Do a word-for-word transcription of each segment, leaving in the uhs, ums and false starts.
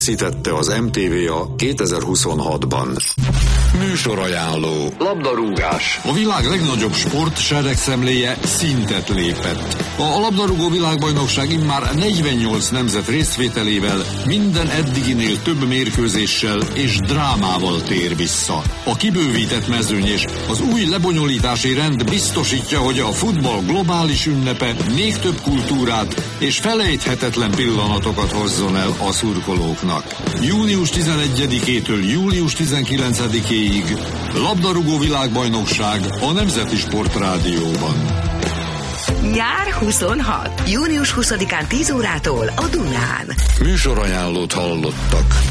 Szítette az em té vé a kétezer-huszonhatban. Műsorajánló. Labdarúgás. A világ legnagyobb sport seregszemléje szintet lépett. A labdarúgó világbajnokság immár negyvennyolc nemzet részvételével minden eddiginél több mérkőzéssel és drámával tér vissza. A kibővített mezőny és az új lebonyolítási rend biztosítja, hogy a futball globális ünnepe még több kultúrát és felejthetetlen pillanatokat hozzon el a szurkolóknak. június tizenegyedikétől július tizenkilencedikéig labdarúgó világbajnokság a Nemzeti Sport Rádióban. Nyár huszonhat. június huszadikán tíz órától a Dunán. Műsorajánlót hallottak.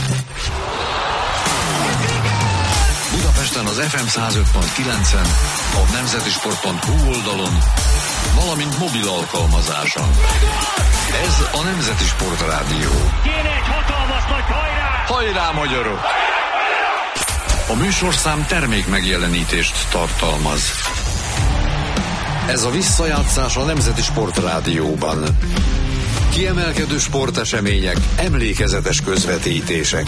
Budapesten az ef em száz öt pont kilencen, a nemzetisport pont hu oldalon, valamint mobil alkalmazáson. Ez a Nemzeti Sport Rádió. Kéne egy hatalmas nagy hajrá! Hajrá, magyarok! A műsorszám termék megjelenítést tartalmaz. Ez a visszajátszás a Nemzeti Sport Rádióban. Kiemelkedő sportesemények, emlékezetes közvetítések.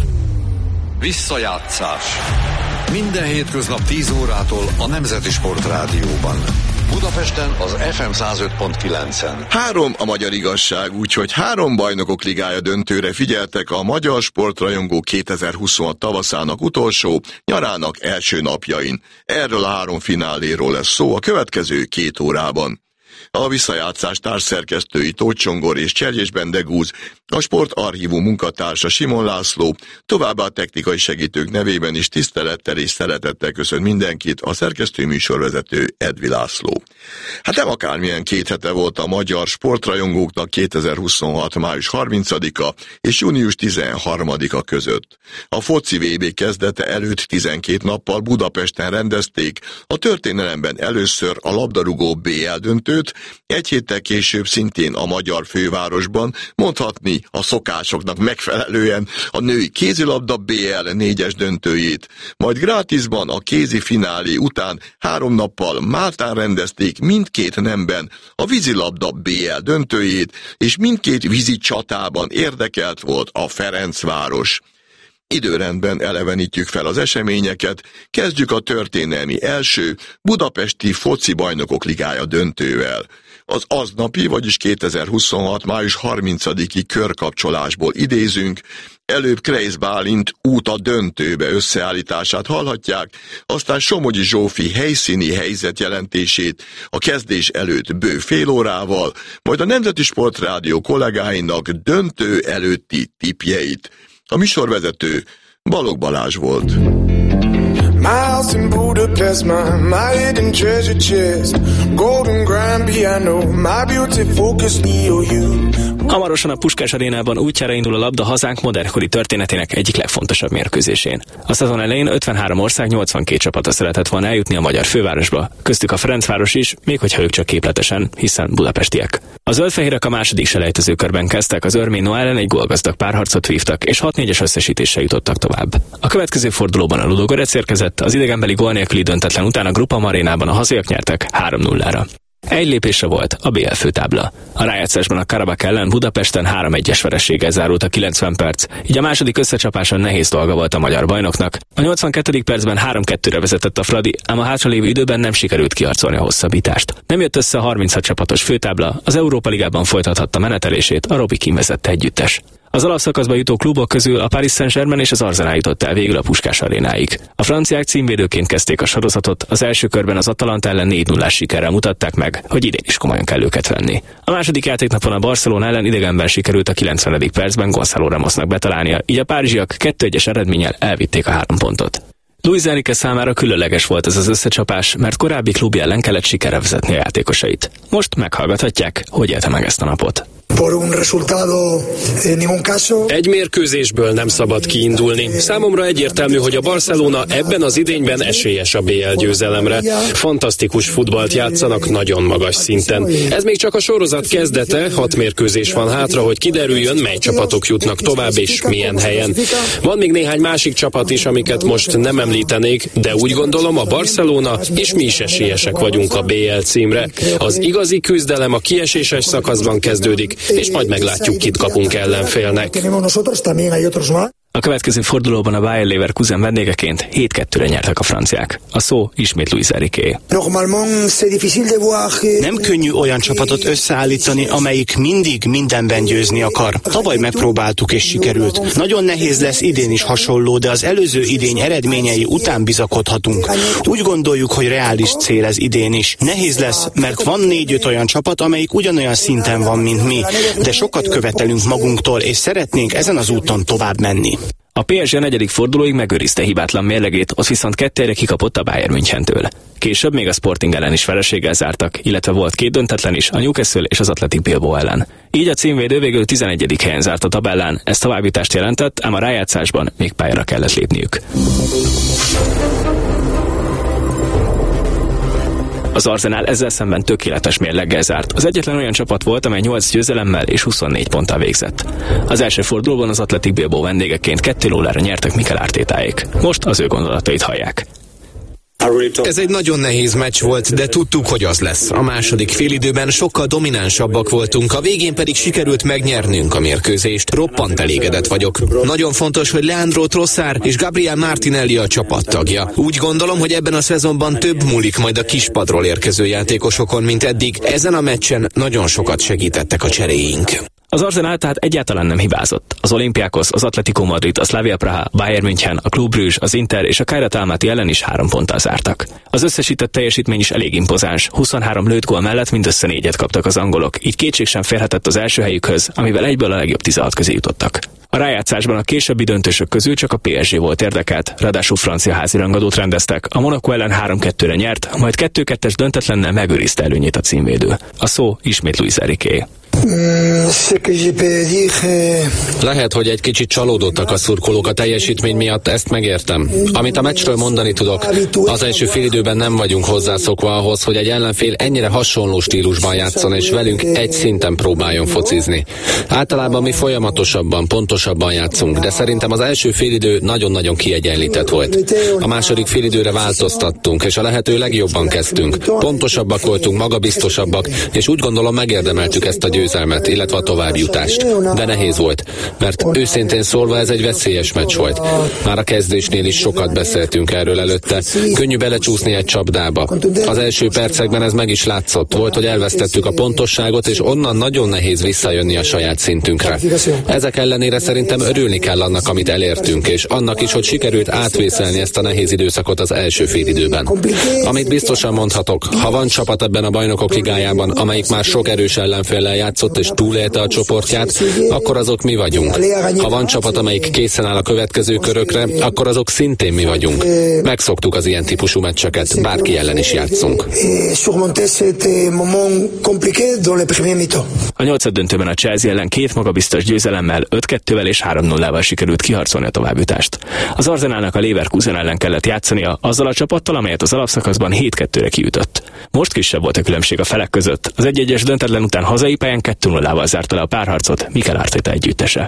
Visszajátszás. Minden hétköznap tíz órától a Nemzeti Sport Rádióban. Budapesten az ef em száz öt pont kilencen. Három a magyar igazság, úgyhogy három bajnokok ligája döntőre figyeltek a magyar sportrajongó kétezer-huszonhat tavaszának utolsó, nyarának első napjain. Erről a három fináléról lesz szó a következő két órában. A visszajátszás társszerkesztői Tóth Csongor és Cserjés Bendegúz, a Sportarchívum munkatársa Simon László, továbbá a technikai segítők nevében is tisztelettel és szeretettel köszönt mindenkit a szerkesztő műsorvezető Edvi László. Hát nem akármilyen két hete volt a magyar sportrajongóknak kétezer-huszonhat. május harmincadika és június tizenharmadika között. A foci vé bé kezdete előtt tizenkét nappal Budapesten rendezték a történelemben először a labdarúgó bé el döntőt, egy héttel később szintén a magyar fővárosban, mondhatni a szokásoknak megfelelően a női kézilabda bé el négyes döntőjét, majd Grátisban a kézi finálé után három nappal Máltán rendezték mindkét nemben a vízilabda bé el döntőjét, és mindkét vízi csatában érdekelt volt a Ferencváros. Időrendben elevenítjük fel az eseményeket, kezdjük a történelmi első budapesti foci bajnokok ligája döntővel. Az aznapi, vagyis kétezer-huszonhat. május harmincadiki körkapcsolásból idézünk, előbb Kreisz Bálint út a döntőbe összeállítását hallhatják, aztán Somogyi Zsófi helyszíni helyzetjelentését a kezdés előtt bő fél órával, majd a Nemzeti Sport Rádió kollégáinak döntő előtti tippjeit. A műsorvezető Balogh Balázs volt. My house in Budapest, my, my hidden treasure chest, golden grand piano, my beauty focus E O U. Hamarosan a Puskás Arénában útjára indul a labda hazánk modernkori történetének egyik legfontosabb mérkőzésén. A szezon elején ötvenhárom ország nyolcvankét csapata szeretett volna eljutni a magyar fővárosba, köztük a Ferencváros is, még hogyha ők csak képletesen, hiszen budapestiek. A zöldfehérek a második selejtezőkörben kezdtek, az Örmény ellen egy gólgazdag párharcot vívtak, és hat négyes összesítéssel jutottak tovább. A következő fordulóban a Ludogorec érkezett, az idegenbeli gól nélküli döntetlen után a Grupa Arénában a hazaiak nyertek három nullára. Egy lépésre volt a bé el főtábla. A rájátszásban a Karabakh ellen Budapesten három egyes vereséggel zárult a kilencven perc, így a második összecsapáson nehéz dolga volt a magyar bajnoknak. A nyolcvankettedik percben három kettőre vezetett a Fradi, ám a hátralévő időben nem sikerült kiharcolni a hosszabbítást. Nem jött össze a harminchat csapatos főtábla, az Európa Ligában folytathatta menetelését a Robi Kim vezette együttes. Az alapszakaszba jutó klubok közül a Paris Saint-Germain és az Arsenal jutott el végül a Puskás Arénáig. A franciák címvédőként kezdték a sorozatot, az első körben az Atalanta ellen négy nullás sikerrel mutatták meg, hogy idén is komolyan kell őket venni. A második játéknapon a Barcelona ellen idegenben sikerült a kilencvenedik percben Gonzalo Ramosnak betalálnia, így a párizsiak kettő egyes eredménnyel elvitték a három pontot. Luis Enrique számára különleges volt ez az összecsapás, mert korábbi klubja ellen kellett sikerre vezetni a játékosait. Most meghallgathatják, hogy élte meg ezt a napot. Egy mérkőzésből nem szabad kiindulni. Számomra egyértelmű, hogy a Barcelona ebben az idényben esélyes a bé el győzelemre. Fantasztikus futballt játszanak nagyon magas szinten. Ez még csak a sorozat kezdete, hat mérkőzés van hátra, hogy kiderüljön, mely csapatok jutnak tovább és milyen helyen. Van még néhány másik csapat is, amiket most nem említenék, de úgy gondolom a Barcelona és mi is esélyesek vagyunk a bé el címre. Az igazi küzdelem a kieséses szakaszban kezdődik, és majd meglátjuk, kit kapunk ellenfélnek. A következő fordulóban a Bayer Leverkusen vendégeként hét kettőre nyertek a franciák. A szó ismét Luis Enriqué. Nem könnyű olyan csapatot összeállítani, amelyik mindig mindenben győzni akar. Tavaly megpróbáltuk és sikerült. Nagyon nehéz lesz idén is hasonló, de az előző idény eredményei után bizakodhatunk. Úgy gondoljuk, hogy reális cél ez idén is. Nehéz lesz, mert van négy-öt olyan csapat, amelyik ugyanolyan szinten van, mint mi, de sokat követelünk magunktól, és szeretnénk ezen az úton tovább menni. A pé es gé negyedik fordulóig megőrizte hibátlan mérlegét, ott viszont kettőre kikapott a Bayern Münchentől. Később még a Sporting ellen is vereséggel zártak, illetve volt két döntetlen is, a Newcastle és az Athletic Bilbao ellen. Így a címvédő végül tizenegyedik helyen zárt a tabellán, ez továbbjutást jelentett, ám a rájátszásban még pályára kellett lépniük. Az Arsenal ezzel szemben tökéletes mérleggel zárt. Az egyetlen olyan csapat volt, amely nyolc győzelemmel és huszonnégy ponttal végzett. Az első fordulóban az Athletic Bilbao vendégeként kettő nullára nyertek Mikel Artétáék. Most az ő gondolatait hallják. Ez egy nagyon nehéz meccs volt, de tudtuk, hogy az lesz. A második félidőben sokkal dominánsabbak voltunk, a végén pedig sikerült megnyernünk a mérkőzést. Roppant elégedett vagyok. Nagyon fontos, hogy Leandro Trossard és Gabriel Martinelli a csapattagja. Úgy gondolom, hogy ebben a szezonban több múlik majd a kispadról érkező játékosokon, mint eddig. Ezen a meccsen nagyon sokat segítettek a cseréink. Az Arsenal tehát egyáltalán nem hibázott. Az Olympiakos, az Atletico Madrid, a Slavia Praha, Bayern München, a Club Brugge, az Inter és a Kairat Almaty ellen is három ponttal zártak. Az összesített teljesítmény is elég impozáns. huszonhárom lőtt gól mellett mindössze négyet kaptak az angolok, így kétség sem férhetett az első helyükhöz, amivel egyből a legjobb tizenhat közé jutottak. A rájátszásban a későbbi döntősök közül csak a pé es gé volt érdekelt, ráadásul francia házirangadót rendeztek. A Monaco ellen három kettőre nyert, majd kettő kettes döntetlennel megőrizte előnyét a címvédő. A szó ismét Luis Enriqué. Lehet, hogy egy kicsit csalódottak a szurkolók a teljesítmény miatt, ezt megértem. Amit a meccsről mondani tudok, az első félidőben nem vagyunk hozzászokva ahhoz, hogy egy ellenfél ennyire hasonló stílusban játszon, és velünk egy szinten próbáljon focizni. Általában mi folyamatosabban, pontosabban játszunk, de szerintem az első félidő nagyon-nagyon kiegyenlített volt. A második félidőre változtattunk, és a lehető legjobban kezdtünk. Pontosabbak voltunk, magabiztosabbak, és úgy gondolom megérdemeltük ezt a győzelmet, illetve a továbbjutást. De nehéz volt, mert őszintén szólva ez egy veszélyes meccs volt. Már a kezdésnél is sokat beszéltünk erről előtte. Könnyű belecsúszni egy csapdába. Az első percekben ez meg is látszott. Volt, hogy elvesztettük a pontosságot, és onnan nagyon nehéz visszajönni a saját szintünkre. Ezek ellenére szerintem örülni kell annak, amit elértünk, és annak is, hogy sikerült átvészelni ezt a nehéz időszakot az első félidőben. Amit biztosan mondhatok, ha van csapat ebben a Bajnokok Ligájában, amelyik már sok erős ellenféllel játszott és túlélte a csoportját, akkor azok mi vagyunk. Ha van csapat, amelyik készen áll a következő körökre, akkor azok szintén mi vagyunk. Megszoktuk az ilyen típusú meccseket, bárki ellen is játszunk. A nyolcaddöntőben a Chelsea ellen két magabiztos győzelemmel, öt kettővel és három nullával sikerült kiharcolni a továbbjutást. Az Arsenalnak a Leverkusen ellen kellett játszania azzal a csapattal, amelyet az alapszakaszban hét kettőre kiütött. Most kisebb volt a különbség a felek között. Az egy-egyes döntetlen után hazai pályán kettő nullával zárta le a párharcot Mikel Arteta együttese.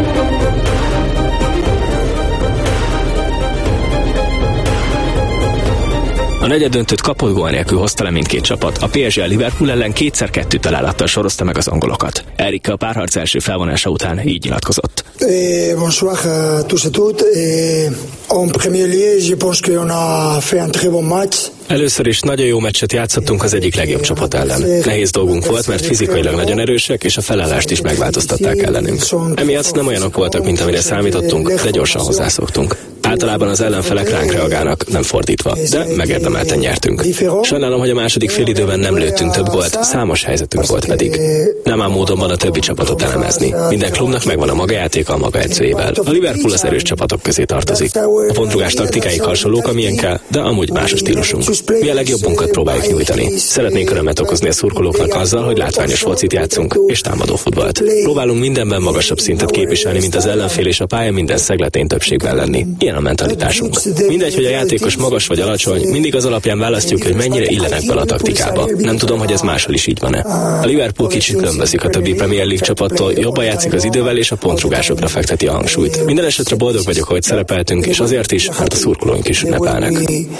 A negyeddöntőt kapott gól nélkül hozta le mindkét csapat. A pé es gé a Liverpool ellen kétszer kettő találattal sorozta meg az angolokat. Enrique a párharc első felvonása után így nyilatkozott. Eh, bonsoir à tous et toutes. Eh, en premier lieu, je pense qu'on a fait un très bon match. Először is nagyon jó meccset játszottunk az egyik legjobb csapat ellen. Nehéz dolgunk volt, mert fizikailag nagyon erősek, és a felállást is megváltoztatták ellenünk. Emiatt nem olyanok voltak, mint amire számítottunk, de gyorsan hozzászoktunk. Általában az ellenfelek ránk reagálnak, nem fordítva, de megérdemelten nyertünk. Sajnálom, hogy a második félidőben nem lőttünk több gólt, számos helyzetünk volt pedig. Nem áll módon van a többi csapatot elemezni. Minden klubnak megvan a maga játéka a maga edzőjével. A Liverpool az erős csapatok közé tartozik. A pontrugás taktikáik hasonlók a miénkkel, de amúgy más a stílusunk. Mi a legjobbunkat próbáljuk nyújtani. Szeretnénk örömet okozni a szurkolóknak azzal, hogy látványos focit játszunk és támadó futballt. Próbálunk mindenben magasabb szintet képviselni, mint az ellenfél, és a pálya minden szegletén többségben lenni. Ilyen milyen a mentalitásunk. Mindegy, hogy a játékos magas vagy alacsony, mindig az alapján választjuk, hogy mennyire illenek bele a taktikába. Nem tudom, hogy ez máshol is így van-e. A Liverpool kicsit különbözik a többi Premier League csapattól, jobban játszik az idővel és a pontrugásokra fekteti a hangsúlyt. Minden esetre boldog vagyok, hogy szerepeltünk, és azért is, mert a szurkolóink is ünnepelnek.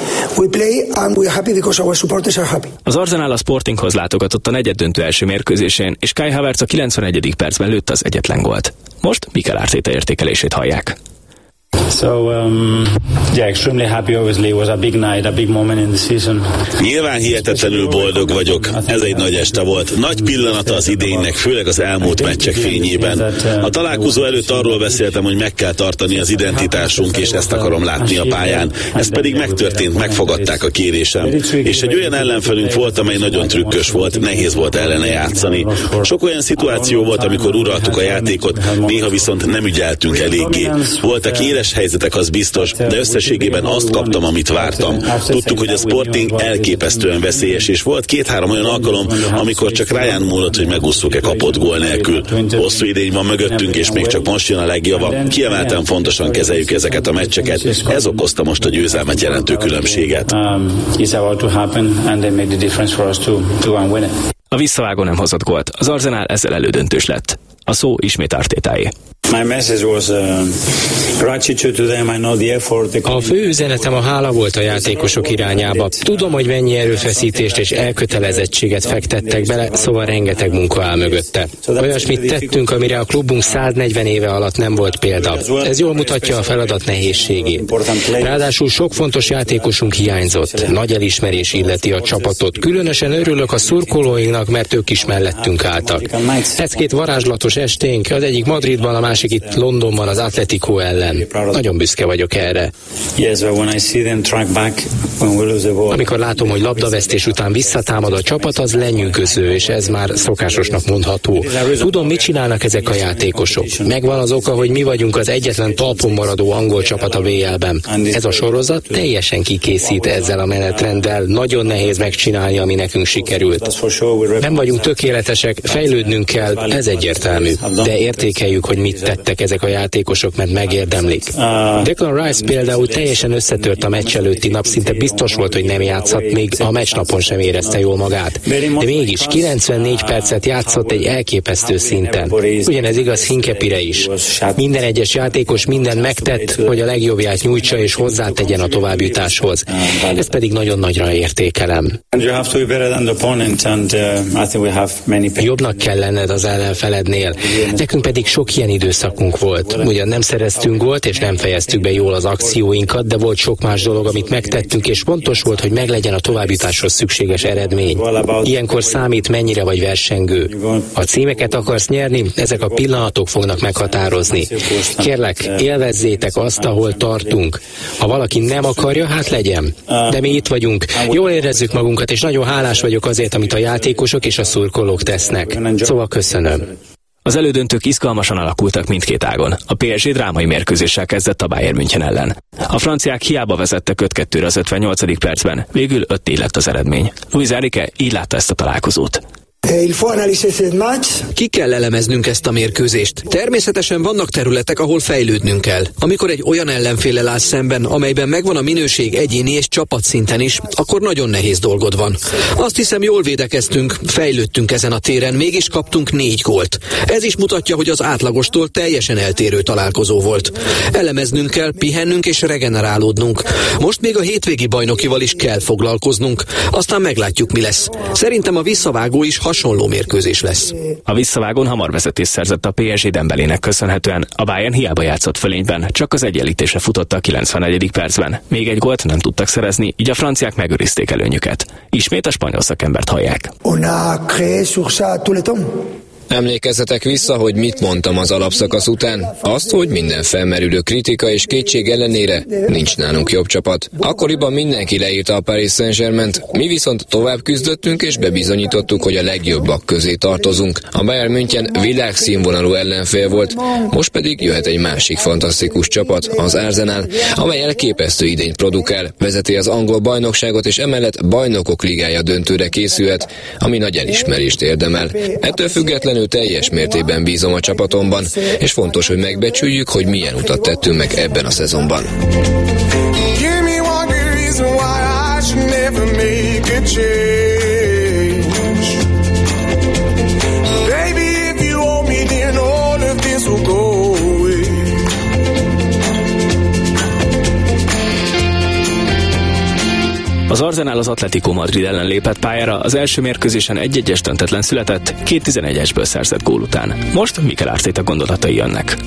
Az Arsenal a Sportinghoz látogatott a negyeddöntő első mérkőzésén, és Kai Havertz a kilencvenegyedik percben lőtt az egyetlen gólt. Most Mikel Arteta értékelését hallják. So, um, yeah, extremely happy obviously. It was a big night, a big moment in the season. Nyilván hihetetlenül boldog vagyok. Ez egy nagy este volt. Nagy pillanata az idénynek, főleg az elmúlt meccsek fényében. A találkozó előtt arról beszéltem, hogy meg kell tartani az identitásunk, és ezt akarom látni a pályán. Ez pedig megtörtént, megfogadták a kérésem. És egy olyan ellenfelünk volt, amely nagyon trükkös volt, nehéz volt ellene játszani. Sok olyan szituáció volt, amikor uraltuk a játékot, néha viszont nem ügyeltünk eléggé. Voltak éles helyzetek, az biztos, de összességében azt kaptam, amit vártam. Tudtuk, hogy a Sporting elképesztően veszélyes, és volt két-három olyan alkalom, amikor csak ráján múlott, hogy megússzuk-e kapott gól nélkül. Hosszú idény van mögöttünk, és még csak most jön a legjava. Kiemelten fontosan kezeljük ezeket a meccseket. Ez okozta most a győzelmet jelentő különbséget. A visszavágó nem hozott gólt. Az Arsenal ezzel elődöntős lett. A szó ismét Artétáé. A fő üzenetem a hála volt a játékosok irányába. Tudom, hogy mennyi erőfeszítést és elkötelezettséget fektettek bele, szóval rengeteg munka áll mögötte. Olyasmit tettünk, amire a klubunk száznegyven éve alatt nem volt példa. Ez jól mutatja a feladat nehézségét. Ráadásul sok fontos játékosunk hiányzott. Nagy elismerés illeti a csapatot. Különösen örülök a szurkolóinknak, mert ők is mellettünk álltak. Ez két varázslatos esténk, az egyik Madridban, a másik itt Londonban az Atletico ellen. Nagyon büszke vagyok erre. Amikor látom, hogy labdavesztés után visszatámad a csapat, az lenyűgöző, és ez már szokásosnak mondható. Tudom, mit csinálnak ezek a játékosok. Megvan az oka, hogy mi vagyunk az egyetlen talpon maradó angol csapat a vé el-ben. Ez a sorozat teljesen kikészít ezzel a menetrenddel. Nagyon nehéz megcsinálni, ami nekünk sikerült. Nem vagyunk tökéletesek, fejlődnünk kell, ez egyértelmű. De értékeljük, hogy mit tettek ezek a játékosok, mert megérdemlik. Declan Rice például teljesen összetört a meccs előtti nap, szinte biztos volt, hogy nem játszhat, még a meccsnapon sem érezte jól magát. De mégis kilencvennégy percet játszott egy elképesztő szinten. Ugyanez igaz Hinkepire is. Minden egyes játékos mindent megtett, hogy a legjobbját nyújtsa és hozzátegyen a továbbjutáshoz. Ezt pedig nagyon nagyra értékelem. Jobbnak kell lenned az ellenfelednél. Nekünk pedig sok ilyen időszakunk volt. Ugyan nem szereztünk gólt, és nem fejeztük be jól az akcióinkat, de volt sok más dolog, amit megtettünk, és fontos volt, hogy meglegyen a továbbjutáshoz szükséges eredmény. Ilyenkor számít, mennyire vagy versengő. Ha címeket akarsz nyerni, ezek a pillanatok fognak meghatározni. Kérlek, élvezzétek azt, ahol tartunk. Ha valaki nem akarja, hát legyen. De mi itt vagyunk, jól érezzük magunkat, és nagyon hálás vagyok azért, amit a játékosok és a szurkolók tesznek. Szóval köszönöm. Az elődöntők izgalmasan alakultak mindkét ágon. A pé es gé drámai mérkőzéssel kezdett a Bayern München ellen. A franciák hiába vezettek öt kettőre az ötvennyolcadik percben, végül öt négy lett az eredmény. Luis Enrique így látta ezt a találkozót. Ki kell elemeznünk ezt a mérkőzést. Természetesen vannak területek, ahol fejlődnünk kell. Amikor egy olyan ellenféllel állsz szemben, amelyben megvan a minőség egyéni és csapatszinten is, akkor nagyon nehéz dolgod van. Azt hiszem, jól védekeztünk, fejlődtünk ezen a téren, mégis kaptunk négy gólt. Ez is mutatja, hogy az átlagostól teljesen eltérő találkozó volt. Elemeznünk kell, pihennünk és regenerálódnunk. Most még a hétvégi bajnokival is kell foglalkoznunk, aztán meglátjuk, mi lesz. Szerintem a visszavágó is hasonló mérkőzés lesz. A visszavágón hamar vezetés szerzett a pé es gé Dembelének köszönhetően. A Bayern hiába játszott fölényben, csak az egyenlítésre futott a kilencvennegyedik percben. Még egy gólt nem tudtak szerezni, így a franciák megőrizték előnyüket. Ismét a spanyol szakembert hallják. Emlékezzetek vissza, hogy mit mondtam az alapszakasz után? Azt, hogy minden felmerülő kritika és kétség ellenére nincs nálunk jobb csapat. Akkoriban mindenki leírta a Paris Saint-Germaint, mi viszont tovább küzdöttünk és bebizonyítottuk, hogy a legjobbak közé tartozunk. A Bayern München világszínvonalú ellenfél volt, most pedig jöhet egy másik fantasztikus csapat, az Arsenal, amely elképesztő idényt produkál, vezeti az angol bajnokságot és emellett bajnokok ligája döntőre készülhet, ami nagy elismerést érdemel. Ettől függetlenül függetlenül teljes mértékben bízom a csapatomban, és fontos, hogy megbecsüljük, hogy milyen utat tettünk meg ebben a szezonban. Az Arsenal az Atletico Madrid ellen lépett pályára, az első mérkőzésen egy-egyes döntetlen született, két tizenegyesből szerzett gól után. Most Mikel Arteta gondolatai jönnek.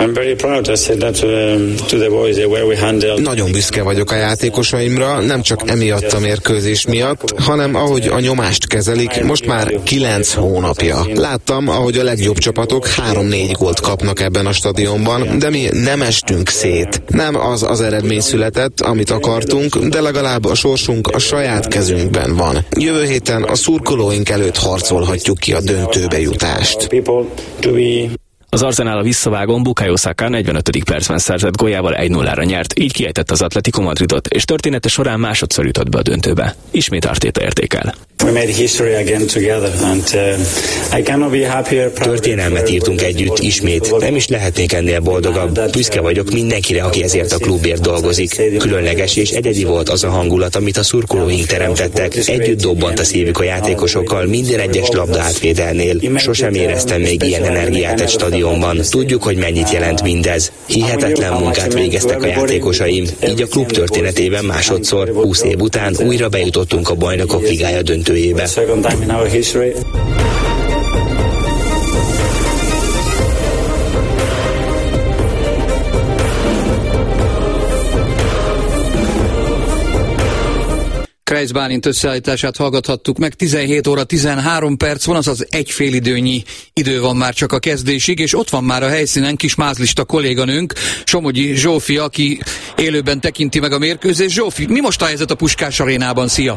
Nagyon büszke vagyok a játékosaimra, nem csak emiatt a mérkőzés miatt, hanem ahogy a nyomást kezelik, most már kilenc hónapja. Láttam, ahogy a legjobb csapatok három-négy gólt kapnak ebben a stadionban, de mi nem estünk szét. Nem az az eredmény született, amit akartunk, de legalább a sorsunk a saját kezünkben van. Jövő héten a szurkolóink előtt harcolhatjuk ki a döntőbe jutást. Az Arsenal a visszavágón Bukayo Saka negyvenötödik percben szerzett góljával egy nullára nyert, így kiejtett az Atletico Madridot, és története során másodszor jutott be a döntőbe. Ismét Arteta értékel. Történelmet írtunk együtt, ismét. Nem is lehetnék ennél boldogabb. Büszke vagyok mindenkire, aki ezért a klubért dolgozik. Különleges és egyedi volt az a hangulat, amit a szurkolóink teremtettek. Együtt dobbant a szívük a játékosokkal minden egyes labda átvételnél. Sosem éreztem még ilyen energiát egy stadionban. Tudjuk, hogy mennyit jelent mindez. Hihetetlen munkát végeztek a játékosaim. Így a klub történetében másodszor, húsz év után újra bejutottunk a Bajnokok Ligája döntőjébe. Kreisz Bálint összeállítását hallgathattuk meg, tizenhét óra tizenhárom perc van, azaz egy félidőnyi idő van már csak a kezdésig, és ott van már a helyszínen kis mázlista kolléganőnk, Somogyi Zsófi, aki élőben tekinti meg a mérkőzést. Zsófi, mi most a helyzet a Puskás Arénában? Szia!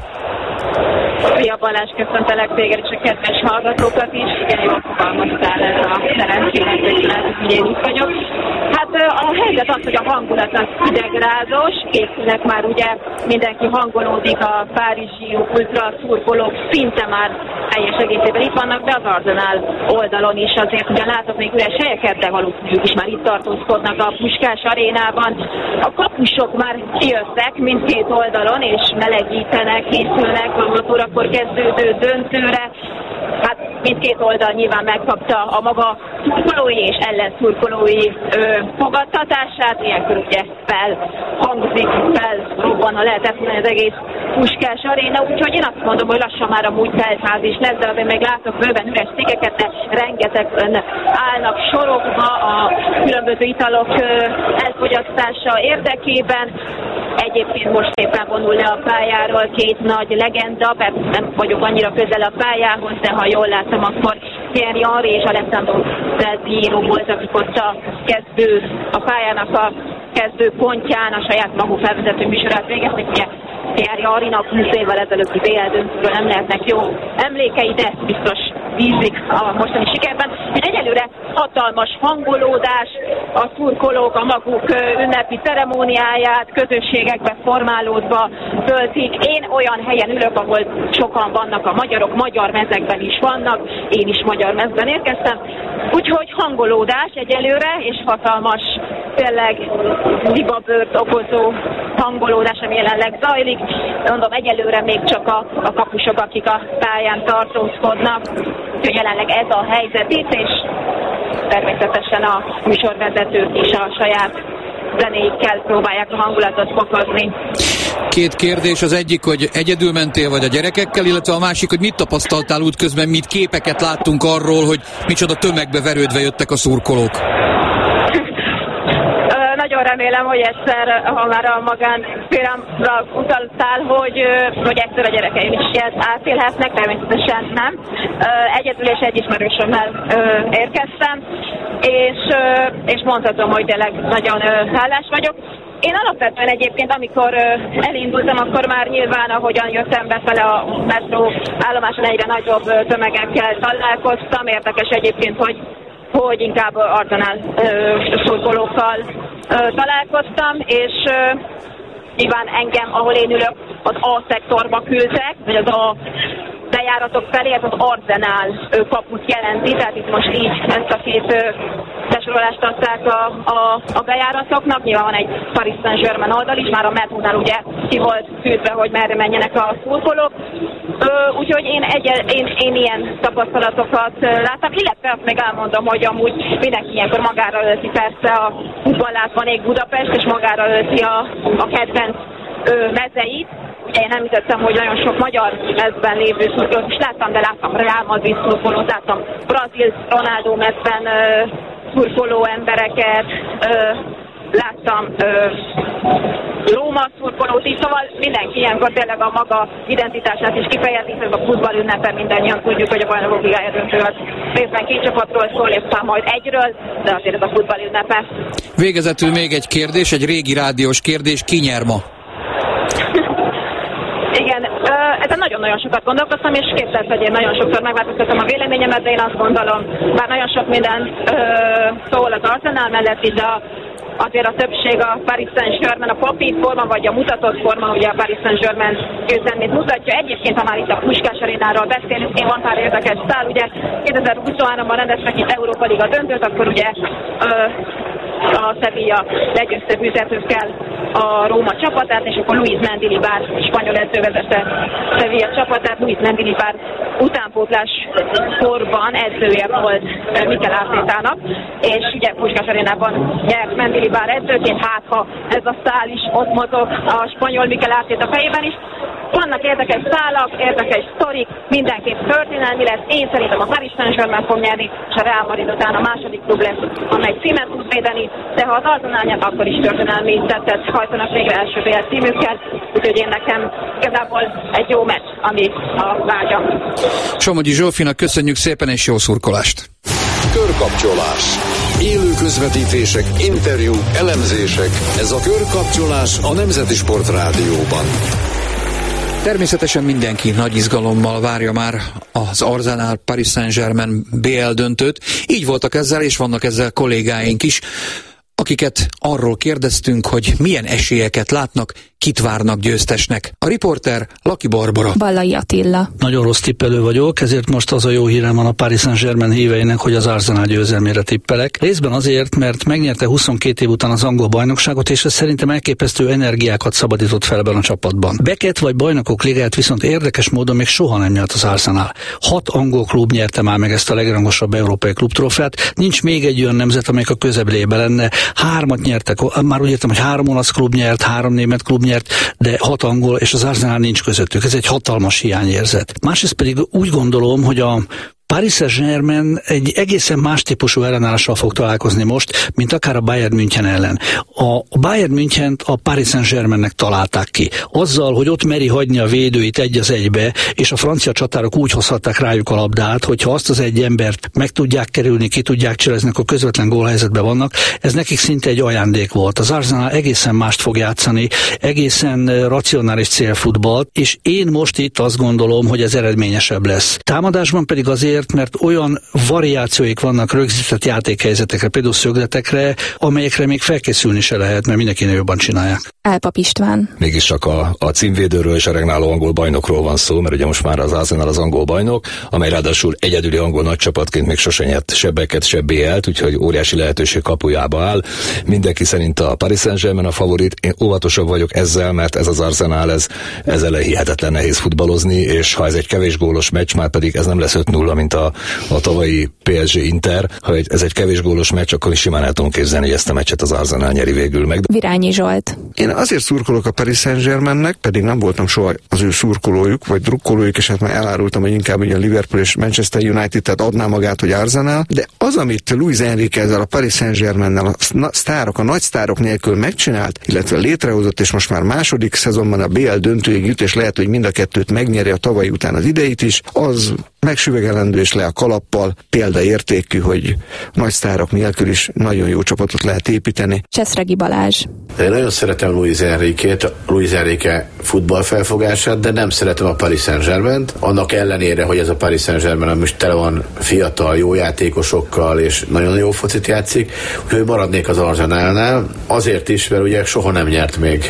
Szia Balázs, köszöntelek téged és a kedves hallgatókat is. Igen, jól fogalmaztál erre a szerencsének, hogy én itt vagyok. Hát a helyzet az, hogy a hangulat az idegrázós, készülnek már ugye, mindenki hangolódik, a párizsi ultra szurkolók szinte már teljes egészében itt vannak, de az Arsenal oldalon is azért ugye látok még üres helyeket, de valószínűleg is már itt tartózkodnak a Puskás Arénában. A kapusok már kijöttek mindkét oldalon, és melegítenek, készülnek a hat órakor kezdődő döntőre. Hát mindkét oldal nyilván megkapta a maga szurkolói és ellenszurkolói fogadtatását, ilyenkor ugye felhangzik, felrobban, ha lehetett mondani az egész Puskás Aréna, úgyhogy én azt mondom, hogy lassan már amúgy teltház is lesz, de azért még látok bőven üres székeket, de rengetegen állnak sorokba a különböző italok elfogyasztása érdekében. Egyébként most éppen vonul le a pályáról két nagy legenda, persze nem vagyok annyira közel a pályához, de ha jól láttam, akkor Thierry Henry és Alessandro Del Piero volt, akik ott a kezdő, a pályának a kezdő pontján a saját maguk felvezető műsorát végeztek. Ugye Thierry Henrynak húsz évvel ezelőtti bé el döntőről nem lehetnek jó emlékei, de biztos bízik a mostani sikerben. Egyelőre hatalmas hangolódás, a szurkolók a maguk ünnepi ceremóniáját közösségekbe formálódva töltik. Én olyan helyen ülök, ahol sokan vannak a magyarok, magyar mezekben is vannak, én is magyar mezben érkeztem. Úgyhogy hangolódás egyelőre, és hatalmas, tényleg libabőrt okozó hangolódás, ami jelenleg zajlik. Mondom, egyelőre még csak a, a kapusok, akik a pályán tartózkodnak. Úgyhogy jelenleg ez a helyzet itt, és természetesen a műsorvezetők is a saját zenéikkel próbálják a hangulatot fokozni. Két kérdés, az egyik, hogy egyedül mentél vagy a gyerekekkel, illetve a másik, hogy mit tapasztaltál útközben, mit képeket láttunk arról, hogy micsoda tömegbe verődve jöttek a szurkolók. Nagyon remélem, hogy egyszer, ha már a magánszférámra utaltál, hogy, hogy egyszer a gyerekeim is ilyet átélhetnek, természetesen nem. Egyedül és egy ismerősömmel érkeztem, és, és mondhatom, hogy tényleg nagyon hálás vagyok. Én alapvetően egyébként, amikor elindultam, akkor már nyilván, ahogyan jöttem befele a metró állomáson, egyre nagyobb tömegekkel találkoztam. Érdekes egyébként, hogy hogy inkább Arsenal szurkolókkal találkoztam, és ö, nyilván engem, ahol én ülök, az A szektorba küldtek, vagy az A bejáratok felé, ez az Arsenal kaput jelenti, tehát itt most így ezt a két besorolást adták a, a, a bejáratoknak. Nyilván van egy Paris Saint-Germain oldal is, már a metrónál ugye ki volt fűtve, hogy merre menjenek a szurkolók. Úgyhogy én, egy, én, én ilyen tapasztalatokat láttam, illetve azt még elmondom, hogy amúgy mindenki ilyenkor magára ölti persze a futballát ég Budapest, és magára ölti a, a kedvenc ö, mezeit. Ugye én említettem, hogy nagyon sok magyar mezben lévő szurkolót is láttam, de láttam Real Madrid szurkolót, láttam Brazil Ronaldo mezben ö, szurkoló embereket, ö, láttam ö, Róma szurkolót is, szóval mindenki ilyenkor tényleg a maga identitását is kifejezi, ez a futball ünnepe, mindannyian tudjuk, hogy a Bajnokok Ligája döntő az részben két csapatról szól, és aztán majd egyről, de azért ez a futball ünnepe. Végezetül még egy kérdés, egy régi rádiós kérdés, ki nyer ma? Igen, ezen nagyon-nagyon sokat gondolkoztam, és képzelt, hogy én nagyon sokszor megváltoztattam a véleményemet, de én azt gondolom, bár nagyon sok minden ö, szól az Arsenal mellett is, de azért a többség a Paris Saint-Germain, a papír forma, vagy a mutatott forma, ugye a Paris Saint-Germain győzelmét mutatja. Egyébként, ha már itt a Puskás Arénáról beszélünk, én van pár érdekes szál, ugye kétezer-huszonháromban rendeztek itt Európa Liga döntőt, akkor ugye ö, a Sevilla legyőzte büntetőkkel a Róma csapatát, és akkor Luis Mendilibar, spanyol edző vezette Sevilla csapatát. Luis Mendilibar utánpótlás korban edzője volt Mikel Artétának, és ugye Puskás Arénában nyert Mendilibar edzőként, hát ha ez a szál is ott mozog a spanyol Mikel Artéta fejében is. Vannak érdekes szálak, érdekes sztorik, mindenképp történelmi lesz. Én szerintem a Paris Saint-Germain fog nyerni, és a Real Madrid után a második klub lesz, amely címet tud védeni, de ha az Arsenal nyer, akkor is történelmi tettet hajtanak végre első bé el címükkel, úgyhogy én nekem igazából egy jó meccs, ami a vágyam. Somogyi Zsófinak köszönjük szépen, és jó szurkolást! Körkapcsolás. Élő közvetítések, interjúk, elemzések. Ez a Körkapcsolás a Nemzeti Sport Rádióban. Természetesen mindenki nagy izgalommal várja már az Arsenal Paris Saint-Germain bé el döntőt. Így voltak ezzel, és vannak ezzel kollégáink is, akiket arról kérdeztünk, hogy milyen esélyeket látnak, kit várnak győztesnek. A riporter Laki Barbara. Ballai Attila. Nagyon rossz tippelő vagyok, ezért most az a jó hírem van a Paris Saint-Germain híveinek, hogy az Arsenal győzelmére tippelek. Részben azért, mert megnyerte huszonkét év után az angol bajnokságot, és ez szerintem elképesztő energiákat szabadított fel ebben a csapatban. Beket vagy Bajnokok Ligáját viszont érdekes módon még soha nem nyert az Arsenal. Hat angol klub nyerte már meg ezt a legrangosabb európai klubtrófeát. Nincs még egy olyan nemzet, amelyik a közeblébe lenne. Hármat nyertek, már úgy értem, hogy három olasz klub nyert, három német klub nyert, de hat angol, és az Arsenal nincs közöttük. Ez egy hatalmas hiányérzet. Másrészt pedig úgy gondolom, hogy a Paris Saint-Germain egy egészen más típusú ellenállással fog találkozni most, mint akár a Bayern München ellen. A Bayern Münchent a Paris Saint-Germainnek találták ki. Azzal, hogy ott meri hagyni a védőit egy az egybe, és a francia csatárok úgy hozhatták rájuk a labdát, hogyha azt az egy embert meg tudják kerülni, ki tudják cserezni, akkor közvetlen gólhelyzetben vannak. Ez nekik szinte egy ajándék volt. Az Arsenal egészen mást fog játszani, egészen racionális célfutballt, és én most itt azt gondolom, hogy ez eredményesebb lesz. Támadásban pedig azért, mert olyan variációik vannak rögzített játékhelyzetekre, például szögletekre, amelyekre még felkészülni se lehet, mert mindenkinél jobban csinálják. Álpap István. Mégis csak a, a címvédőről és a regnáló angol bajnokról van szó, mert ugye most már az Arsenal az angol bajnok, amely ráadásul egyedüli angol nagycsapatként még sosem nyert se Beket, se bé el-t, úgyhogy óriási lehetőség kapujába áll. Mindenki szerint a Paris Saint-Germain a favorit. Én óvatosabb vagyok ezzel, mert ez az Arsenal, ez, ez ellen hihetetlen nehéz futballozni, és ha ez egy kevés gólos meccs, már pedig ez nem lesz öt nulla, mint a, a tavalyi pé es gé Inter. Ha ez egy kevés gólos meccs, akkor is simán el tudom képzelni, hogy ezt a meccset az Arsenal nyeri végül meg. Virányi Zsolt. Én azért szurkolok a Paris Saint-Germainnek, pedig nem voltam soha az ő szurkolójuk, vagy drukkolójuk, és hát már elárultam, hogy inkább ugye a Liverpool és Manchester United, tehát adná magát, hogy Arsenal, de az, amit Luis Enrique ezzel a Paris Saint-Germainnel a sztárok, a nagy sztárok nélkül megcsinált, illetve létrehozott, és most már második szezonban a bé el döntőig jut, és lehet, hogy mind a kettőt megnyeri a tavalyi után az ideit is, az megsüvegelendő és le a kalappal, példaértékű, hogy nagy sztárok nélkül is nagyon jó csapatot lehet építeni. Cseszregi Balázs. Én nagyon szeretem Luis Enrique-t, Luis Enrique futballfelfogását, de nem szeretem a Paris Saint-Germaint. Annak ellenére, hogy ez a Paris Saint-Germain most tele van fiatal, jó játékosokkal, és nagyon jó focit játszik, úgyhogy maradnék az Arsenalnál. Azért is, mert ugye soha nem nyert még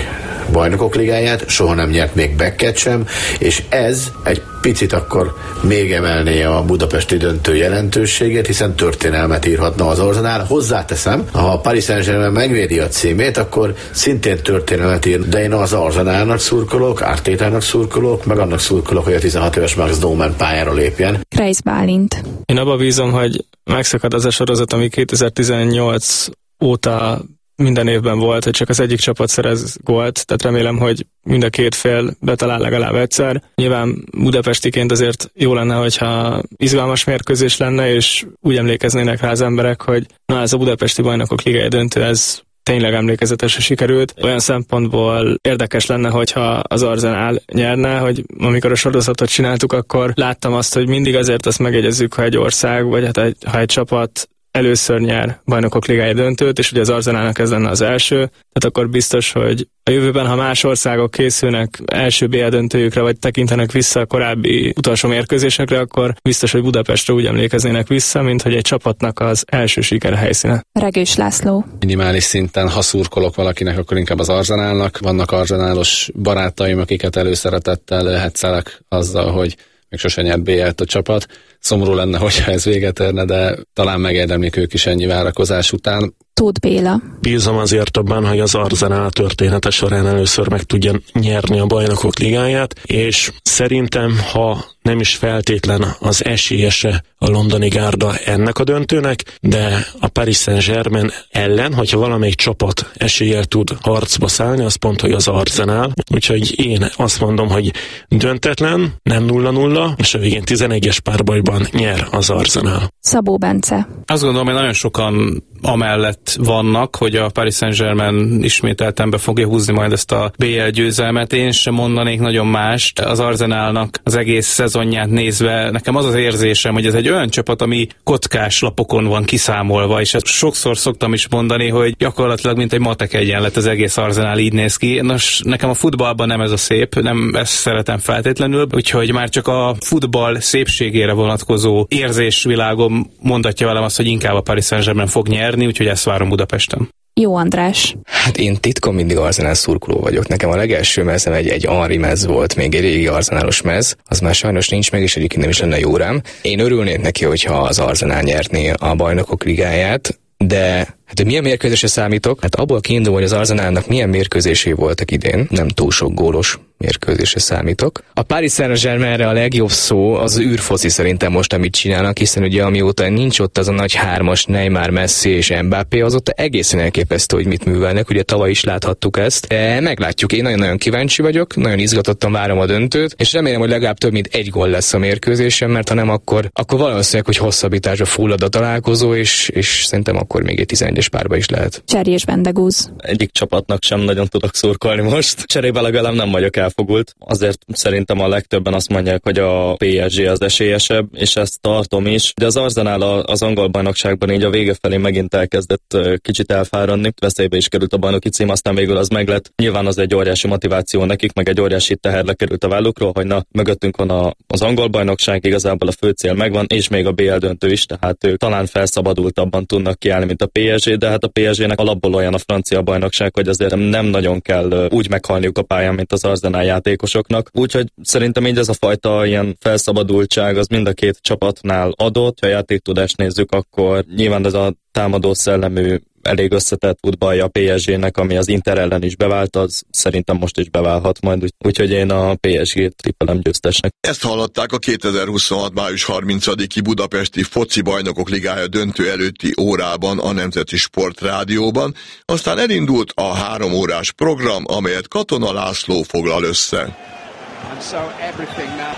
Bajnokok Ligáját, soha nem nyert még Becket sem, és ez egy picit akkor még emelné a budapesti döntő jelentőségét, hiszen történelmet írhatna az Arsenal. Hozzáteszem, ha a Paris Saint-Germain megvédi a címét, akkor szintén történelmet ír, de én az Arsenalnak szurkolok, Artétának szurkolok, meg annak szurkolok, hogy a tizenhat éves Max Doman pályára lépjen. Kreis Bálint. Én abba bízom, hogy megszakad az a sorozat, ami kétezer-tizennyolc óta minden évben volt, hogy csak az egyik csapat szerez gólt, tehát remélem, hogy mind a két fél betalál legalább egyszer. Nyilván budapestiként azért jó lenne, hogyha izgalmas mérkőzés lenne, és úgy emlékeznének rá az emberek, hogy na, ez a budapesti Bajnokok Ligája döntő, ez tényleg emlékezetesre sikerült. Olyan szempontból érdekes lenne, hogyha az Arsenal nyerne, hogy amikor a sorozatot csináltuk, akkor láttam azt, hogy mindig azért azt megjegyezzük, ha egy ország, vagy hát egy, ha egy csapat először nyer Bajnokok Ligája döntőt, és ugye az Arsenalnak ez lenne az első, tehát akkor biztos, hogy a jövőben, ha más országok készülnek első bé el döntőjükre, vagy tekintenek vissza a korábbi utolsó mérkőzésekre, akkor biztos, hogy Budapestre úgy emlékeznének vissza, mint hogy egy csapatnak az első siker helyszíne. Regős László. Minimális szinten, ha szurkolok valakinek, akkor inkább az Arsenalnak. Vannak arsenalos barátaim, akiket előszeretettel lehetszelek azzal, hogy még sosem nyert bé el-t a csapat. Szomorú lenne, hogyha ez véget érne, de talán megérdemlik ők is ennyi várakozás után. Tóth Béla. Bízom azért abban, hogy az Arsenal története során először meg tudja nyerni a Bajnokok Ligáját, és szerintem, ha nem is feltétlen az esélyese a londoni gárda ennek a döntőnek, de a Paris Saint-Germain ellen, hogyha valamelyik csapat eséllyel tud harcba szállni, az pont, hogy az Arsenal. Úgyhogy én azt mondom, hogy döntetlen, nem nulla nulla, és a végén tizenegyes párbajban nyer az Arsenal. Szabó Bence. Azt gondolom, hogy nagyon sokan amellett vannak, hogy a Paris Saint-Germain ismételten be fogja húzni majd ezt a bé el győzelmet. Én sem mondanék nagyon mást. Az Arsenalnak az egész szezonját nézve nekem az az érzésem, hogy ez egy olyan csapat, ami kockás lapokon van kiszámolva, és ezt sokszor szoktam is mondani, hogy gyakorlatilag mint egy matek egyenlet az egész Arsenal így néz ki. Nos, nekem a futballban nem ez a szép, nem ezt szeretem feltétlenül, úgyhogy már csak a futball szépségére vonatkozó érzésvilágom mondatja velem azt, hogy inkább a Paris Saint-Germain fog nyerni, úgyhogy ezt várom Budapesten. Jó András. Hát én titkon mindig Arsenal szurkoló vagyok. Nekem a legelső mezem egy, egy Henry mez volt, még egy régi Arsenalos mez. Az már sajnos nincs meg, és egyébként nem is lenne jó rám. Én örülnék neki, hogyha az Arsenal nyerné a Bajnokok Ligáját, de hát milyen mérkőzésre számítok? Hát abból kiindul, hogy az Arsenalnak milyen mérkőzésé voltak idén, nem túl sok gólos mérkőzésre számítok. A Paris Saint-Germainre a legjobb szó az űrfoci szerintem most, amit csinálnak, hiszen ugye amióta nincs ott az a nagy hármas Neymar, Messi és Mbappé, azóta egészen elképesztő, hogy mit művelnek, ugye tavaly is láthattuk ezt. De meglátjuk, én nagyon-nagyon kíváncsi vagyok, nagyon izgatottan várom a döntőt, és remélem, hogy legalább több mint egy gól lesz a mérkőzésen, mert ha nem, akkor, akkor valószínűleg, hogy hosszabbításra fullad a találkozó, és, és szerintem akkor még egy tizenegyes párba is lehet. Cserjés Bendegúz. Egyik csapatnak sem nagyon tudok szurkolni most. Cserébe legalább nem vagyok elfogult. Azért szerintem a legtöbben azt mondják, hogy a pé es gé az esélyesebb, és ezt tartom is. De az Arsenal az angol bajnokságban így a vége felé megint elkezdett kicsit elfáradni. Veszélybe is került a bajnoki cím, aztán végül az meglett. Nyilván az egy óriási motiváció nekik, meg egy óriási teher lekerült a vállukról, hogy na, mögöttünk van a, az angol bajnokság, igazából a fő cél megvan, és még a bé el döntő is, tehát ők talán felszabadultabban tudnak kiállni, mint a pé es gé, de hát a pé es gének alapból olyan a francia bajnokság, hogy azért nem nagyon kell úgy meghalniuk a pályán, mint az Arsenal játékosoknak. Úgyhogy szerintem így ez a fajta ilyen felszabadultság az mind a két csapatnál adott. Ha a játéktudást nézzük, akkor nyilván ez a támadó szellemű, elég összetett futballja a pé es gének, ami az Inter ellen is bevált, az szerintem most is beválhat majd, úgyhogy én a pé es gét trippelem győztesnek. Ezt hallották a kétezer-huszonhat. május harmincadiki budapesti foci bajnokok ligája döntő előtti órában a Nemzeti Sport Rádióban, aztán elindult a három órás program, amelyet Katona László foglal össze. And so everything now.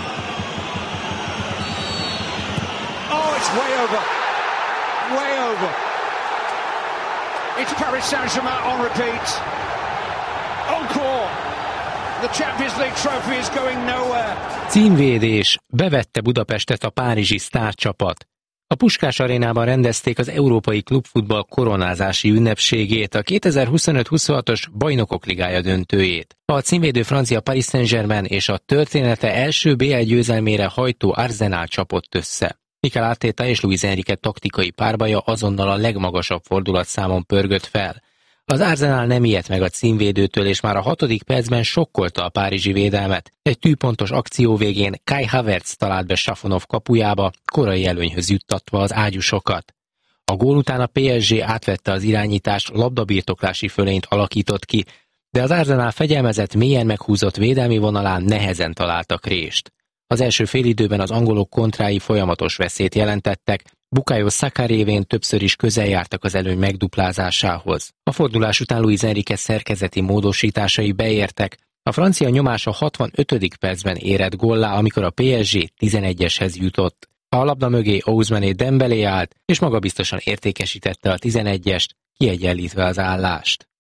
Oh, it's way over. Way over. It's Paris Saint-Germain on repeat. Encore. The Champions League trophy is going nowhere. Címvédés. Bevette Budapestet a párizsi sztárcsapat. A Puskás Arénában rendezték az Európai Klubfutball koronázási ünnepségét, a kétezer-huszonöt huszonhatos Bajnokok Ligája döntőjét. A címvédő francia Paris Saint-Germain és a története első bé el győzelmére hajtó Arsenal csapott össze. Mikel Arteta és Luis Enrique taktikai párbaja azonnal a legmagasabb fordulatszámon pörgött fel. Az Arsenal nem ijedt meg a címvédőtől, és már a hatodik percben sokkolta a párizsi védelmet. Egy tűpontos akció végén Kai Havertz talált be Safonov kapujába, korai előnyhöz juttatva az ágyusokat. A gól után a pé es gé átvette az irányítást, labdabirtoklási fölényt alakított ki, de az Arsenal fegyelmezett, mélyen meghúzott védelmi vonalán nehezen találtak rést. Az első félidőben az angolok kontrái folyamatos veszélyt jelentettek, Bukayo Saka révén többször is közel jártak az előny megduplázásához. A fordulás után Luis Enrique szerkezeti módosításai beértek, a francia nyomás a hatvanötödik percben érett góllá, amikor a pé es gé tizenegyeshez jutott. A labda mögé Ousmane Dembélé állt, és magabiztosan értékesítette a tizenegyest, kiegyenlítve az állást.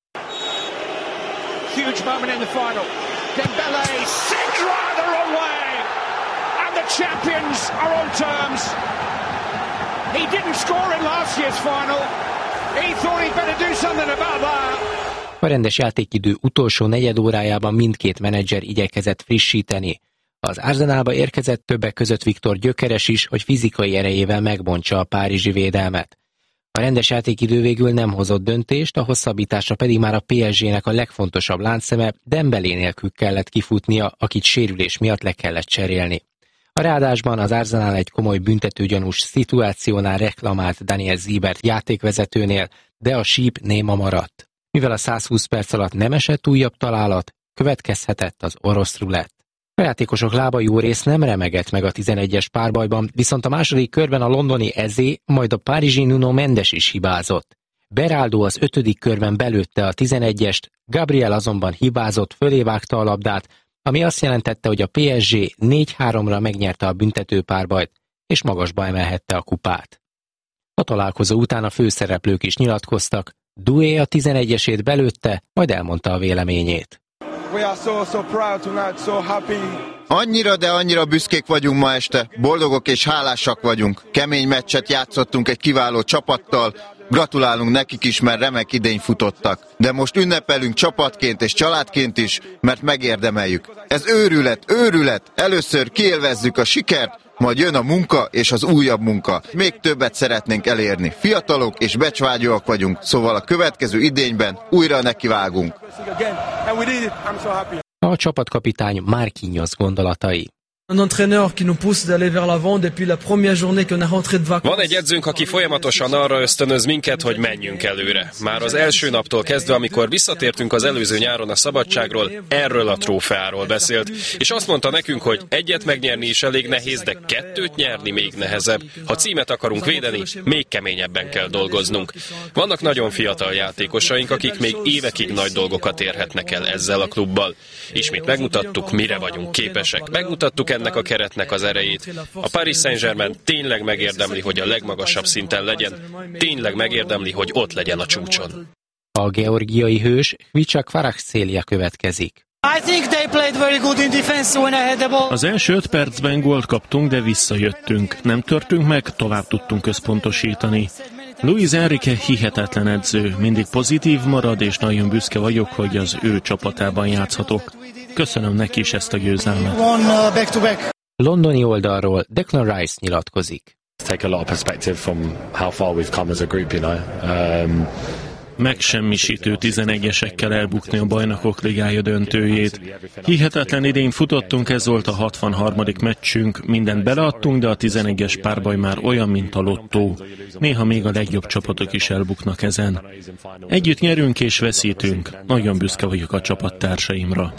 Huge moment in the final. Dembélé sends right the wrong way, and the champions are on terms. He didn't score in last year's final. He thought he'd better do something about that. A rendes játékidő utolsó negyed órájában mindkét menedzser igyekezett frissíteni. Az Arsenalba érkezett többek között Viktor Gyökeres is, hogy fizikai erejével megbontsa a párizsi védelmet. A rendes játékidő végül nem hozott döntést, a hosszabbításra pedig már a pé es gének a legfontosabb láncszeme Dembélé nélkül kellett kifutnia, akit sérülés miatt le kellett cserélni. A ráadásban az Arsenal egy komoly büntetőgyanús szituációnál reklamált Daniel Siebert játékvezetőnél, de a síp néma maradt. Mivel a százhúsz perc alatt nem esett újabb találat, következhetett az orosz rulett. A játékosok lába jó rész nem remegett meg a tizenegyes párbajban, viszont a második körben a londoni Eze, majd a párizsi Nuno Mendes is hibázott. Beraldo az ötödik körben belőtte a tizenegyest, Gabriel azonban hibázott, fölévágta a labdát, ami azt jelentette, hogy a pé es gé négy háromra megnyerte a büntetőpárbajt, és magasba emelhette a kupát. A találkozó után a főszereplők is nyilatkoztak, Doué a tizenegyesét belőtte, majd elmondta a véleményét. Annyira, de annyira büszkék vagyunk ma este, boldogok és hálásak vagyunk. Kemény meccset játszottunk egy kiváló csapattal, gratulálunk nekik is, mert remek idény futottak. De most ünnepelünk csapatként és családként is, mert megérdemeljük. Ez őrület, őrület, először kiélvezzük a sikert, majd jön a munka és az újabb munka. Még többet szeretnénk elérni. Fiatalok és becsvágyóak vagyunk, szóval a következő idényben újra nekivágunk. A csapatkapitány Marquinhos gondolatai. Van egy edzőnk, aki folyamatosan arra ösztönöz minket, hogy menjünk előre. Már az első naptól kezdve, amikor visszatértünk az előző nyáron a szabadságról, erről a trófeáról beszélt, és azt mondta nekünk, hogy egyet megnyerni is elég nehéz, de kettőt nyerni még nehezebb. Ha címet akarunk védeni, még keményebben kell dolgoznunk. Vannak nagyon fiatal játékosaink, akik még évekig nagy dolgokat érhetnek el ezzel a klubbal. Ismét megmutattuk, mire vagyunk képesek. Megmutattuk ennek a keretnek az erejét. A Paris Saint-Germain tényleg megérdemli, hogy a legmagasabb szinten legyen. Tényleg megérdemli, hogy ott legyen a csúcson. A georgiai hős Khvicha Kvaratskhelia következik. Az első öt percben gólt kaptunk, de visszajöttünk. Nem törtünk meg, tovább tudtunk összpontosítani. Luis Enrique hihetetlen edző, mindig pozitív marad, és nagyon büszke vagyok, hogy az ő csapatában játszhatok. Köszönöm neki is ezt a győzelmet. Londoni oldalról Declan Rice nyilatkozik. Megsemmisítő tizenegyesekkel elbukni a Bajnokok Ligája döntőjét. Hihetetlen idén futottunk, ez volt a hatvanharmadik meccsünk, mindent beleadtunk, de a tizenegyes párbaj már olyan, mint a lottó. Néha még a legjobb csapatok is elbuknak ezen. Együtt nyerünk és veszítünk. Nagyon büszke vagyok a csapattársaimra.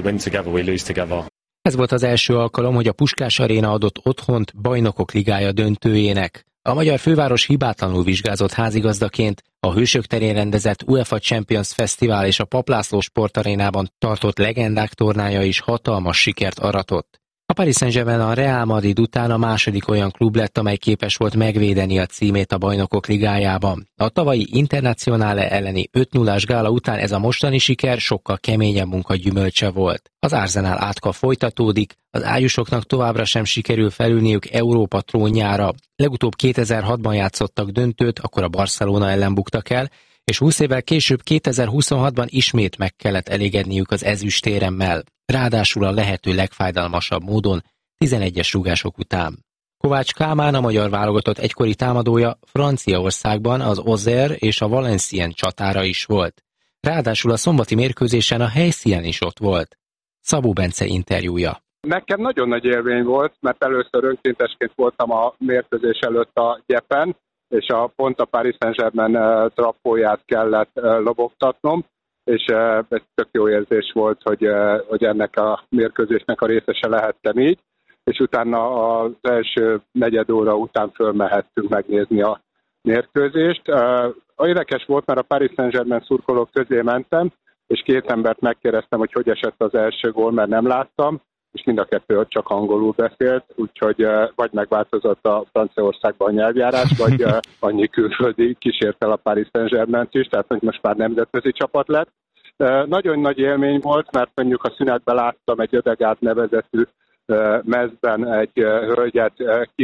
Ez volt az első alkalom, hogy a Puskás Aréna adott otthont Bajnokok Ligája döntőjének. A magyar főváros hibátlanul vizsgázott házigazdaként, a Hősök terén rendezett UEFA Champions Fesztivál és a Paplászló Sportarénában tartott legendák tornája is hatalmas sikert aratott. A Paris Saint-Germain a Real Madrid után a második olyan klub lett, amely képes volt megvédeni a címét a Bajnokok Ligájában. A tavalyi Internazionale elleni öt nullás gála után ez a mostani siker sokkal keményebb munka gyümölcse volt. Az Arsenal átka folytatódik, az ágyusoknak továbbra sem sikerül felülniük Európa trónjára. Legutóbb kétezer-hatban játszottak döntőt, akkor a Barcelona ellen buktak el, és húsz évvel később kétezer-huszonhatban ismét meg kellett elégedniük az ezüstéremmel, ráadásul a lehető legfájdalmasabb módon, tizenegyes rúgások után. Kovács Kálmán, a magyar válogatott egykori támadója Franciaországban az Auxerre és a Valenciennes csatára is volt. Ráadásul a szombati mérkőzésen a helyszínen is ott volt. Szabó Bence interjúja. Nekem nagyon nagy élmény volt, mert először önkéntesként voltam a mérkőzés előtt a gyepen, és a pont a Paris Saint-Germain trappóját kellett lobogtatnom, és ez tök jó érzés volt, hogy, hogy ennek a mérkőzésnek a részese lehettem így, és utána az első negyed óra után fölmehettünk megnézni a mérkőzést. Érdekes volt, mert a Paris Saint-Germain szurkolók közé mentem, és két embert megkérdeztem, hogy hogy esett az első gól, mert nem láttam, és mind a kettő csak angolul beszélt, úgyhogy vagy megváltozott a Franciaországban a nyelvjárás, vagy annyi külföldi kísért el a Paris Saint-Germaint is, tehát hogy most már nemzetközi csapat lett. Nagyon nagy élmény volt, mert mondjuk a szünetben láttam egy Ödegaard nevezetű mezben egy hölgyet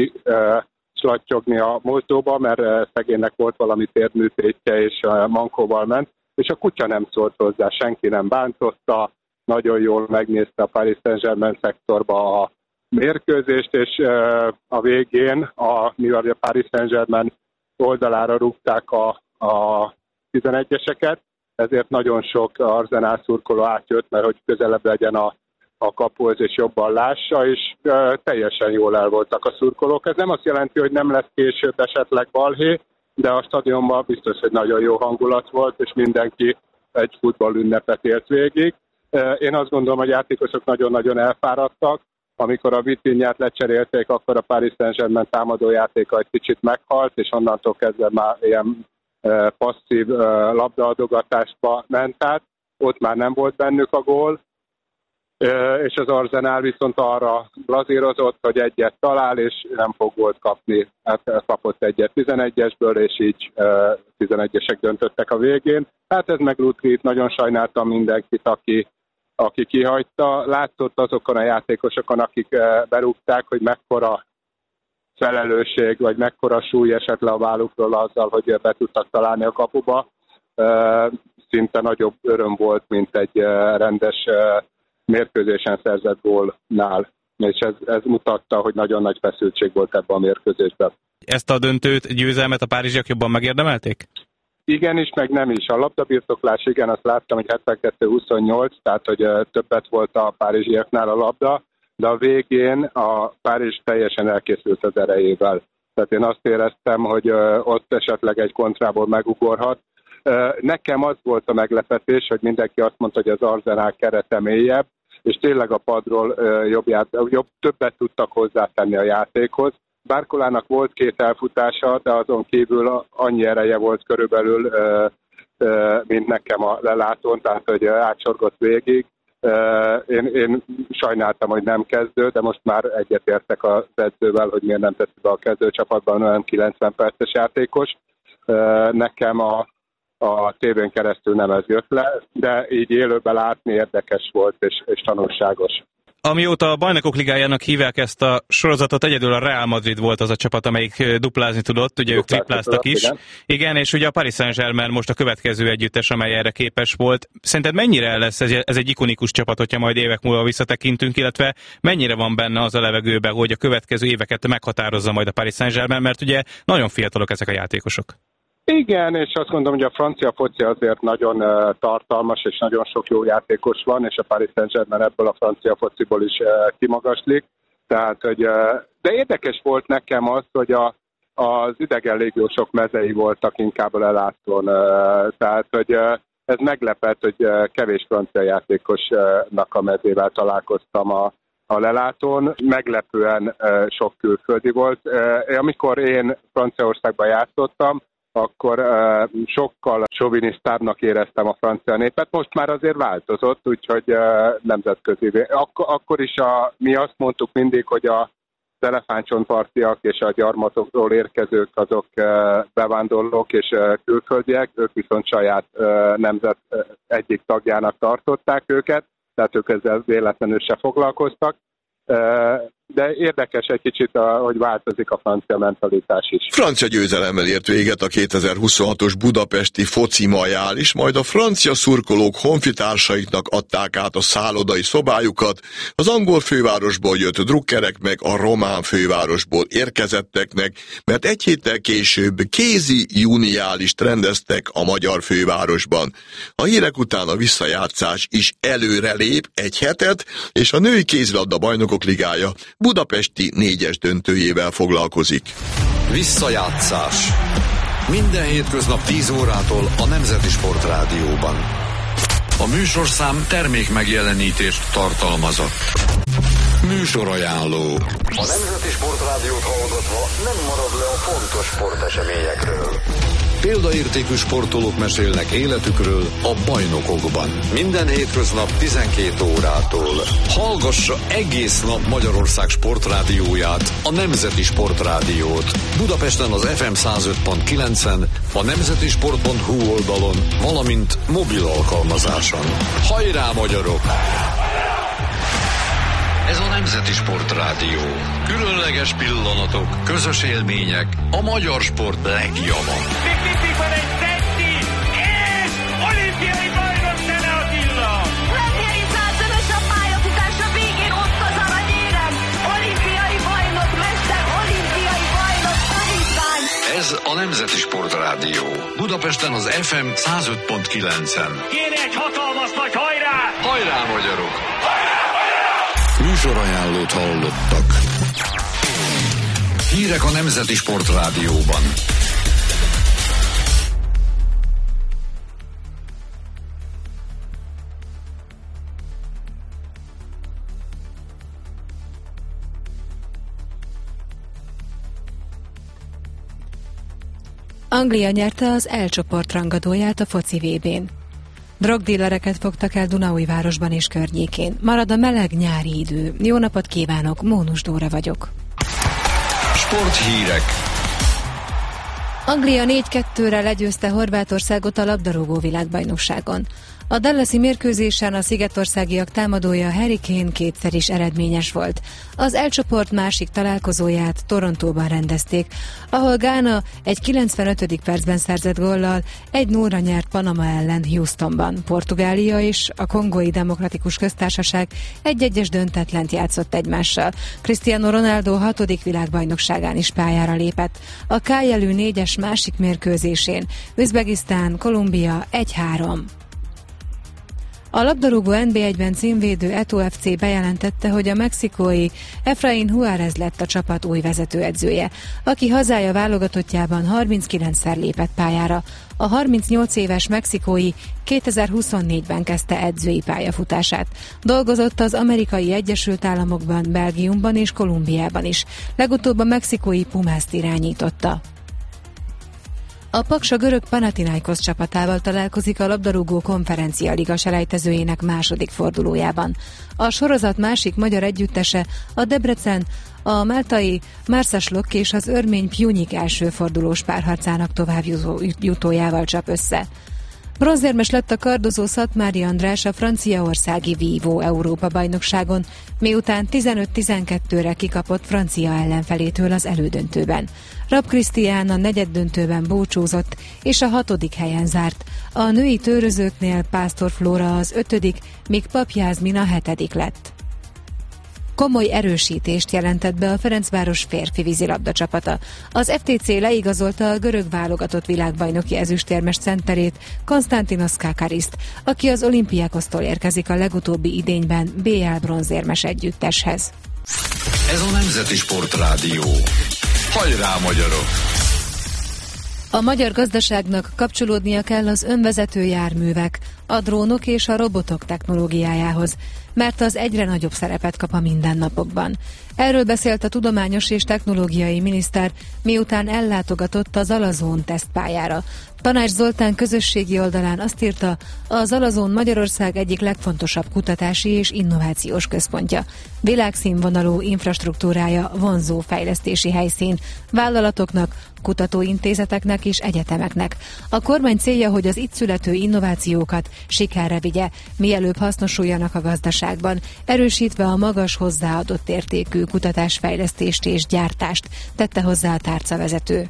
slattyogni a mosdóba, mert szegénynek volt valami térműtétje, és mankóval ment, és a kutya nem szólt hozzá, senki nem bántotta, nagyon jól megnézte a Paris Saint-Germain szektorba a mérkőzést, és a végén, a, mivel a Paris Saint-Germain oldalára rúgták a, a tizenegyeseket, ezért nagyon sok Arsenal szurkoló átjött, mert hogy közelebb legyen a, a kapuhoz és jobban lássa, és e, teljesen jól el voltak a szurkolók. Ez nem azt jelenti, hogy nem lesz később esetleg balhé, de a stadionban biztos, hogy nagyon jó hangulat volt, és mindenki egy futballünnepet élt végig. Én azt gondolom, hogy játékosok nagyon-nagyon elfáradtak. Amikor a Vitinhát lecserélték, akkor a Paris Saint-Germain támadójátéka egy kicsit meghalt, és onnantól kezdve már ilyen passzív labdaadogatásba ment át. Ott már nem volt bennük a gól, és az Arsenal viszont arra lazírozott, hogy egyet talál, és nem fog gólt kapni. Hát kapott egyet tizenegyesből, és így tizenegyesek döntöttek a végén. Hát ez meg Lutrit, nagyon sajnáltam mindenkit, aki aki kihagyta. Látszott azokon a játékosokon, akik berúgták, hogy mekkora felelősség, vagy mekkora súly esett le a vállukról azzal, hogy be tudtak találni a kapuba. Szinte nagyobb öröm volt, mint egy rendes mérkőzésen szerzett gólnál. És ez, ez mutatta, hogy nagyon nagy feszültség volt ebben a mérkőzésben. Ezt a döntőt, győzelmet a párizsiak jobban megérdemelték? Igen is, meg nem is. A labdabirtoklás, igen, azt láttam, hogy hetvenkettő huszonnyolc, tehát hogy többet volt a párizsiaknál a labda, de a végén a Párizs teljesen elkészült az erejével. Tehát én azt éreztem, hogy ott esetleg egy kontrából megugorhat. Nekem az volt a meglepetés, hogy mindenki azt mondta, hogy az Arsenal kerete mélyebb, és tényleg a padról jobb, jobb, többet tudtak hozzátenni a játékhoz. Bárkolának volt két elfutása, de azon kívül annyi ereje volt körülbelül, mint nekem a lelátón, tehát hogy átsorgott végig. Én, én sajnáltam, hogy nem kezdő, de most már egyetértek az edzővel, hogy miért nem teszi be a kezdőcsapatban olyan kilencven perces játékos. Nekem a, a tévén keresztül nem ez jött le, de így élőben látni érdekes volt és, és tanulságos. Amióta a Bajnokok Ligájának hívják ezt a sorozatot, egyedül a Real Madrid volt az a csapat, amelyik duplázni tudott, ugye duplázni ők tripláztak tudott, is. Igen. igen, és ugye a Paris Saint-Germain most a következő együttes, amely erre képes volt. Szerinted mennyire lesz ez, ez egy ikonikus csapat, hogyha majd évek múlva visszatekintünk, illetve mennyire van benne az a levegőben, hogy a következő éveket meghatározza majd a Paris Saint-Germain, mert ugye nagyon fiatalok ezek a játékosok. Igen, és azt gondolom, hogy a francia foci azért nagyon uh, tartalmas, és nagyon sok jó játékos van, és a Paris Saint-Germain ebből a francia fociból is uh, kimagaslik. Tehát, hogy, uh, de érdekes volt nekem az, hogy a, az idegen légiósok mezei voltak inkább a lelátón. Uh, tehát, hogy uh, ez meglepett, hogy uh, kevés francia játékosnak a mezével találkoztam a, a lelátón. Meglepően uh, sok külföldi volt. Uh, amikor én Franciaországban játszottam, akkor uh, sokkal sovinisztábbnak éreztem a francia népet. Most már azért változott, úgyhogy uh, nemzetközi. Ak- akkor is a, mi azt mondtuk mindig, hogy a elefántcsontpartiak és a gyarmatokról érkezők azok uh, bevándorlók és uh, külföldiek, ők viszont saját uh, nemzet uh, egyik tagjának tartották őket, tehát ők ezzel véletlenül se foglalkoztak. Uh, de érdekes egy kicsit, hogy változik a francia mentalitás is. Francia győzelemmel ért véget a kétezer-huszonhatos budapesti foci majál, és majd a francia szurkolók honfitársaiknak adták át a szállodai szobájukat, az angol fővárosból jött drukkerek meg a román fővárosból érkezetteknek, mert egy héttel később kézi juniálist rendeztek a magyar fővárosban. A hírek után a visszajátszás is előrelép egy hetet, és a női kézilabda bajnokok ligája budapesti négyes döntőjével foglalkozik. Visszajátszás. Minden hétköznap tíz órától a Nemzeti Sport Rádióban. A műsorszám termék megjelenítést tartalmazott. Műsorajánló. A Nemzeti Sport Rádiót hallgatva nem marad le a fontos sporteseményekről. Példaértékű sportolók mesélnek életükről a bajnokokban. Minden hétköznap tizenkét órától. Hallgassa egész nap Magyarország sportrádióját, a Nemzeti Sport Rádiót. Budapesten az ef em száz öt pont kilencen, a nemzetisport pont hu oldalon, valamint mobil alkalmazáson. Hajrá, magyarok! Ez a Nemzeti Sport Rádió. Különleges pillanatok, közös élmények, a magyar sport legjava. Van egy tetti, és olimpiai bajnok Szene Attila! Reggeli százszörös a pályafutása végén ott az aranyérem. Olimpiai bajnok, mester, olimpiai bajnok, tanítvány. Ez a Nemzeti Sport Rádió. Budapesten az ef em száz öt pont kilencen. Kéne egy hatalmas nagy hajrá! Hajrá, magyarok! Műsorajánlót hallottak. Hírek a Nemzeti Sport Rádióban. Anglia nyerte az L csoport rangadóját a foci vé bén. Drogdílereket fogtak el Dunaújvárosban és környékén. Marad a meleg nyári idő. Jó napot kívánok, Mónus Dóra vagyok. Sporthírek. Anglia négy kettőre legyőzte Horvátországot a labdarúgó világbajnokságon. A Dallasi mérkőzésen a szigetországiak támadója Harry Kane kétszer is eredményes volt. Az L csoport másik találkozóját Torontóban rendezték, ahol Gána egy kilencvenötödik percben szerzett góllal egy nulla nyert Panama ellen Houstonban. Portugália és a Kongói Demokratikus Köztársaság egy-egyes döntetlent játszott egymással. Cristiano Ronaldo hatodik világbajnokságán is pályára lépett. A K-jelű négyes másik mérkőzésén Üzbegisztán, Kolumbia egy három. A labdarúgó en bé egyben címvédő Eto ef cé bejelentette, hogy a mexikói Efraín Juárez lett a csapat új vezetőedzője, aki hazája válogatottjában harminckilencszer lépett pályára. A harmincnyolc éves mexikói kétezer-huszonnégyben kezdte edzői pályafutását. Dolgozott az Amerikai Egyesült Államokban, Belgiumban és Kolumbiában is. Legutóbb a mexikói Pumászt irányította. A Paks a görög Panathinaikos csapatával találkozik a labdarúgó konferencia liga selejtezőjének második fordulójában. A sorozat másik magyar együttese, a Debrecen, a máltai Marsaslok és az örmény Pjunik első fordulós párharcának továbbjutójával csap össze. Bronzérmes lett a kardozó Szatmári András a franciaországi Vívó Európa-bajnokságon, miután tizenöt tizenkettőre kikapott francia ellenfelétől az elődöntőben. Rab Krisztián a negyeddöntőben búcsúzott, és a hatodik helyen zárt. A női tőrözőknél Pásztor Flóra az ötödik, míg Pap Jászmin a hetedik lett. Komoly erősítést jelentett be a Ferencváros férfi vízilabda csapata. Az ef té cé leigazolta a görög válogatott világbajnoki ezüstérmes centerét, Konstantinos Kakariszt, aki az Olympiakosztól érkezik a legutóbbi idényben bé el bronzérmes együtteshez. Ez a Nemzeti Sport Rádió. Hajrá, magyarok! A magyar gazdaságnak kapcsolódnia kell az önvezető járművek, a drónok és a robotok technológiájához, mert az egyre nagyobb szerepet kap a mindennapokban. Erről beszélt a tudományos és technológiai miniszter, miután ellátogatott a Zalazón tesztpályára. Tanács Zoltán közösségi oldalán azt írta, a Zalazón Magyarország egyik legfontosabb kutatási és innovációs központja. Világszínvonalú infrastruktúrája vonzó fejlesztési helyszín vállalatoknak, kutatóintézeteknek és egyetemeknek. A kormány célja, hogy az itt születő innovációkat sikerre vigye, mielőbb hasznosuljanak a gazdaságban, erősítve a magas hozzáadott értékű kutatásfejlesztést és gyártást, tette hozzá a tárcavezető.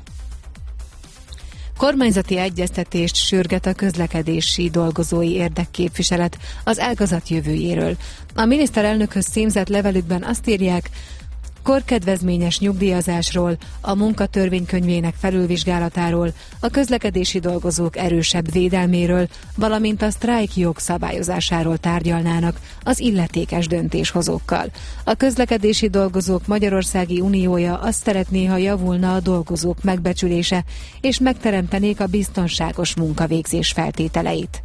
Kormányzati egyeztetést sürget a közlekedési dolgozói érdekképviselet az ágazat jövőjéről. A miniszterelnökhöz címzett levelükben azt írják, korkedvezményes nyugdíjazásról, a munkatörvénykönyvének felülvizsgálatáról, a közlekedési dolgozók erősebb védelméről, valamint a sztrájk jog szabályozásáról tárgyalnának az illetékes döntéshozókkal. A közlekedési dolgozók Magyarországi Uniója azt szeretné, ha javulna a dolgozók megbecsülése, és megteremtenék a biztonságos munkavégzés feltételeit.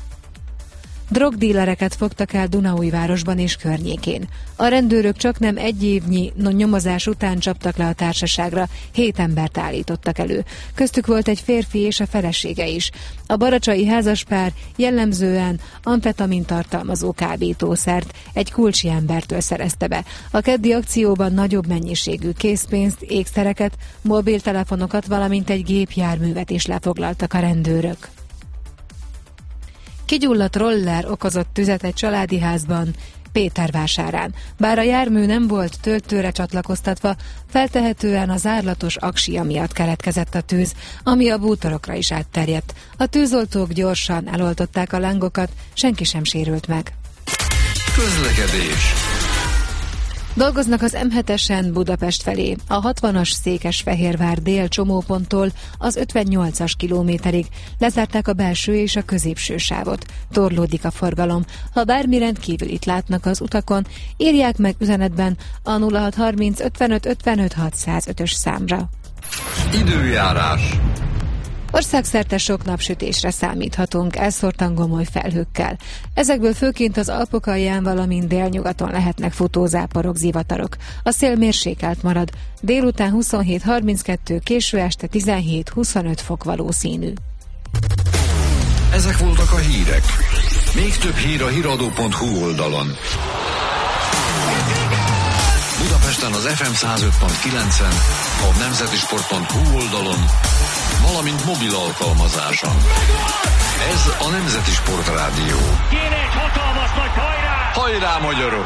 Drogdílereket fogtak el Dunaújvárosban és környékén. A rendőrök csaknem egy évnyi nyomozás után csaptak le a társaságra, hét embert állítottak elő. Köztük volt egy férfi és a felesége is. A baracsai házaspár jellemzően amfetamin tartalmazó kábítószert egy kulcsi embertől szerezte be. A keddi akcióban nagyobb mennyiségű készpénzt, ékszereket, mobiltelefonokat, valamint egy gépjárművet is lefoglaltak a rendőrök. Kigyulladt roller okozott tüzet egy családi házban Pétervásárán. Bár a jármű nem volt töltőre csatlakoztatva, feltehetően az zárlatos aksia miatt keletkezett a tűz, ami a bútorokra is átterjedt. A tűzoltók gyorsan eloltották a lángokat, senki sem sérült meg. Közlekedés. Dolgoznak az em hetesen Budapest felé. A hatvanas Székesfehérvár dél csomóponttól az ötvennyolcas kilométerig lezárták a belső és a középső sávot. Torlódik a forgalom. Ha bármi rendkívülit látnak az utakon, írják meg üzenetben a nulla hat harminc ötvenöt ötvenöt hatszázötös számra. Időjárás. Országszerte sok napsütésre számíthatunk, elszórtan gomoly felhőkkel. Ezekből főként az Alpok alján, valamint délnyugaton lehetnek futózáporok, zivatarok. A szél mérsékelt marad, délután huszonhét harminckettő, késő este tizenhét huszonöt fok valószínű. Ezek voltak a hírek. Még több hír a híradó pont hu oldalon. Budapesten az ef em száz öt pont kilencen, a nemzetisport pont hu oldalon, valamint mobil alkalmazáson. Ez a Nemzeti Sport Rádió. Kéne egy hatalmas nagy hajrá! Hajrá, magyarok!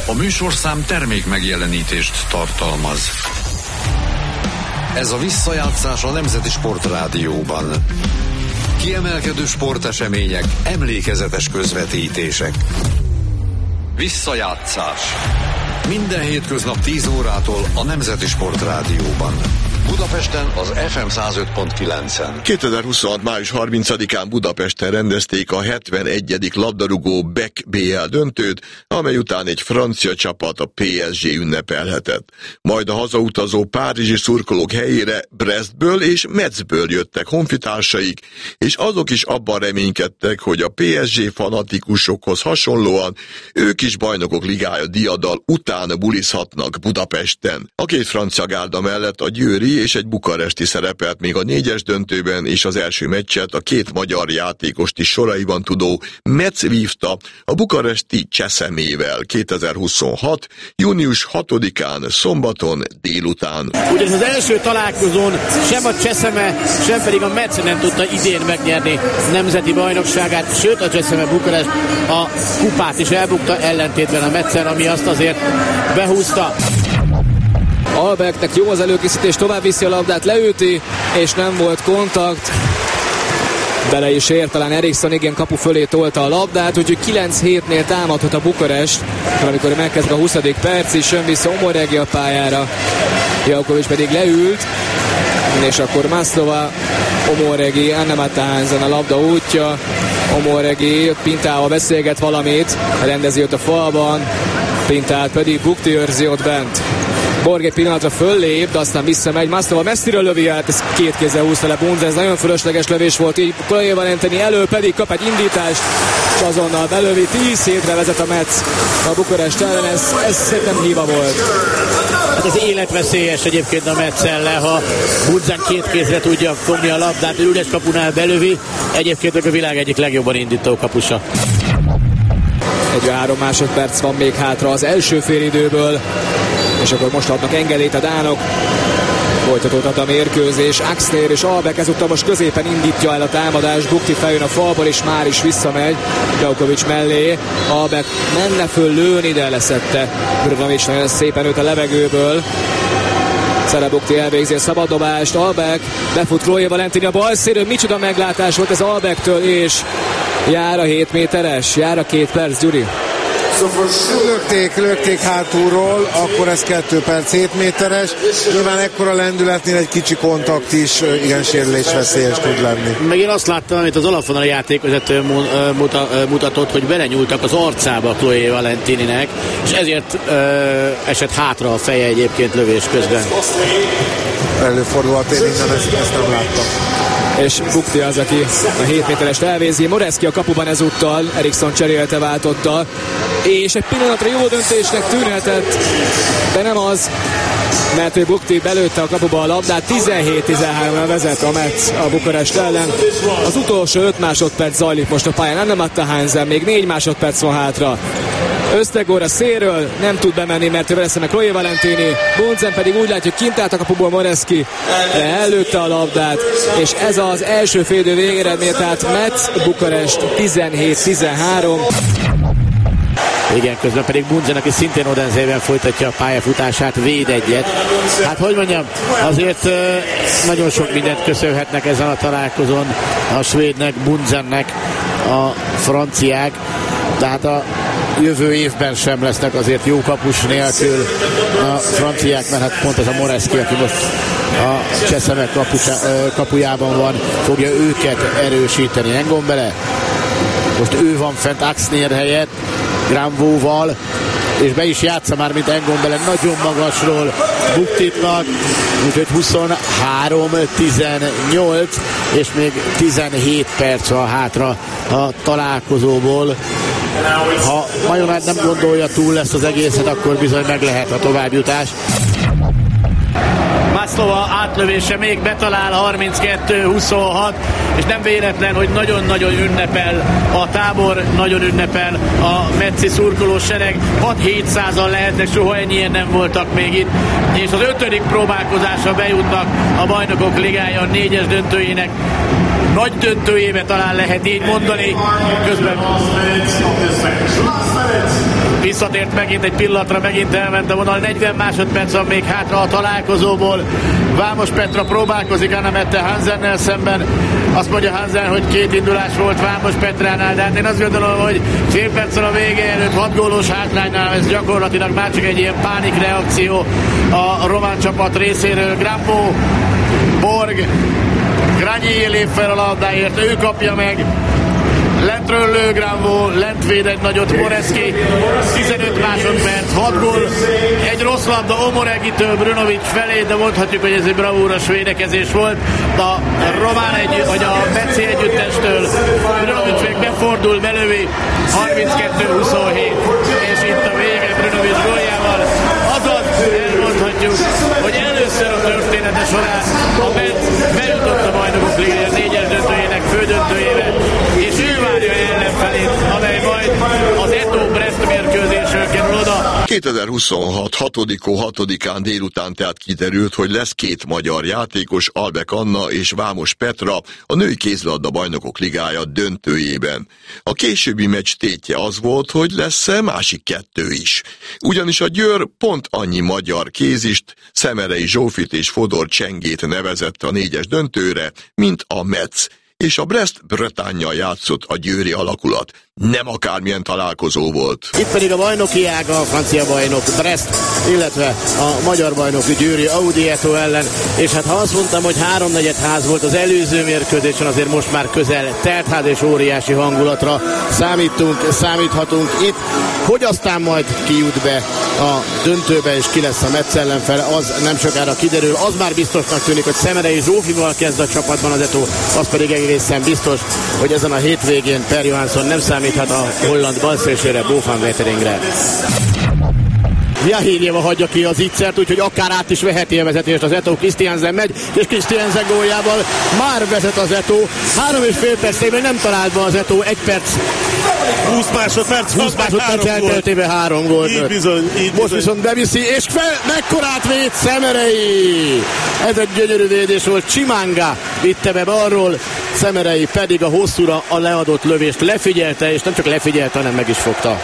A műsorszám termék megjelenítést tartalmaz. Ez a visszajátszás a Nemzeti Sportrádióban. Kiemelkedő sportesemények, emlékezetes közvetítések. Visszajátszás. Minden hétköznap tíz órától a Nemzeti Sportrádióban. Budapesten az ef em száz öt pont kilencen. kétezer-huszonhat. május harmincadikán Budapesten rendezték a hetvenegyedik labdarúgó Beck bé el döntőt, amely után egy francia csapat, a pé es gé ünnepelhetett. Majd a hazautazó párizsi szurkolók helyére Brestből és Metzből jöttek honfitársaik, és azok is abban reménykedtek, hogy a pé es gé fanatikusokhoz hasonlóan ők is bajnokok ligája diadal után bulizhatnak Budapesten. A két francia gárda mellett a győri és egy bukaresti szerepelt még a négyes döntőben, és az első meccset a két magyar játékost is soraiban tudó Metz vívta a bukaresti Cseszemével kétezer-huszonhat. június hatodikán szombaton délután. Ugyanis az első találkozón sem a Cseszeme, sem pedig a Metz nem tudta idén megnyerni nemzeti bajnokságát, sőt a Cseszeme Bukarest a kupát is elbukta, ellentétben a Metzen, ami azt azért behúzta. Albertnek jó az előkészítés, tovább viszi a labdát, leüti, és nem volt kontakt. Bele is ért, talán Eriksson igen kapu fölé tolta a labdát, úgyhogy kilenc hétnél támadhat a Bukarest, amikor megkezd a huszadik perc is, jön vissza Omoregi a pályára, Jakovics pedig leült, és akkor Mászlova, Omoregi, Annemata Hansen a labda útja, Omoregi Pintával beszélget valamit, rendezi ott a falban, Pintát pedig Bukti őrzi ott bent. Borg egy pillanatra föllép, de aztán visszamegy. Mászlova messziről lövi át, ez két kézzel húzta le Bunze, ez nagyon fölösleges lövés volt, így Kolai Valentini elő pedig kap egy indítást, és azonnal belövi, tíz hétre vezet a Metz a Bukarest ellen, ez, ez szerintem hiba volt. Hát ez életveszélyes egyébként a Metz ellen, ha Bunzen két kézre tudja fogni a labdát, üres kapunál belövi, egyébként a világ egyik legjobban indító kapusa. negyvenhárom másodperc van még hátra az első félidőből, és akkor most adnak engedélyt a dánok. Folytatódhat a mérkőzés. Axnér és Albeck ezúttal most középen indítja el a támadást. Bukti feljön a falból, és már is visszamegy Jakovics mellé. Albeck menne föl lőni, de leszette. Brnovics nagyon szépen őt a levegőből. Szerebukti elvégzi a szabaddobást. Albeck befut Chloé Valentini a bal szélről. Micsoda meglátás volt ez Albecktől, és jár a hét méteres, jár a két perc, Gyuri. Lökték, lökték hátulról, akkor ez kettő perc hét méteres. Nyilván ekkora lendületnél egy kicsi kontakt is igen sérülésveszélyes tud lenni. Meg én azt láttam, amit az alapvonali játékvezető mutatott, hogy belenyúltak az arcába Chloé Valentininek, és ezért ö, esett hátra a feje egyébként lövés közben. Előfordulhat, én innen ezt, ezt nem láttam. És Bukti az, aki a hét méterest elvézi. Moreski a kapuban ezúttal, Eriksson cserélte, váltotta, és egy pillanatra jó döntésnek tűnhetett, de nem az, mert ő Bukti belőtte a kapuba a labdát. tizenhét tizenhárom vezet a Metz a Bukarest ellen. Az utolsó öt másodperc zajlik most a pályán, Annemata Hansen, még négy másodperc van hátra. Ösztegor a szélről nem tud bemenni, mert ő veszem meg Chloé Valentini, Bunzen pedig úgy látja, hogy kint állt a kapuból Moreski, de ellőtte a labdát, és ez az első félidő végeredmény, tehát Metz Bukarest tizenhét tizenhárom. Igen, közben pedig Bunzen, aki szintén Odenzében folytatja a pályafutását, véd egyet. Hát hogy mondjam, azért nagyon sok mindent köszönhetnek ezen a találkozón a svédnek, Bunzennek a franciák, tehát a jövő évben sem lesznek azért jó kapus nélkül a franciák, mert hát pont ez a Moreski, aki most a Cseszeme kapujában van, fogja őket erősíteni. Engombele, most ő van fent Axnér helyett, Granvóval, és be is játsza már, mint Engombele, nagyon magasról Buktitnak, úgyhogy huszonhárom tizennyolc, és még tizenhét perc van hátra a találkozóból. Ha Majonát nem gondolja túl lesz az egészet, akkor bizony meg lehet a továbbjutás. Mászlova átlövése még betalál, harminckettő huszonhat, és nem véletlen, hogy nagyon-nagyon ünnepel a tábor, nagyon ünnepel a metzi szurkoló sereg. hat-hétszázan lehetnek, soha ennyien nem voltak még itt, és az ötödik próbálkozásra bejutnak a Bajnokok Ligája négyes döntőjének nagy döntőjébe, talán lehet így mondani. Közben visszatért megint egy pillanatra, megint elment a vonal, negyven másodperc van még hátra a találkozóból. Vámos Petra próbálkozik Anna Mette Hansennel szemben. Azt mondja Hansen, hogy két indulás volt Vámos Petránál, de hát én azt gondolom, hogy fél perccel a vége előtt hat gólos hátránynál ez gyakorlatilag már csak egy ilyen pánikreakció a román csapat részéről. Grambo, Borg, Granier lép fel a labdáért, ő kapja meg. Lentről lő Grambo, lent véd egy nagyot Moreski, tizenöt másodperc, hat gól, egy rossz labda Omoregitől Brunovic felé, de mondhatjuk, hogy ez egy bravúros védekezés volt. A román egy, vagy a Meci együttestől Brunovic még befordul, belövi, harminckettő huszonhét, és itt a vége Brunovic góljával. Azaz elmondhatjuk, hogy először a története során a Metz bejutott a Bajnokok Ligája négyes döntőjének fődöntőjébe, és ő várja ellenfelét, amely majd az Eto Brest mérkőzésről kerül oda. kétezer-huszonhat hatodikó hatodikán délután tehát kiderült, hogy lesz két magyar játékos, Albek Anna és Vámos Petra a női kézilabda Bajnokok Ligája döntőjében. A későbbi meccs tétje az volt, hogy lesz-e másik kettő is. Ugyanis a Győr pont annyi magyar kézist, Szemerei Zsófit és Fodor Csengét nevezett a négyes döntőre, mint a Metz, és a Brest-Bretánnyal játszott a győri alakulat. Nem akármilyen találkozó volt. Itt pedig a bajnoki ága, a francia bajnok Brest, illetve a magyar bajnoki győri Audi Eto ellen, és hát ha azt mondtam, hogy háromnegyed ház volt az előző mérkőzésen, azért most már közel teltház és óriási hangulatra számítunk, számíthatunk itt. Hogy aztán majd kijut be a döntőbe, és ki lesz a Metz ellenfele, az nem sokára kiderül. Az már biztosnak tűnik, hogy Szemerei Zsófival kezd a csapatban az Eto, az pedig egészen biztos, hogy ezen a hétvégén Per Johansson nem számíthat a holland balszélsőre, Bo van Weteringre. Jahirjeva hagyja ki az ittszert, úgyhogy akár át is veheti a vezetést az Eto. Christiansen megy, és Christiansen góljával már vezet az Eto. Három és fél percében nem talált be az Eto, egy perc. húsz másodperc, húsz másodperc elteltében három gólt. Így bizony, így Most viszont beviszi, és fel, mekkorát véd Szemerei! Ez egy gyönyörű védés volt, Csimanga vitte be balról, Szemerei pedig a hosszúra a leadott lövést lefigyelte, és nem csak lefigyelte, hanem meg is fogta.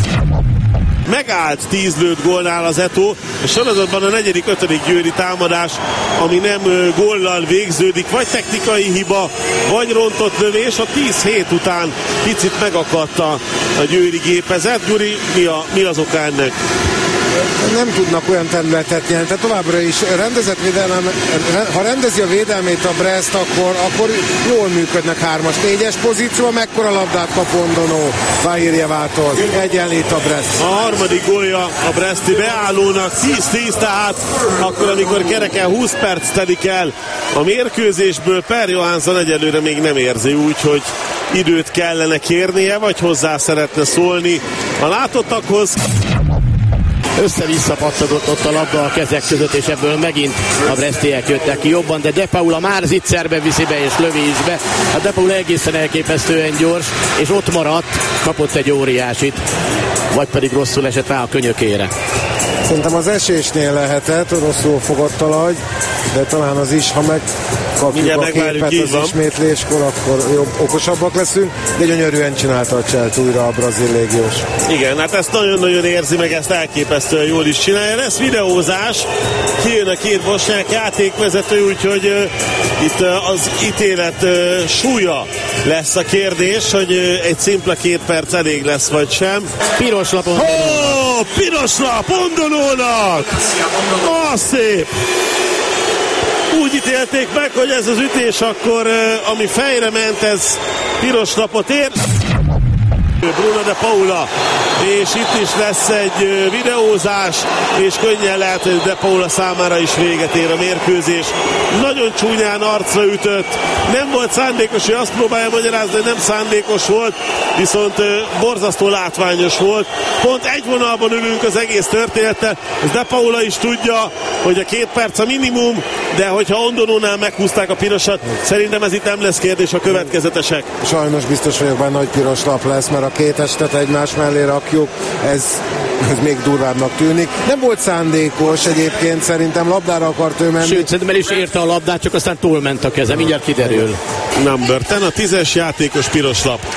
Megállt tíz lőtt gólnál az Eto, és sorozatban a negyedik, ötödik győri támadás, ami nem góllal végződik, vagy technikai hiba, vagy rontott lövés, a tíz hét után picit megakadt a, a győri gépezet. Gyuri, mi, a, mi az oka ennek? Nem tudnak olyan területet nyerni, tehát továbbra is rendezett védelem, ha rendezi a védelmét a Brest, akkor, akkor jól működnek hármas, négyes pozícióban, mekkora labdát kap Ondonó Vahirjevától, egyenlít a Brest. A harmadik gólja a breszti beállónak, tíz tíz, tehát akkor, amikor kereken húsz perc telik el a mérkőzésből, Per Johansson egyelőre még nem érzi úgy, hogy időt kellene kérnie, vagy hozzá szeretne szólni a látottakhoz. Össze-vissza pattogott ott a labda a kezek között, és ebből megint a bresztiek jöttek ki jobban, de De Paula már zicserbe viszi be, és lövi is be. A De Paula egészen elképesztően gyors, és ott maradt, kapott egy óriásit, vagy pedig rosszul esett rá a könyökére. Szerintem az esésnél lehetett, rosszul fogott a lagy, de talán az is, ha megkapjuk a képet az ismétléskor, akkor jobb, okosabbak leszünk, de gyönyörűen csinálta a cselt újra a brazil légiós. Igen, hát ezt nagyon-nagyon érzi meg, ezt elképesztően jól is csinálja. Lesz videózás, kijön a két bosnyák játékvezető, úgyhogy uh, itt uh, az ítélet uh, súlya lesz a kérdés, hogy uh, egy szimpla két perc elég lesz, vagy sem. Piros lapon. Oh, piros lap Ondonónak! Ah, szép! Úgy ítélték meg, hogy ez az ütés akkor, ami fejre ment, ez piros lapot ér. Bruno de Paula, és itt is lesz egy videózás, és könnyen lehet, hogy de Paula számára is véget ér a mérkőzés. Nagyon csúnyán arcra ütött, nem volt szándékos, hogy azt próbálja magyarázni, hogy nem szándékos volt, viszont borzasztó látványos volt. Pont egy vonalban ülünk az egész történettel, ez de Paula is tudja, hogy a két perc a minimum, de hogyha Ondonónál meghúzták a pirosat, szerintem ez itt nem lesz kérdés, a következetesek. Sajnos biztos vagyok benne, hogy piros lap lesz, mert a két estet egymás mellé rakjuk, ez, ez még durvábbnak tűnik. Nem volt szándékos egyébként, szerintem labdára akart ő menni. Sőt, szerintem el is érte a labdát, csak aztán túlment a keze, mindjárt kiderül. Number tíz, a tízes játékos piros lap.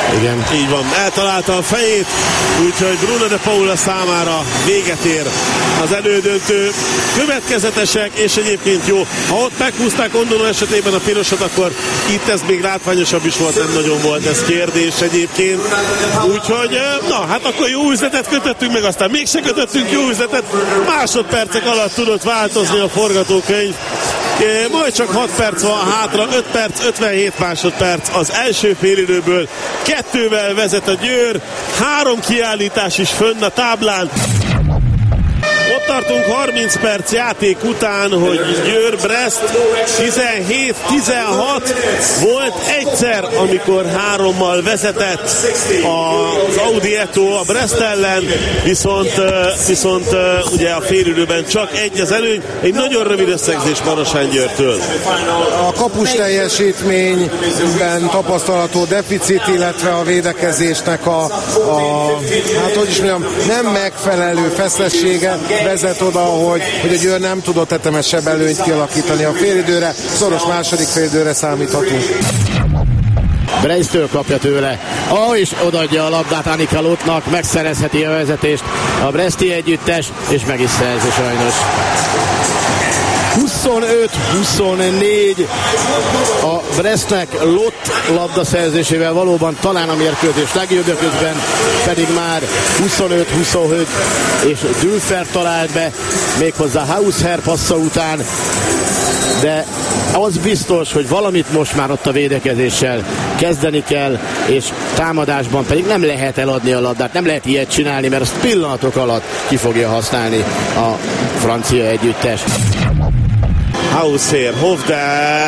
Igen. Így van, eltalálta a fejét, úgyhogy Bruno de Paula számára véget ér az elődöntő. Következetesek, és egyébként jó. Ha ott meghúzták Ondono esetében a pirosat, akkor itt ez még látványosabb is volt, nem nagyon volt ez kérdés egyébként. Úgyhogy, na, hát akkor jó üzletet kötöttünk meg, aztán mégse kötöttünk jó üzletet. Másodpercek alatt tudott változni a forgatókönyv. Majd csak hat perc van hátra, öt perc, ötvenhét másodperc az első félidőből. Kettővel vezet a Győr, három kiállítás is fönn a táblán. Ott tartunk harminc perc játék után, hogy Győr-Brest tizenhét tizenhat volt egyszer, amikor hárommal vezetett az Audi Eto a Brest ellen, viszont, viszont ugye a félidőben csak egy az előny. Egy nagyon rövid összegzés Marosán Győrtől. A kapus teljesítményben tapasztalható deficit, illetve a védekezésnek a, a hát hogy is mondjam, nem megfelelő feszessége vezet oda, hogy, hogy a Győr nem tudott tetemesebb előnyt kialakítani a félidőre. Szoros második félidőre számíthatunk. Brejsztől kapja tőle. Ah, és odaadja a labdát Annika Lottnak, megszerezheti a vezetést a breszti együttes, és meg is szerzi sajnos. huszonöt huszonnégy a Brestnek Lott labdaszerzésével valóban talán a mérkőzés legjobb, közben pedig már huszonöt huszonöt és Dülfer talált be, méghozzá Hausher passza után, de az biztos, hogy valamit most már ott a védekezéssel kezdeni kell, és támadásban pedig nem lehet eladni a labdát, nem lehet ilyet csinálni, mert azt pillanatok alatt ki fogja használni a francia együttes. Hausher, Hovden!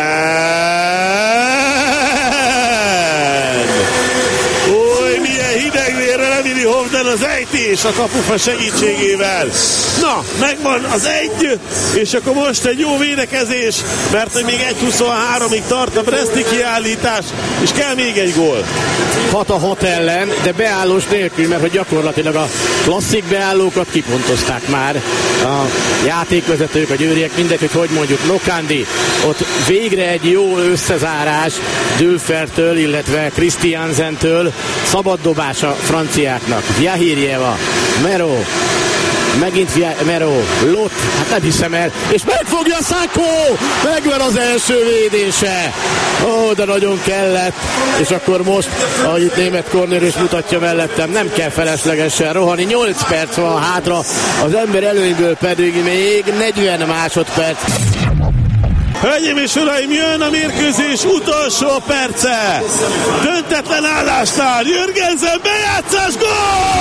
Új, milyen hidegvérre levinni Hovden az ejtés a kapufa segítségével. Na, megvan az egy, és akkor most egy jó védekezés, mert még egy huszonháromig tart a breszti kiállítás, és kell még egy gól. hat a hat ellen, de beállós nélkül, mert hogy gyakorlatilag a klasszik beállókat kipontozták már a játékvezetők, a győriek, mindegy, hogy hogy mondjuk. Nokandi, ott végre egy jó összezárás Dülfertől, illetve Christiansentől, szabad dobás a franciáknak. Jahirjeva, Mero, megint Via- Mero, Lott, hát nem hiszem el, és megfogja Sakho, megvan az első védése. Ó, de nagyon kellett, és akkor most, ahogy itt német Kornél mutatja mellettem, nem kell feleslegesen rohani, nyolc perc van hátra, az ember előnyből pedig még negyven másodperc. Hölgyeim és uraim, jön a mérkőzés utolsó perce! Döntetlen állásnál Jürgensen bejátszás, gól!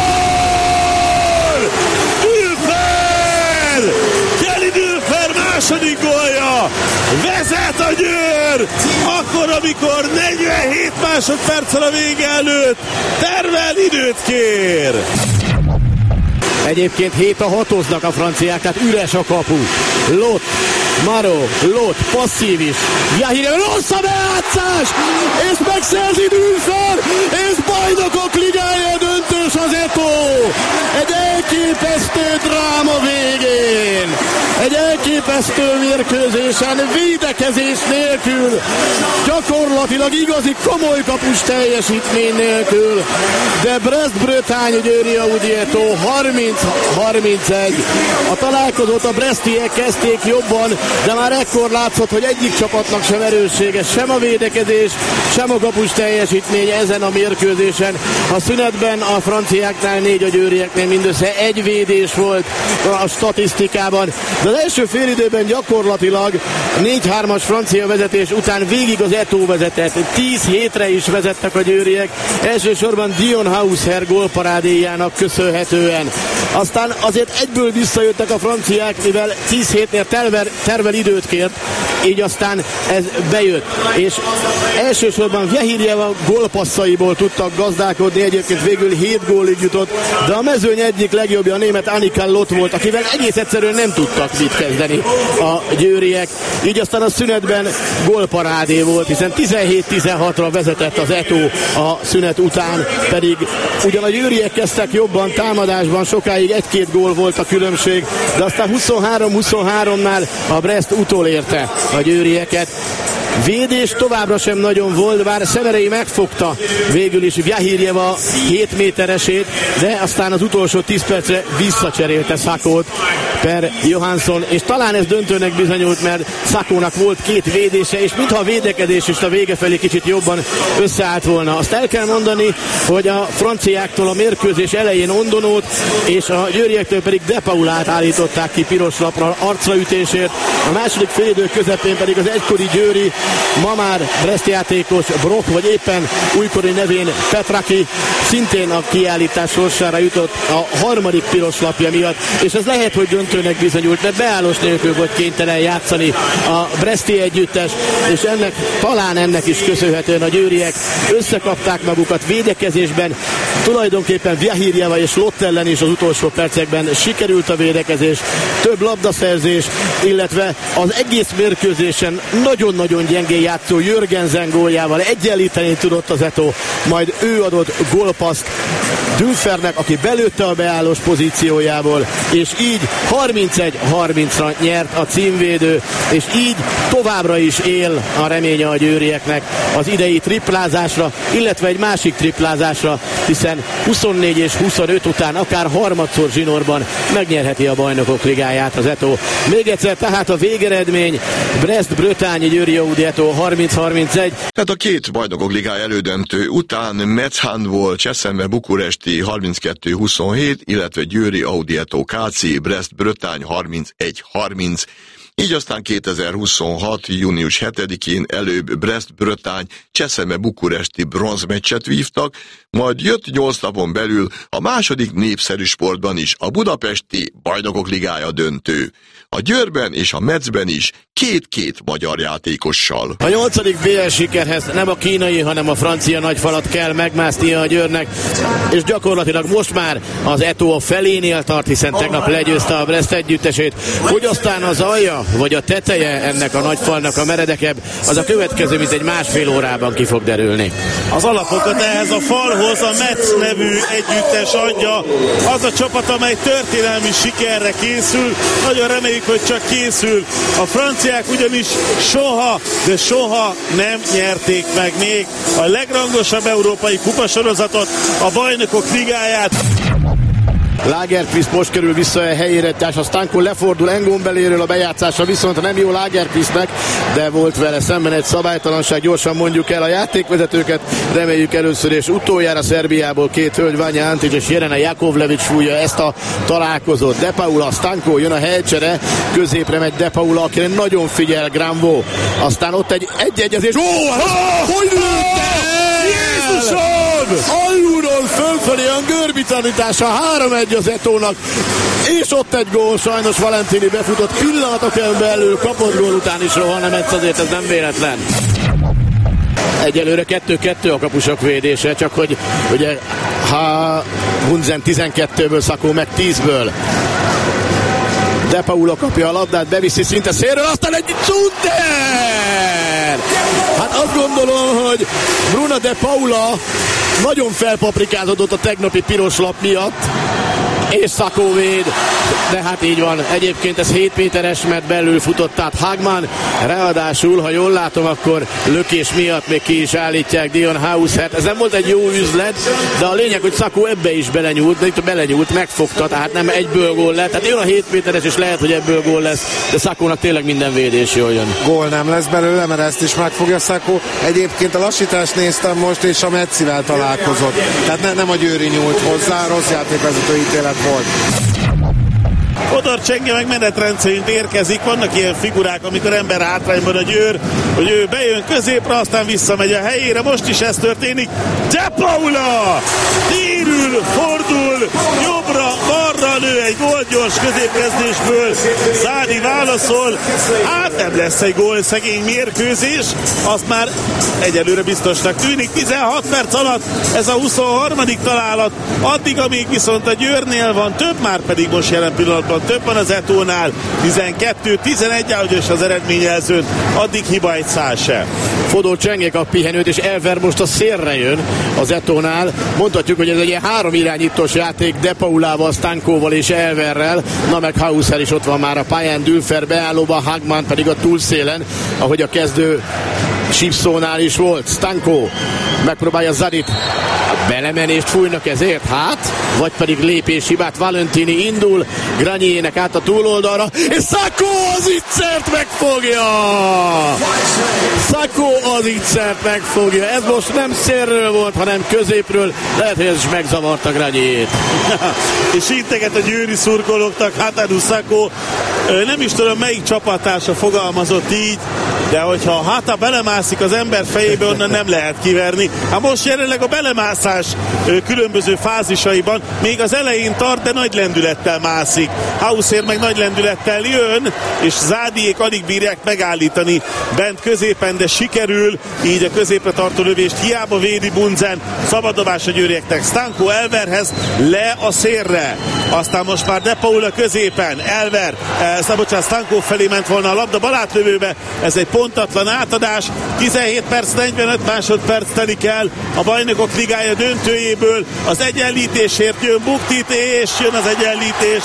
Dülfer! Kelly Dülfer második gólja! Vezet a Győr! Akkor, amikor negyvenhét másodperccel a vége előtt tervel, időt kér! Egyébként hét a hatoznak a franciák, tehát üres a kapu. Lott, Maro, Lott, passzív is. Jahire, rossz a bejátszás! És megszerzi Dülfer! És bajnokok ligája döntős az Eto! Egy elképesztő dráma végén! Egy elképesztő mérkőzésen, védekezés nélkül, gyakorlatilag igazi komoly kapus teljesítmény nélkül, de Brest-Bretagne Győri Audi Eto harminc harmincegy. A találkozót a bresztiek kezdték jobban, de már ekkor látszott, hogy egyik csapatnak sem erősséges, sem a védekezés, sem a kapus teljesítmény ezen a mérkőzésen. A szünetben a franciáknál négy, a győrieknél mindössze egy védés volt a statisztikában, de az első félidőben gyakorlatilag négy hármas francia vezetés után végig az Eto vezetett. tíz hétre is vezettek a győriek, elsősorban Dion Hausher gólparádéjának köszönhetően. Aztán azért egyből visszajöttek a franciák, mivel tíz hétnél tervel, tervel időt kért, így aztán ez bejött. És elsősorban Jahirjeva gólpasszaiból tudtak gazdálkodni, egyébként végül hét gólig jutott, de a mezőny egyik legjobbja a német Annika Lott volt, akivel egész egyszerűen nem tudtak mit kezdeni a győriek. Így aztán a szünetben gólparádé volt, hiszen tizenhét tizenhatra vezetett az Eto a szünet után, pedig ugyan a győriek kezdtek jobban támadásban, sokáig egy-két gól volt a különbség, de aztán huszonhárom huszonháromnál a Brest utolérte a győrieket. Védés továbbra sem nagyon volt, bár Szemerei megfogta végül is Vjahirjeva hét méteresét, de aztán az utolsó tíz percre visszacserélte Sakót per Johansson, és talán ez döntőnek bizonyult, mert Sakónak volt két védése, és mintha a védekezés is a vége felé kicsit jobban összeállt volna. Azt el kell mondani, hogy a franciáktól a mérkőzés elején Ondonót, és a győriektől pedig De Paulát állították ki piros lapra arcraütésért. A második félidő közepén pedig az egykori győri, ma már Brest játékos Brock, vagy éppen újkori nevén Petraki szintén a kiállítás sorsára jutott a harmadik piros lapja miatt, és ez lehet, hogy döntőnek bizonyult, mert beállós nélkül volt kénytelen játszani a breszti együttes, és ennek, talán ennek is köszönhetően a győriek összekapták magukat védekezésben. Tulajdonképpen Vjahirjeva és Lott ellen is az utolsó percekben sikerült a védekezés, több labdaszerzés, illetve az egész mérkőzésen nagyon-nagyon gyengén játszó Jörgensen góljával egyenlíteni tudott az Eto, majd ő adott gólpaszt Dünfernek, aki belőtte a beállós pozíciójából, és így harmincegy harmincra nyert a címvédő, és így továbbra is él a reménye a győrieknek az idei triplázásra, illetve egy másik triplázásra, hiszen huszonnégy és huszonöt után akár harmadszor zsinórban megnyerheti a Bajnokok Ligáját az Eto. Még egyszer tehát a végeredmény Brest-Bretagne Győri Audi Eto harminc harmincegy. Tehát a két Bajnokok Ligája elődöntő után Metz Handball Cseszeme Bukuresti harminckettő huszonhét, illetve Győri Audi Eto ká cé Brest-Bretagne harmincegy harminc. Így aztán kétezer-huszonhat. június hetedikén előbb Brest-Bretagne Cseszeme Bukuresti bronzmeccset vívtak, majd jött nyolc napon belül a második népszerű sportban is a budapesti Bajnokok Ligája döntő. A Győrben és a Metzben is két-két magyar játékossal. A nyolcadik bé el sikerhez nem a kínai, hanem a francia nagyfalat kell megmásznia a Győrnek, és gyakorlatilag most már az Eto a felénél tart, hiszen tegnap legyőzte a Brest együttesét. Hogy aztán az alja vagy a teteje ennek a nagyfalnak a meredekebb, az a következő, mint egy másfél órában ki fog derülni. Az alapokat ehhez a falhoz a Metz nevű együttes adja, az a csapat, amely történelmi sikerre készül. Nagyon reméljük, hogy csak készül. A franciák ugyanis soha, de soha nem nyerték meg még a legrangosabb európai kupasorozatot, a Bajnokok Ligáját. Lagerquist most kerül vissza a helyére, tehát Stanko lefordul Engon beléről a bejátszása, viszont nem jó Lagerquistnek, de volt vele szemben egy szabálytalanság, gyorsan mondjuk el a játékvezetőket, reméljük először és utoljára Szerbiából két hölgy, Vanya Antics és Jelena Jakovlevics fújja ezt a találkozót. De Paula, Stanko, jön a helycsere, középre megy De Paula, akire nagyon figyel Granvaux, aztán ott egy egy-egyezés, ó, hogy lőtte! Jézusom! Alulról fölfelé a görbitanítása, három egy az Etónak, és ott egy gól, sajnos Valentini befutott pillanatokon belül, kapott gól után is rohan, nem azért ez nem véletlen. Egyelőre kettő-kettő a kapusok védése, csak hogy ugye ha Hunzen tizenkettőből, Sakó meg tízből. De Paula kapja a labdát, beviszi szinte szélről, aztán egy Zunder! Hát azt gondolom, hogy Bruna De Paula nagyon felpaprikázódott a tegnapi piros lap miatt, és Sakó véd, de hát így van. Egyébként ez hét méteres, mert belül futott át Hagman, ráadásul, ha jól látom, akkor lökés miatt még ki is állítják Dion Hauser. Ez nem volt egy jó üzlet, de a lényeg, hogy Sakó ebbe is belenyúlt, de itt belenyúlt, megfogta, tehát nem egyből gól lett. Tehát jön a hét méteres, és lehet, hogy ebből gól lesz, de Sakónak tényleg minden védés jól jön. Gól nem lesz belőle, mert ezt is megfogja Sakó. Egyébként a lassítást néztem most, és a Metzivel találkozott. Tehát ne, nem a Győri nyúlt hozzá, rossz játékvezető ítélet volt. Odor Csenge meg menetrend szerint érkezik, vannak ilyen figurák, amikor ember hátrányban a Győr, hogy ő bejön középre, aztán visszamegy a helyére, most is ez történik. De Paula térül, fordul, jobbra, balra lő egy gólgyors középkezdésből, Zádi válaszol, hát nem lesz egy gól, szegény mérkőzés, azt már egyelőre biztosnak tűnik, tizenhat perc alatt ez a huszonharmadik találat, addig, amíg viszont a Győrnél van több, már pedig most jelen pillanatban több van az Etónál, tizenkettő tizenegy, ahogy az eredményjelzőn, addig hiba egy szál se. Fodor Csenge kap pihenőt, és Elver most a szélre jön az Etónál. Mondhatjuk, hogy ez egy ilyen három irányítós játék De Paulával, Stankóval és Elverrel. Na meg Hauser is ott van már a pályán, Dülfer beállóban, Hagman pedig a túlszélen, ahogy a kezdő Sipszónál is volt. Stanko megpróbálja Zadit. Belemenést fújnak ezért, hát, vagy pedig lépéshibát. Valentini indul, Graniének át a túloldalra, és Sacco az ittszert megfogja! Sacco az ittszert megfogja. Ez most nem szélről volt, hanem középről. Lehet, hogy ez is megzavarta Graniét. És integet a győri szurkolóknak Hataru Sacco. Nem is tudom, melyik csapattársa fogalmazott így, de hogyha a Hata belemászik az ember fejébe, onnan nem lehet kiverni. Hát most jelenleg a belemászás különböző fázisaiban, még az elején tart, de nagy lendülettel mászik. Hauser meg nagy lendülettel jön, és Zádiék alig bírják megállítani bent középen, de sikerül, így a középre tartó lövést hiába védi Bunzen. Szabaddobás a győrieknek. Stanko Elverhez, le a szélre. Aztán most már De Paula középen. Elver, eh, bocsánat, Stanko felé ment volna a labda balátlövőbe. Ez egy pontatlan átadás. tizenhét perc, negyvenöt másodperc telik el a Bajnokok Ligája döntőjéből. Az egyenlítésért jön Buktit, és jön az egyenlítés.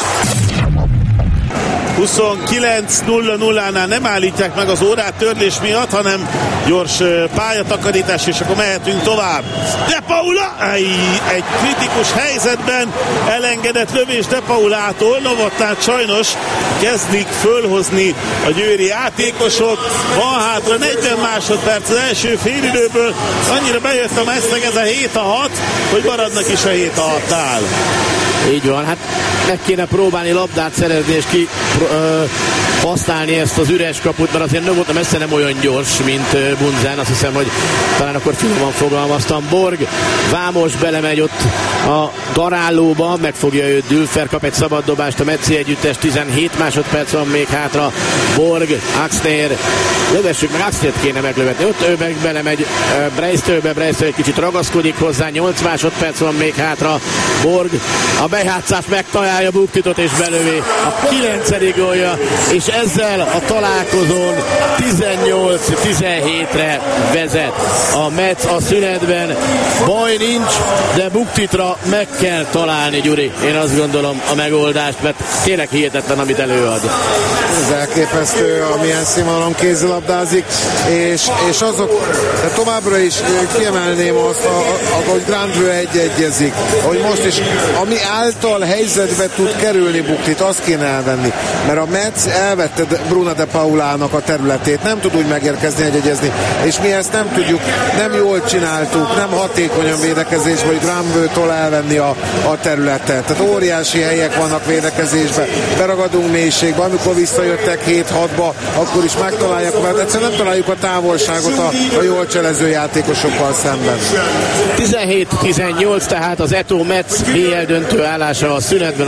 huszonkilenc nulla nullánál nem állítják meg az órát törlés miatt, hanem gyors pályatakarítás, és akkor mehetünk tovább. De Paula egy kritikus helyzetben elengedett lövés De Paulától, Novotnát sajnos kezdik fölhozni a győri játékosok. Van hátra negyven másodperc az első félidőből, annyira bejött a messzeg ez a hét a hat, hogy maradnak is a hét a hatnál. Így van, hát meg kéne próbálni labdát szerezni és ki ö, használni ezt az üres kaput, mert azért nem volt messze nem olyan gyors, mint uh, Bunzen, azt hiszem, hogy talán akkor finoman fogalmaztam. Borg, Vámos belemegy ott a garállóba, megfogja őt Dülfer, kap egy szabaddobást a Metzi együttes, tizenhét másodperc van még hátra. Borg, Axnér, lövessük meg, Axnért kéne meglövetni, ott ő meg belemegy uh, Breistőbe, Breistő egy kicsit ragaszkodik hozzá, nyolc másodperc van még hátra. Borg, a bejátszást megtalálja Buktitot és belövi a kilencedik gólja, és ezzel a találkozón tizennyolc tizenhétre vezet a Metz a szünetben. Baj nincs, de Buktitra meg kell találni, Gyuri. Én azt gondolom a megoldást, mert tényleg hihetetlen, amit előad. Ez elképesztő, amilyen színvonalon kézilabdázik, és, és azok, de továbbra is kiemelném azt, ahogy Grandvő egy-egyezik, hogy most is, ami által helyzetbe tud kerülni Buktit, azt kéne elvenni, mert a Metz elvette Bruna De Paulának a területét, nem tud úgy megérkezni, egyezni, és mi ezt nem tudjuk, nem jól csináltuk, nem hatékonyan védekezésben, hogy Grandvőtől elvenni a, a területet. Tehát óriási helyek vannak védekezésben, beragadunk mélységbe, amikor visszajöttek hét hatba, akkor is megtalálják, mert egyszerűen nem találjuk a távolságot a, a jól cselező játékosokkal szemben. tizenhét tizennyolc tehát az Eto Metz bé el döntő állása a szünetben.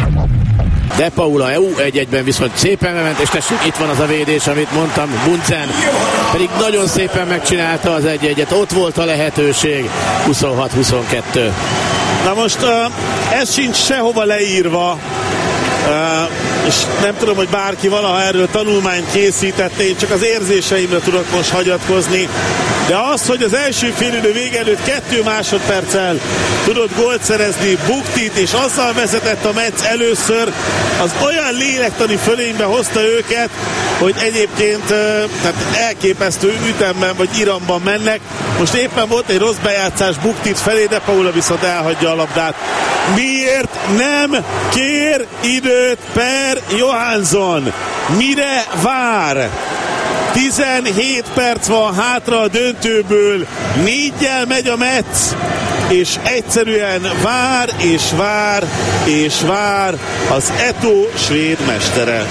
De Paula é u egy-egyben viszont szépen ment, és tessék, itt van az a védés, amit mondtam, Bunzen pedig nagyon szépen megcsinálta az egy-egyet, ott volt a lehetőség, huszonhat huszonkettő. Na most uh, ez sincs sehova leírva, uh, és nem tudom, hogy bárki valaha erről tanulmányt készítette, én csak az érzéseimre tudok most hagyatkozni, de az, hogy az első félidő vége előtt kettő másodperccel tudott gólt szerezni Buktit, és azzal vezetett a Metz először, az olyan lélektani fölénybe hozta őket, hogy egyébként tehát elképesztő ütemben vagy iramban mennek. Most éppen volt egy rossz bejátszás Buktit felé, de Paula viszont elhagyja a labdát. Miért nem kér időt Per Johansson? Mire vár? tizenhét perc van hátra a döntőből, néggyel megy a Metz, és egyszerűen vár, és vár, és vár az Eto svéd mestere.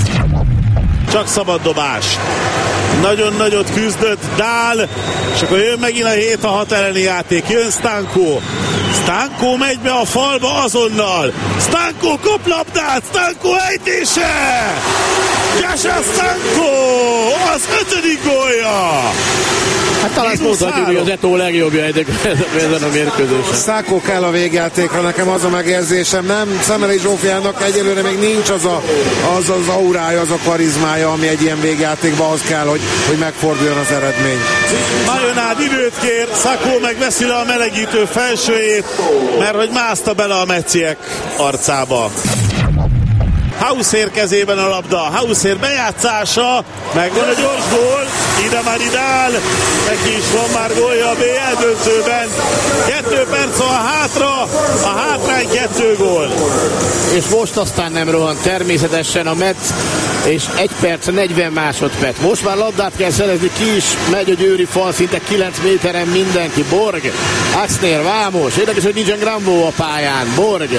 Csak szabad dobás. Nagyon nagyot küzdött Dál, és akkor jön megint a hét a hat elleni játék. Jön Stanko. Stanko megy be a falba azonnal. Stanko kap labdát, Stanko ejtése! Jasha Stanko! Az ötödik gólja! Hát talán azt mondhatjuk, hogy az Eto legjobbja ezen a mérkőzésen. Stanko kell a végjátékra, nekem az a megérzésem, nem, Szemeli Zsófiának egyelőre még nincs az, a, az az aurája, az a karizmája, ami egy ilyen végjátékban az kell, hogy, hogy megforduljon az eredmény. Majonád időt kér, Sacco megveszi le a melegítő felsőjét, mert hogy mászta bele a mecciek arcába. Hausser kezében a labda. Hausser bejátszása, megvan a gyors gól, ide már idál, neki is van már gólja a bé el döntőben. Kettő perc van hátra, a hátrány kettő gól. És most aztán nem rohan természetesen a Metz, és egy perc, negyven másodperc. Most már labdát kell szerezni, ki is megy a győri fal, szinte kilenc méteren mindenki. Borg, Axnér, Vámos, érdekes, hogy nincsen Granvaux a pályán. Borg,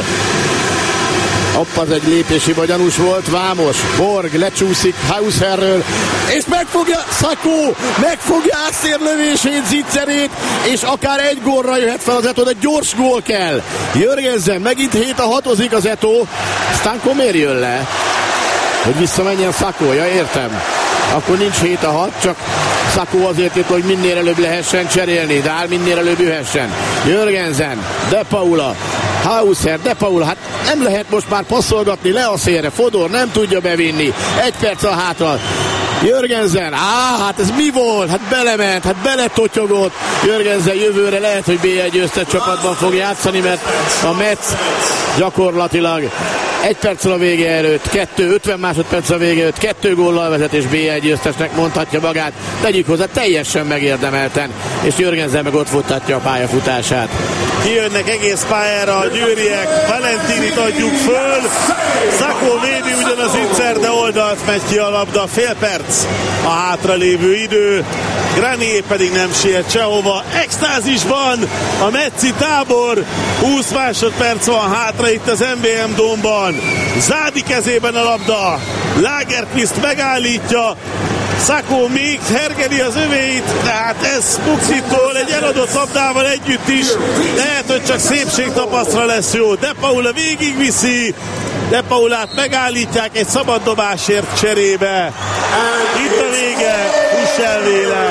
hopp, az egy lépési vagy gyanús volt. Vámos, Borg lecsúszik Hausserről, és megfogja Sakó, megfogja Axnér lövését, zicserét, és akár egy gólra jöhet fel az Eto'o, de gyors gól kell. Jörgensen, megint hét a hatozik az Eto'o, Stanko miért jön le? Hogy visszamenjen Sakó, ja értem. Akkor nincs hét a hat, csak Sakó azért jött, hogy minél előbb lehessen cserélni, Dál minél előbb jöhessen. Jörgensen, De Paula, Hausser, De Paula, hát nem lehet most már passzolgatni le a szélre, Fodor nem tudja bevinni, egy perc a hátra. Jörgensen, á, hát ez mi volt? Hát belement, hát beletotyogott. Jörgensen jövőre lehet, hogy bé egy győztes csapatban fog játszani, mert a Metz gyakorlatilag egy perccel a vége előtt, kettő, ötven másodperc a vége előtt, kettő góllal vezet, és bé egy győztesnek mondhatja magát. Tegyük hozzá, teljesen megérdemelten, és Jörgensen meg ott futtatja a pályafutását. Kijönnek egész pályára a győriek, Valentinit adjuk föl, Sakó védi ugyan az Itzer, de oldalt megy ki a labda, fél perc a hátralévő idő, Granier pedig nem siet sehova, extázisban a metzi tábor, húsz másodperc van hátra itt az em bé em Dome-ban, Zádi kezében a labda, Lagerqvist megállítja, Sakó még hergeli az övéit, tehát ez Buxittól egy eladott labdával együtt is, lehet, hogy csak szépségtapasztra lesz jó. De Paula végigviszi, De Paulát megállítják egy szabad dobásért cserébe. Itt a vége, Husselvéle.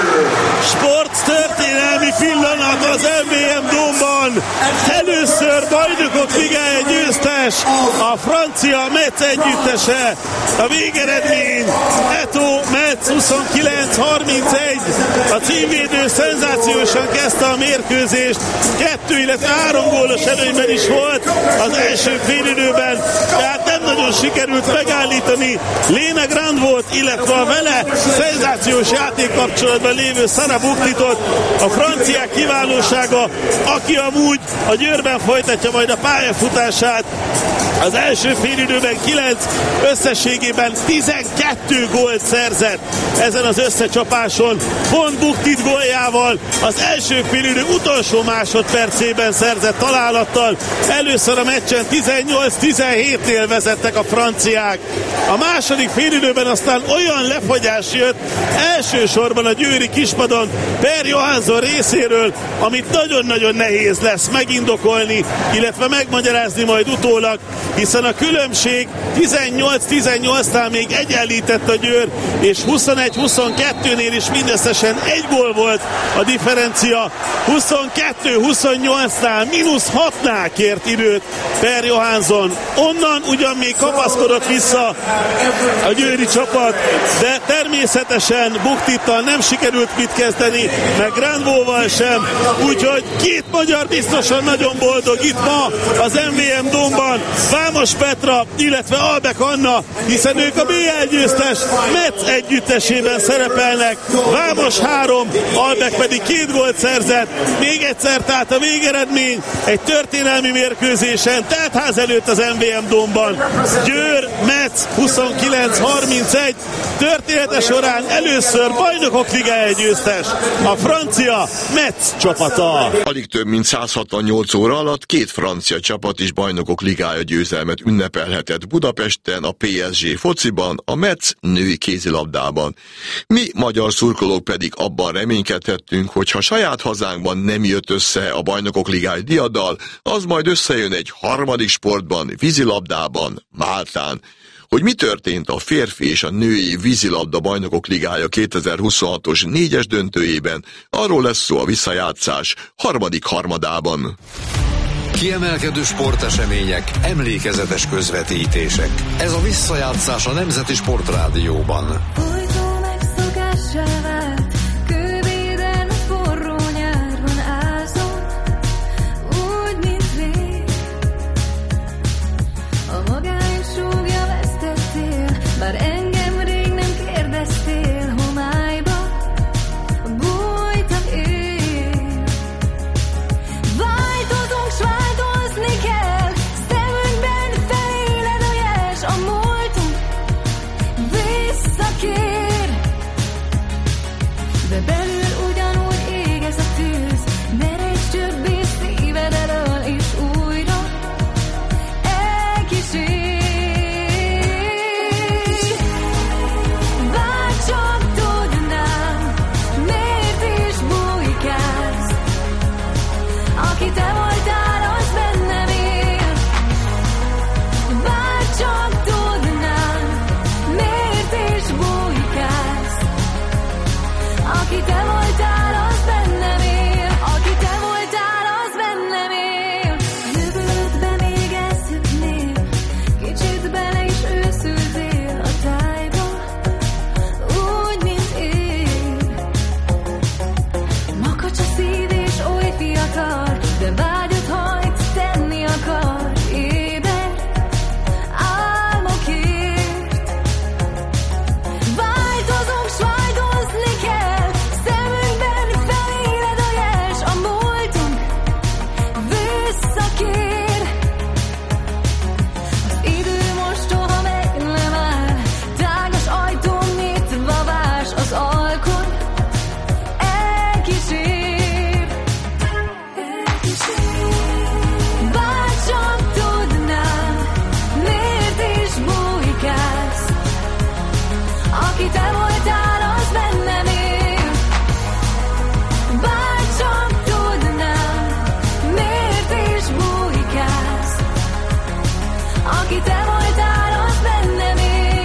Sport történelmi pillanat az em bé em Dome-ban. Először bajnokok ligája győztes, a francia Metz együttese. A végeredmény Eto'o Metz huszonkilenc harmincegy. A címvédő szenzációsan kezdte a mérkőzést. Kettő, illetve három gólos előnyben is volt az első félidőben, tehát nem nagyon sikerült megállítani Lena Grandvaux, illetve a vele szenzációs játékkapcsolatban lévő Sara Buktitot. A franciák kiválósága, aki amúgy a Győrben folytatja majd a pályafutását. Az első félidőben kilenc, összességében tizenkettő gólt szerzett ezen az összecsapáson. Pont Buktit góljával az első félidő utolsó másodpercében szerzett találattal. Először a meccsen tizennyolc tizenhétnél vezettek a franciák. A második félidőben aztán olyan lefagyás jött elsősorban a győri kispadon Per Johansson részéről, amit nagyon-nagyon nehéz lesz megindokolni, illetve megmagyarázni majd utólag, hiszen a különbség tizennyolc tizennyolcnál még egyenlített a Győr, és huszonegy huszonkettőnél is mindösszesen egy gól volt a differencia. huszonkettő huszonnyolcnál, mínusz hatnál kért időt Per Johansson. Onnan ugyan még kapaszkodott vissza a győri csapat, de természetesen Buktittal nem sikerült mit kezdeni, meg Grandvaux-val sem, úgyhogy két magyar biztosan nagyon boldog itt ma az em bé em Dome-ban, Vámos Petra, illetve Albek Anna, hiszen ők a bé el győztes Metz együttesében szerepelnek. Vámos három, Albek pedig két gólt szerzett. Még egyszer, tehát a végeredmény egy történelmi mérkőzésen, teltház előtt az em bé em Dome-ban. Győr, Metz huszonkilenc harmincegy, története során először bajnokok ligája győztes, a francia Metz csapata. Alig több mint száz hatvannyolc óra alatt két francia csapat is bajnokok ligája győzelmet ünnepelhetett Budapesten, a pé es gé fociban, a Metz női kézilabdában. Mi magyar szurkolók pedig abban reménykedhettünk, hogy ha saját hazánkban nem jött össze a bajnokok ligája diadal, az majd összejön egy harmadik sportban, vízilabdában, Máltán. Hogy mi történt a férfi és a női vízilabda bajnokok ligája kétezer-huszonhatos négyes döntőjében, arról lesz szó a visszajátszás harmadik harmadában. Kiemelkedő sportesemények, emlékezetes közvetítések. Ez a visszajátszás a Nemzeti Sportrádióban. Úgy, mint rég, a magány súgja Aki te voltál, az bennem él.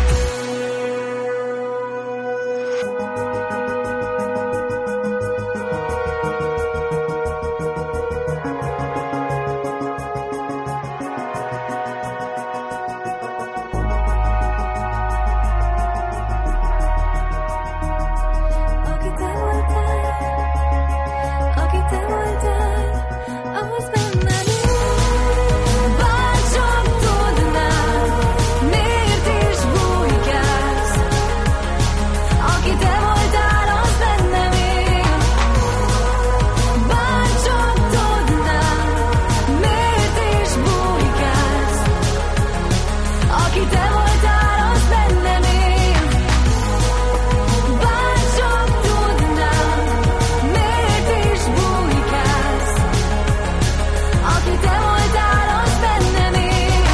Aki te voltál, aki te voltál, az bennem él. Bárcsak tudnád, miért is bujkálsz. Aki te voltál, az bennem él. Bárcsak tudnád, miért is bujkálsz. Aki te voltál, az bennem él. Bárcsak tudnád, miért is bujkálsz. Aki te voltál, az bennem él.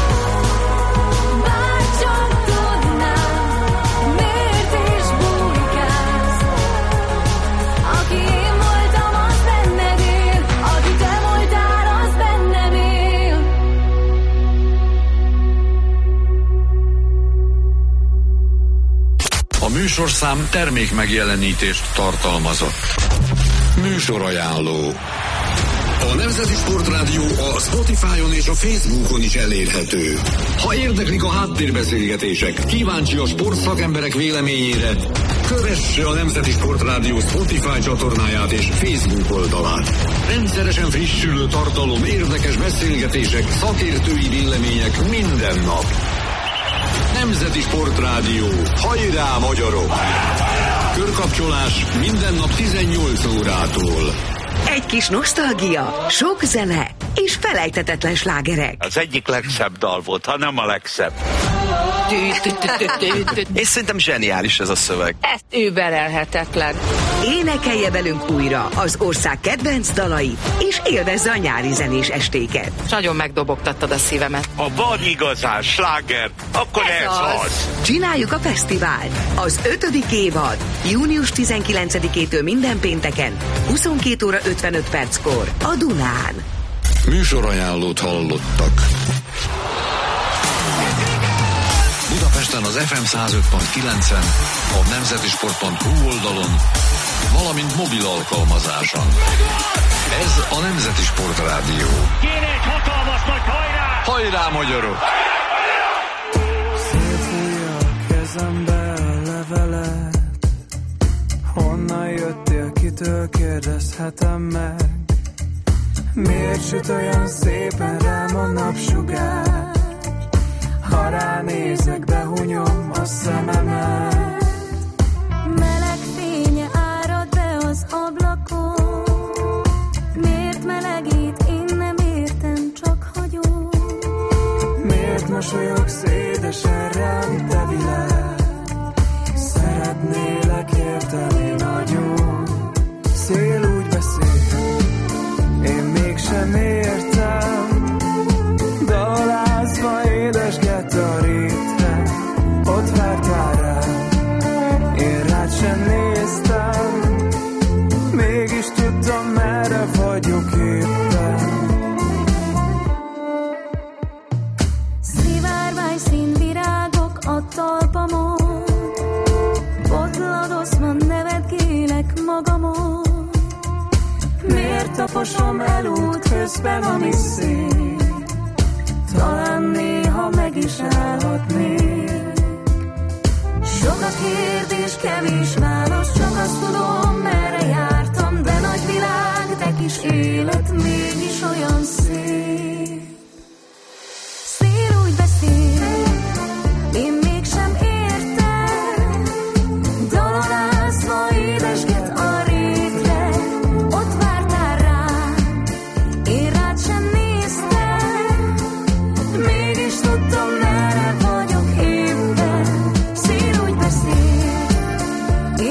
Bárcsak tudnád, miért is bujkálsz. Aki én voltam, az benned él. Aki te voltál, az bennem él. A műsorszám termék megjelenítést tartalmazott. Műsorajánló. A Nemzeti Sportrádió a Spotify-on és a Facebookon is elérhető. Ha érdeklik a háttérbeszélgetések, kíváncsi a sportszakemberek véleményére, kövesse a Nemzeti Sportrádió Spotify csatornáját és Facebook oldalát. Rendszeresen frissülő tartalom, érdekes beszélgetések, szakértői vélemények minden nap. Nemzeti Sportrádió. Hajrá, magyarok! Körkapcsolás minden nap tizennyolc órától. Egy kis nosztalgia, sok zene és felejthetetlen slágerek. Az egyik legszebb dal volt, ha nem a legszebb. És szerintem zseniális ez a szöveg. Ez überelhetetlen. Énekelje velünk újra az ország kedvenc dalait, és élvezze a nyári zenés estéket. Nagyon megdobogtattad a szívemet. Ha van igazán sláger, akkor ez, ez az. az. Csináljuk a fesztivált. Az ötödik évad. június tizenkilencedikétől minden pénteken, huszonkét óra ötvenöt perckor a Dunán. Műsorajánlót hallottak. Budapesten az ef em száz öt pont kilencen, a nemzetisport pont hu oldalon, valamint mobil alkalmazáson. Ez a Nemzeti Sportrádió. Kéne egy hatalmas nagy hajrá! Hajrá, magyarok! Szétfújja a kezembe a levelet. Honnan jöttél, kitől kérdezhetem meg? Miért süt olyan szépen rám a napsugár? Ha ránézek, behunyom a szememet. Meleg fénye árad be az ablakon. Miért melegít, én nem értem, csak hagyom. Miért mosolyog szédesen rám, te világ? Szeretnélek érteni nagyon. Szél úgy beszél, én mégsem értem. Dalázva édesget a rétre, ott vártál rám, én rád sem néztem. Mégis tudtam, merre vagyok éppen. Szivárvány színvirágok a talpamon. Botladoszva nevetgélek magamon. Miért taposom el út közben, ami szép? Talán néha meg is állhatnél. Sok a kérdés, kevés válasz, csak azt tudom, merre jártam, de nagy világ, de kis élet mégis olyan szép. Szél úgy beszél, én mégsem értem, dalolázva édesget a rétre, ott vártál rám, én rád sem néztem, mégis tudtam, merre vagyok éppen. Szél úgy beszél,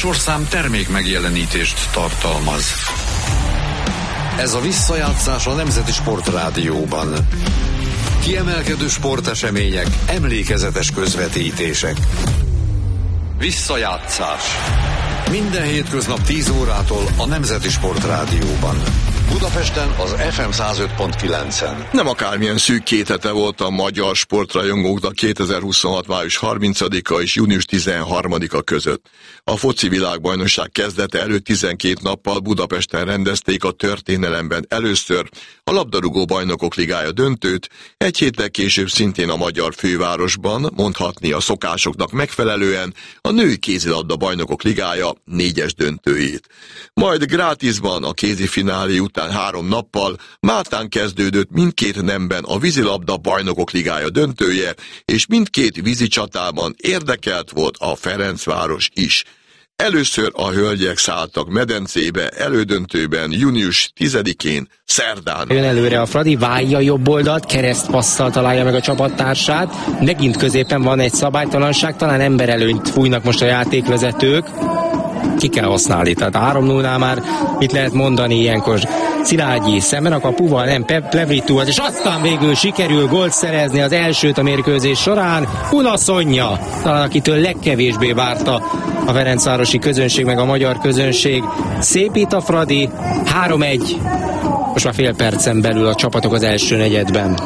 műsorszám termék megjelenítést tartalmaz. Ez a visszajátszás a Nemzeti Sportrádióban. Kiemelkedő sportesemények, emlékezetes közvetítések. Visszajátszás. Minden hétköznap tíz órától a Nemzeti Sportrádióban. Budapesten az ef em száz öt pont kilencen. Nem akármilyen szűk két hete volt a magyar sportrajongóknak kétezer-huszonhat. május harmincadika és június tizenharmadika között. A foci világbajnokság kezdete előtt tizenkét nappal Budapesten rendezték a történelemben először a labdarúgó bajnokok ligája döntőt, egy héttel később szintén a magyar fővárosban, mondhatni a szokásoknak megfelelően, a női kézilabda bajnokok ligája négyes döntőjét. Majd Grátisban a kézifinálé után három nappal Máltán kezdődött mindkét nemben a vízilabda bajnokok ligája döntője, és mindkét vízicsatában érdekelt volt a Ferencváros is. Először a hölgyek szálltak medencébe elődöntőben június tizedikén, szerdán. Jön előre a Fradi, válja jobb oldalt, keresztpasszal találja meg a csapattársát. Megint középen van egy szabálytalanság, talán emberelőnyt fújnak most a játékvezetők. Ki kell használni, tehát három nullnál már mit lehet mondani ilyenkor? Szilágyi szemben a kapuval, nem Plevritu, és aztán végül sikerül gólt szerezni az elsőt a mérkőzés során. Unaszonya, talán akitől legkevésbé várta a ferencvárosi közönség, meg a magyar közönség. Szépít a Fradi, három egy. Most már fél percen belül a csapatok az első negyedben.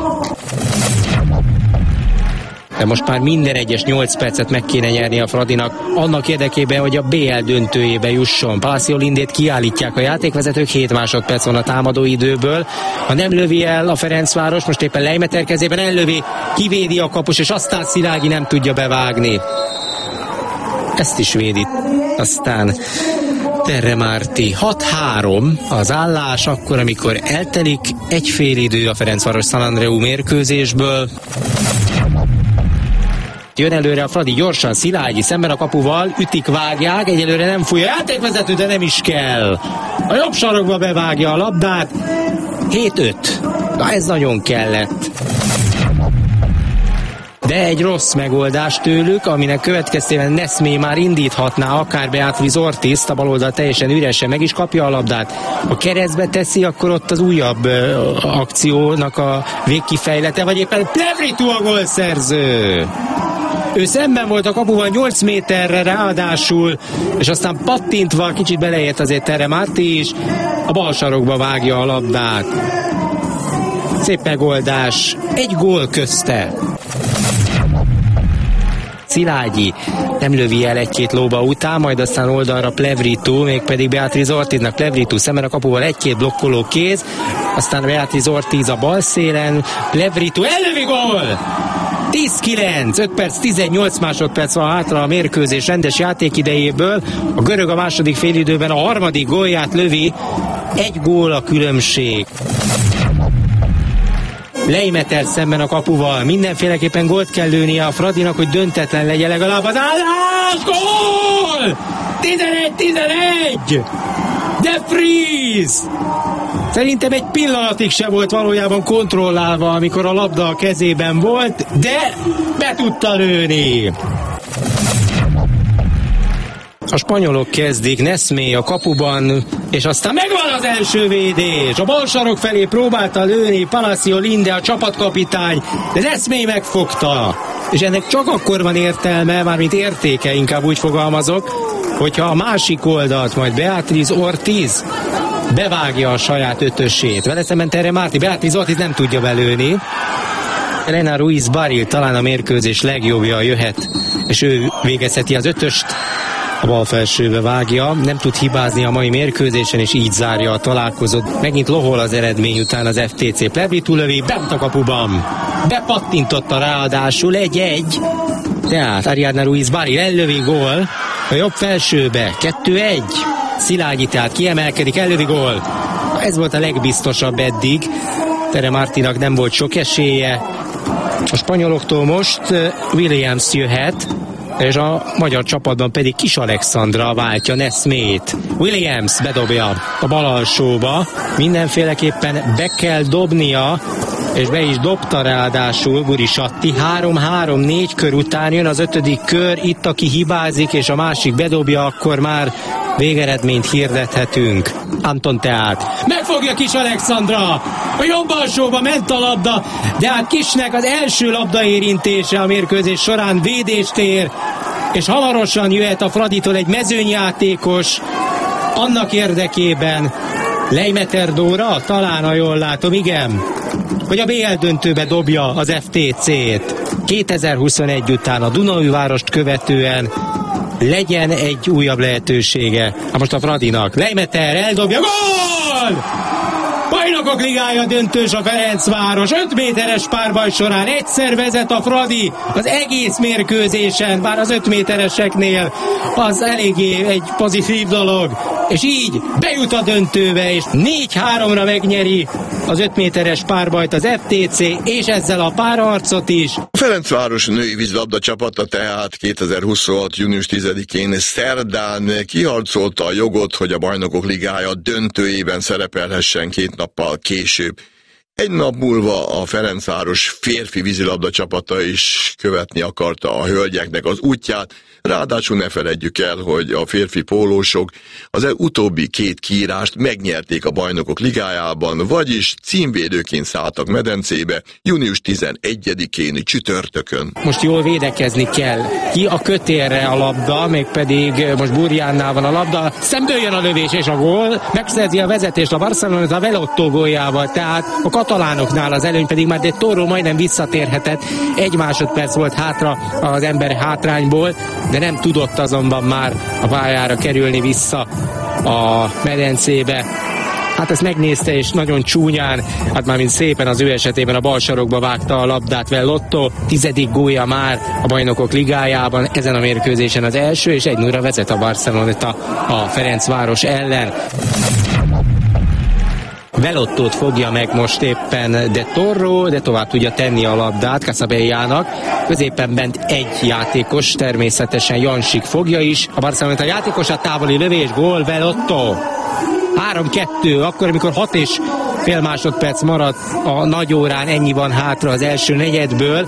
De most már minden egyes nyolc percet meg kéne nyerni a Fradinak, annak érdekében, hogy a bé el döntőjébe jusson. Palacio Lindét kiállítják a játékvezetők, hét másodperc van a támadó időből. Ha nem lövi el a Ferencváros, most éppen Leimeter kezében ellövi, kivédi a kapus, és aztán Szilágyi nem tudja bevágni. Ezt is védi. Aztán Terre Márti. hat három az állás, akkor, amikor eltelik egy fél idő a Ferencváros San Andreu mérkőzésből. Jön előre a Fradi gyorsan, Szilágyi szemben a kapuval, ütik, vágják, egyelőre nem fújja a játékvezető, de nem is kell. A jobb sarokba bevágja a labdát, hét öt. Na ez nagyon kellett. De egy rossz megoldás tőlük, aminek következtében Neszmé már indíthatná akár Beatriz Ortizt, a baloldal teljesen üresen, meg is kapja a labdát. Ha keresztbe teszi, akkor ott az újabb ö, akciónak a végkifejlete, vagy éppen Plevritu a gólszerző. Ő szemben volt a kapuval nyolc méterre ráadásul, és aztán pattintva kicsit beleért azért Terre Márti is, a bal sarokba vágja a labdát. Szép megoldás, egy gól közte. Szilágyi nem lövi el egy-két lóba után, majd aztán oldalra Plevritu, mégpedig Beatriz Ortiznak. Plevritu szemben a kapuval egy-két blokkoló kéz, aztán Beatriz Ortiz a bal szélen, Plevritu ellövi gól! tíz kilenc, öt perc, tizennyolc másodperc van hátra a mérkőzés rendes játékidejéből. A görög a második félidőben a harmadik gólját lövi, egy gól a különbség. Leimeter szemben a kapuval, mindenféleképpen gólt kell lőnie a Fradinak, hogy döntetlen legyen legalább az állás, gól! tizenegy tizenegy! De Vries! Szerintem egy pillanatig se volt valójában kontrollálva, amikor a labda a kezében volt, de be tudta lőni. A spanyolok kezdik, Neszmé a kapuban, és aztán megvan az első védés. A bal sarok felé próbálta lőni Palacio Linde, a csapatkapitány, de Neszmé megfogta. És ennek csak akkor van értelme, mármint értéke, inkább úgy fogalmazok, hogyha a másik oldalt majd Beatriz Ortiz bevágja a saját ötösét. Vele szemben Terre Márti, Beatriz Ortiz nem tudja belőni. Elena Ruiz Barril talán a mérkőzés legjobbja jöhet, és ő végezheti az ötöst. A bal felsőbe vágja, nem tud hibázni a mai mérkőzésen, és így zárja a találkozót. Megint lohol az eredmény után az ef té cé. Plevritu lövi, bent a kapuban. Bepattintotta ráadásul egy-egy. Tehát Ariadna Ruiz Barril ellövi, gól. A jobb felsőbe, kettő egy. Szilágyi tehát kiemelkedik, ellövi, gól. Ez volt a legbiztosabb eddig. Terre Mártinak nem volt sok esélye. A spanyoloktól most Williams jöhet. és a magyar csapatban pedig Kis Alexandra váltja Nesmét. Williams bedobja a bal alsóba, mindenféleképpen be kell dobnia, és be is dobta ráadásul Gurisatti. három-három négy kör után jön az ötödik kör, itt aki hibázik, és a másik bedobja, akkor már végeredményt hirdethetünk. Anton tehát megfogja Kis Alexandra, a jobb alsóba ment a labda, de hát Kisnek az első labdaérintése a mérkőzés során védést ér, és hamarosan jöhet a Fraditól egy mezőnyjátékos annak érdekében. Leimeter Dóra, talán, ha jól látom, igen, hogy a bé el döntőbe dobja az ef té cét. kétezer-huszonegy után a Dunaújvárost követően legyen egy újabb lehetősége. Ha most a Fradinak. Leimeter eldobja, gól! Bajnokok Ligája döntős a Ferencváros. öt méteres párbaj során egyszer vezet a Fradi az egész mérkőzésen, bár az öt métereseknél az eléggé egy pozitív dolog. És így bejut a döntőbe, és négy-háromra megnyeri az öt méteres párbajt az ef té cé, és ezzel a párharcot is. A Ferencváros női vízilabda csapata tehát kétezer-huszonhat. június tizedikén szerdán kiharcolta a jogot, hogy a Bajnokok Ligája döntőjében szerepelhessen két nappal később. Egy nap múlva a Ferencváros férfi vízilabda csapata is követni akarta a hölgyeknek az útját, ráadásul ne feledjük el, hogy a férfi pólósok az utóbbi két kiírást megnyerték a Bajnokok Ligájában, vagyis címvédőként szálltak medencébe június tizenegyedikén csütörtökön. Most jól védekezni kell. Ki a kötélre a labda, mégpedig most Burjánnál van a labda, szemből jön a lövés és a gól, megszerzi a vezetést a Barcelona a Velotto góljával, tehát a katalánoknál az előny pedig már de Toro majdnem visszatérhetett, egy másodperc volt hátra az ember hátrányból, de nem tudott azonban már a pályára kerülni vissza a medencébe. Hát ezt megnézte, és nagyon csúnyán, hát már mint szépen az ő esetében a bal sarokba vágta a labdát Velotto. Tizedik gólja már a Bajnokok Ligájában, ezen a mérkőzésen az első, és egy nulla vezet a Barcelona a Ferencváros ellen. Velottót fogja meg most éppen De Torro, de tovább tudja tenni a labdát Casabellának. Középen bent egy játékos, természetesen Jansik fogja is. A Barcelona a játékos, a távoli lövés, gól, Velotto. három-kettő, akkor, amikor hat és fél másodperc maradt a nagy órán, ennyi van hátra az első negyedből.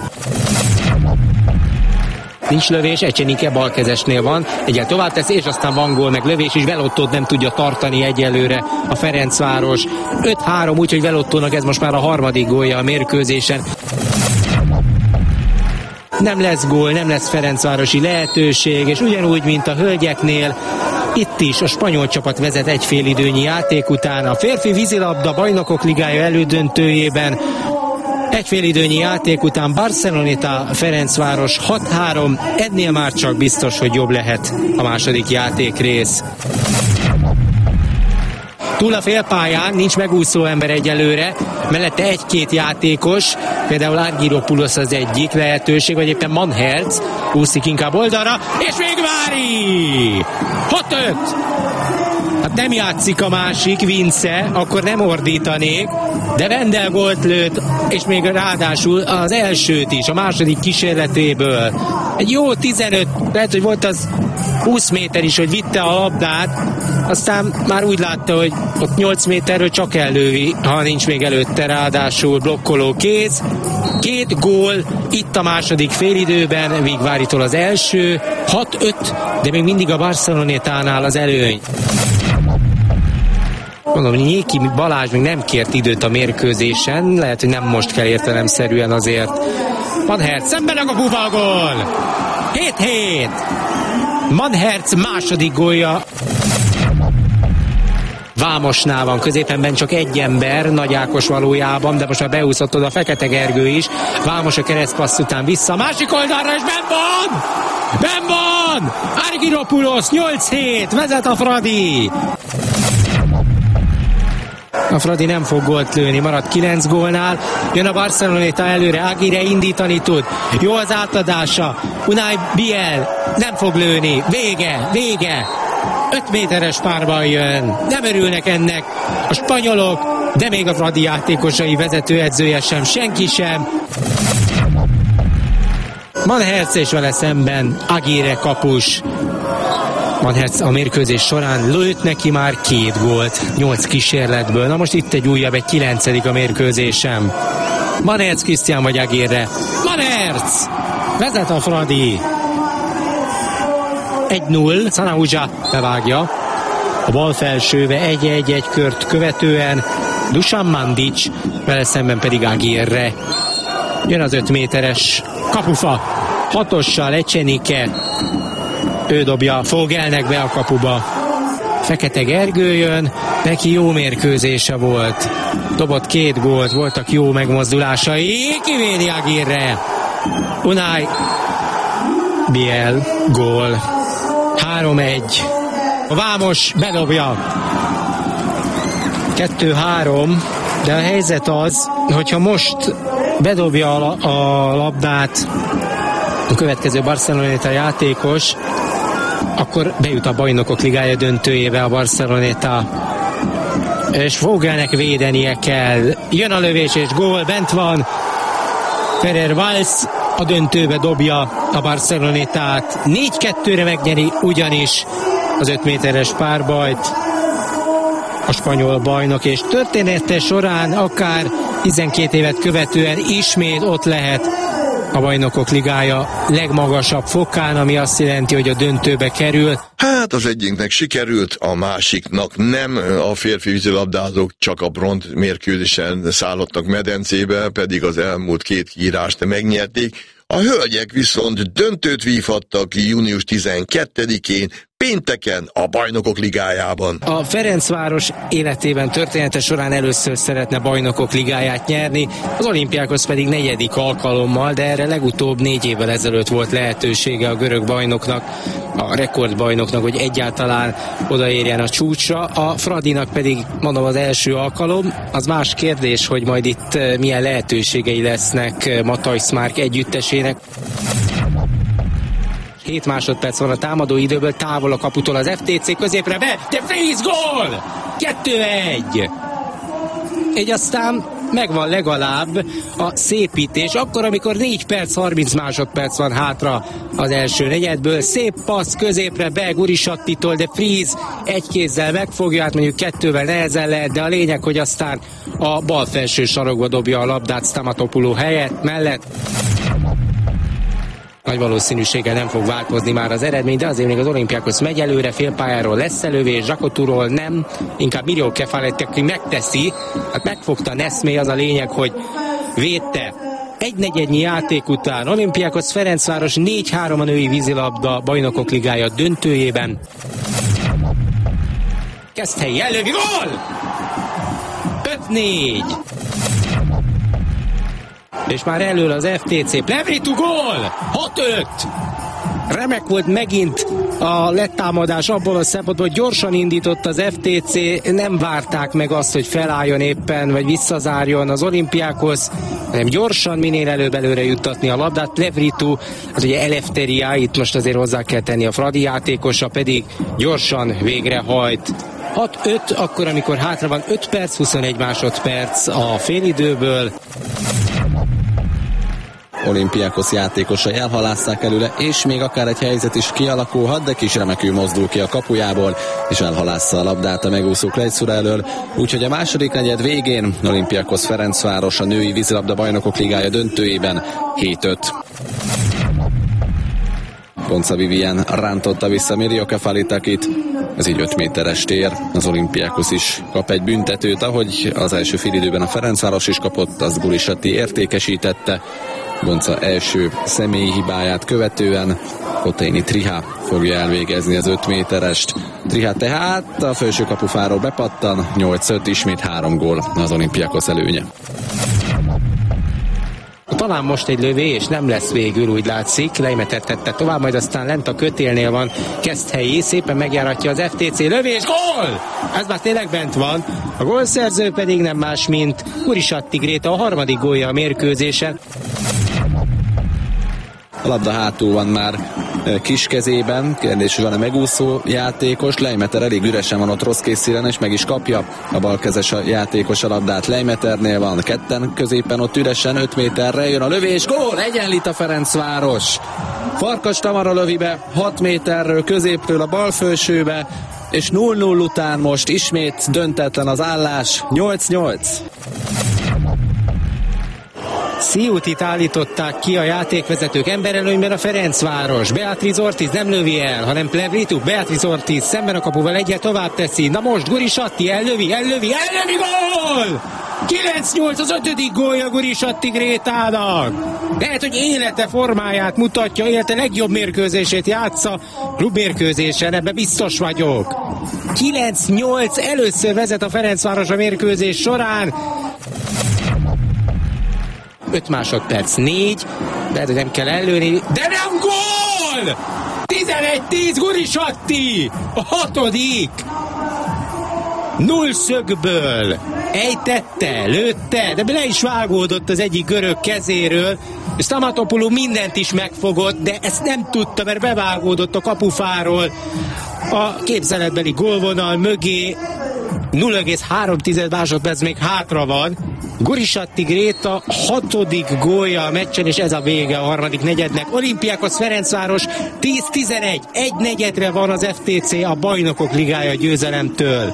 Nincs lövés, Ecsenike balkezesnél van, egyel tovább tesz, és aztán van gól, meg lövés is, Velottót nem tudja tartani egyelőre a Ferencváros. öt-három, úgyhogy Velottónak ez most már a harmadik gólja a mérkőzésen. Nem lesz gól, nem lesz ferencvárosi lehetőség, és ugyanúgy, mint a hölgyeknél, itt is a spanyol csapat vezet egy félidőnyi játék után. A férfi vízilabda Bajnokok Ligája elődöntőjében egy félidőnyi játék után Barceloneta Ferencváros hat-három, ennél már csak biztos, hogy jobb lehet a második játékrész. Túl a félpályán, nincs megúszó ember egyelőre, mellette egy-két játékos, például Argyropoulos az egyik lehetőség, vagy éppen Manherz úszik inkább oldalra, és még Vári! hat-öt! Hát nem játszik a másik, Vince, akkor nem ordítanék, de Vendel gólt lőtt, és még ráadásul az elsőt is, a második kísérletéből. Egy jó tizenöt, lehet, hogy volt az húsz méter is, hogy vitte a labdát, aztán már úgy látta, hogy ott nyolc méterről csak ellővi, ha nincs még előtte ráadásul blokkoló kéz. Két gól itt a második félidőben, Vigváritól az első, hat-öt, de még mindig a Barcelonetánál az előny. Mondom, hogy Nyéki Balázs még nem kért időt a mérkőzésen, lehet, hogy nem most kell értelemszerűen azért. Manherz szemben a kapuval, gól! hét-hét! Manherz második gólja. Vámosnál van középenben csak egy ember, Nagy Ákos valójában, de most már beúszott oda Fekete Gergő is. Vámos a keresztpassz után vissza a másik oldalra, és benn van! Benn van! Argyropoulos nyolc-hét, vezet a Fradi! A Fradi nem fog gólt lőni, marad kilenc gólnál. Jön a Barceloneta előre, Aguirre indítani tud. Jó az átadása. Unai Biel nem fog lőni. Vége, vége. öt méteres párban jön. Nem örülnek ennek a spanyolok, de még a Fradi játékosai, vezetőedzője sem, senki sem. Van Hertz és vele szemben Aguirre kapus. Van Hertz a mérkőzés során lőtt neki már két gólt, nyolc kísérletből. Na most itt egy újabb, egy kilencedik a mérkőzésem. Van Hertz, Christian vagy Aguirre? Van Hertz! Vezet a Fradi. egy null, Sanahúzsa bevágja. A bal felsőve egy-egy-egy kört követően Dusan Mandic, vele szemben pedig Aguirre. Jön az öt méteres kapufa, hatossal Ecsenike. Ő dobja Fogelnek be a kapuba. Fekete Gergő jön, neki jó mérkőzése volt. Dobott két gólt, voltak jó megmozdulásai. Kivédi Aguirre. Unai Biel, gól. három egy. A Vámos bedobja. kettő három, de a helyzet az, hogyha most bedobja a, a labdát a következő Barceloneta játékos, akkor bejut a Bajnokok Ligája döntőjébe a Barceloneta. És Fogelnek védenie kell. Jön a lövés és gól, bent van. Ferrer Valls a döntőbe dobja a Barcelonetát. négy kettőre megnyeri ugyanis az öt méteres párbajt a spanyol bajnok, és története során akár tizenkét évet követően ismét ott lehet a Bajnokok Ligája legmagasabb fokán, ami azt jelenti, hogy a döntőbe kerül. Hát az egyiknek sikerült, a másiknak nem. A férfi vízilabdázók csak a bronz mérkőzésen szállottak medencébe, pedig az elmúlt két kiírást megnyerték. A hölgyek viszont döntőt vívhattak június tizenkettedikén, pénteken a Bajnokok Ligájában. A Ferencváros életében története során először szeretne Bajnokok Ligáját nyerni, az Olympiákos pedig negyedik alkalommal, de erre legutóbb négy évvel ezelőtt volt lehetősége a görög bajnoknak, a rekordbajnoknak, hogy egyáltalán odaérjen a csúcsra. A Fradinak pedig, mondom, az első alkalom. Az más kérdés, hogy majd itt milyen lehetőségei lesznek Matthijs Márk együttesének. hét másodperc van a támadó időből, távol a kaputól az ef té cé, középre be, de Fries gól! kettő egy. Így aztán megvan legalább a szépítés, akkor, amikor négy perc, harminc másodperc van hátra az első negyedből. Szép passz középre be Gurisattitól, de Fries egy kézzel megfogja, hát mondjuk kettővel nehezen lehet, de a lényeg, hogy aztán a bal felső sarokba dobja a labdát Stamatopoulos helyett, mellett. Nagy valószínűséggel nem fog változni már az eredmény, de azért még az Olympiákos megy előre, félpályáról lesz elővé, Zsakoturól nem, inkább Miró Kefalett, aki megteszi, hát megfogta Neszmé, az a lényeg, hogy védte. Egy negyednyi játék után Olympiákos Ferencváros négy három a női vízilabda Bajnokok Ligája döntőjében. Keszthelyi elővi, gól! öt négy. És már elől az ef té cé. Plevritu gól! hat öt! Remek volt megint a letámadás abból a szempontból, hogy gyorsan indított az ef té cé, nem várták meg azt, hogy felálljon éppen, vagy visszazárjon az Olympiákhoz, hanem gyorsan minél előbb előre juttatni a labdát. Plevritu, az ugye Eleftheria, itt most azért hozzá kell tenni, a Fradi játékosa pedig gyorsan végrehajt. hat öt, akkor amikor hátra van öt perc, huszonegy másodperc a félidőből. Olympiákos játékosai elhalásszák előle, és még akár egy helyzet is kialakulhat, de kis remekül mozdul ki a kapujából, és elhalásza a labdát a megúszó Klejszura elől. Úgyhogy a második negyed végén Olympiákos Ferencváros a női vízilabda Bajnokok Ligája döntőjében hét öt. Gonca Vivien rántotta vissza Miró Kefalitakit, ez így öt méteres tér. Az Olympiákos is kap egy büntetőt, ahogy az első félidőben a Ferencváros is kapott, az Gurisatti értékesítette. Gonca első személyi hibáját követően Koteini Triha fogja elvégezni az öt méterest. Triha tehát a felső kapufáról bepattan, nyolc öt, ismét három gól az Olympiákos előnye. Talán most egy lövés nem lesz végül, úgy látszik. Leimetett tette tovább, majd aztán lent a kötélnél van Keszthelyi, szépen megjáratja az ef té cé, lövés, gól! Ez már tényleg bent van. A gólszerző pedig nem más, mint Gurisatti Gréta, a harmadik gólja a mérkőzésen. A labda hátul van már kis kezében. Kérdés, hogy van-e megúszó játékos. Leimeter elég üresen van ott, rossz készíren, és meg is kapja a balkezes játékos a labdát. Leimeternél van ketten középen ott üresen, öt méterre jön a lövés, gól, egyenlít a Ferencváros. Farkas Tamara lövi be hat méterről középről a bal felsőbe, és nulla nulla után most ismét döntetlen az állás, nyolc nyolc. Sziutit állították ki a játékvezetők, emberelőnyben a Ferencváros. Beatriz Ortiz nem lövi el, hanem Plevritu. Beatriz Ortiz szemben a kapuval egyet tovább teszi. Na most Gurisatti ellövi, ellövi, ellövi, gól! kilenc nyolc az ötödik gólja Gurisatti Grétának. Lehet, hogy élete formáját mutatja, élete legjobb mérkőzését játsza. Klubmérkőzésen, ebben biztos vagyok. kilenc nyolc, először vezet a Ferencváros a mérkőzés során. öt másodperc, négy, de nem kell előni, de nem gól! tizenegy tíz Gurisatti! A hatodik! Null szögből ejtette, lőtte, de le is vágódott az egyik görög kezéről, és Stamatopoulou mindent is megfogott, de ezt nem tudta, mert bevágódott a kapufáról a képzeletbeli gólvonal mögé. nulla egész három másodperc még hátra van. Gurisatti Gréta hatodik gólja a meccsen, és ez a vége a harmadik negyednek. Olympiakos Ferencváros tíz tizenegy, egy negyedre van az ef té cé a Bajnokok Ligája győzelemtől.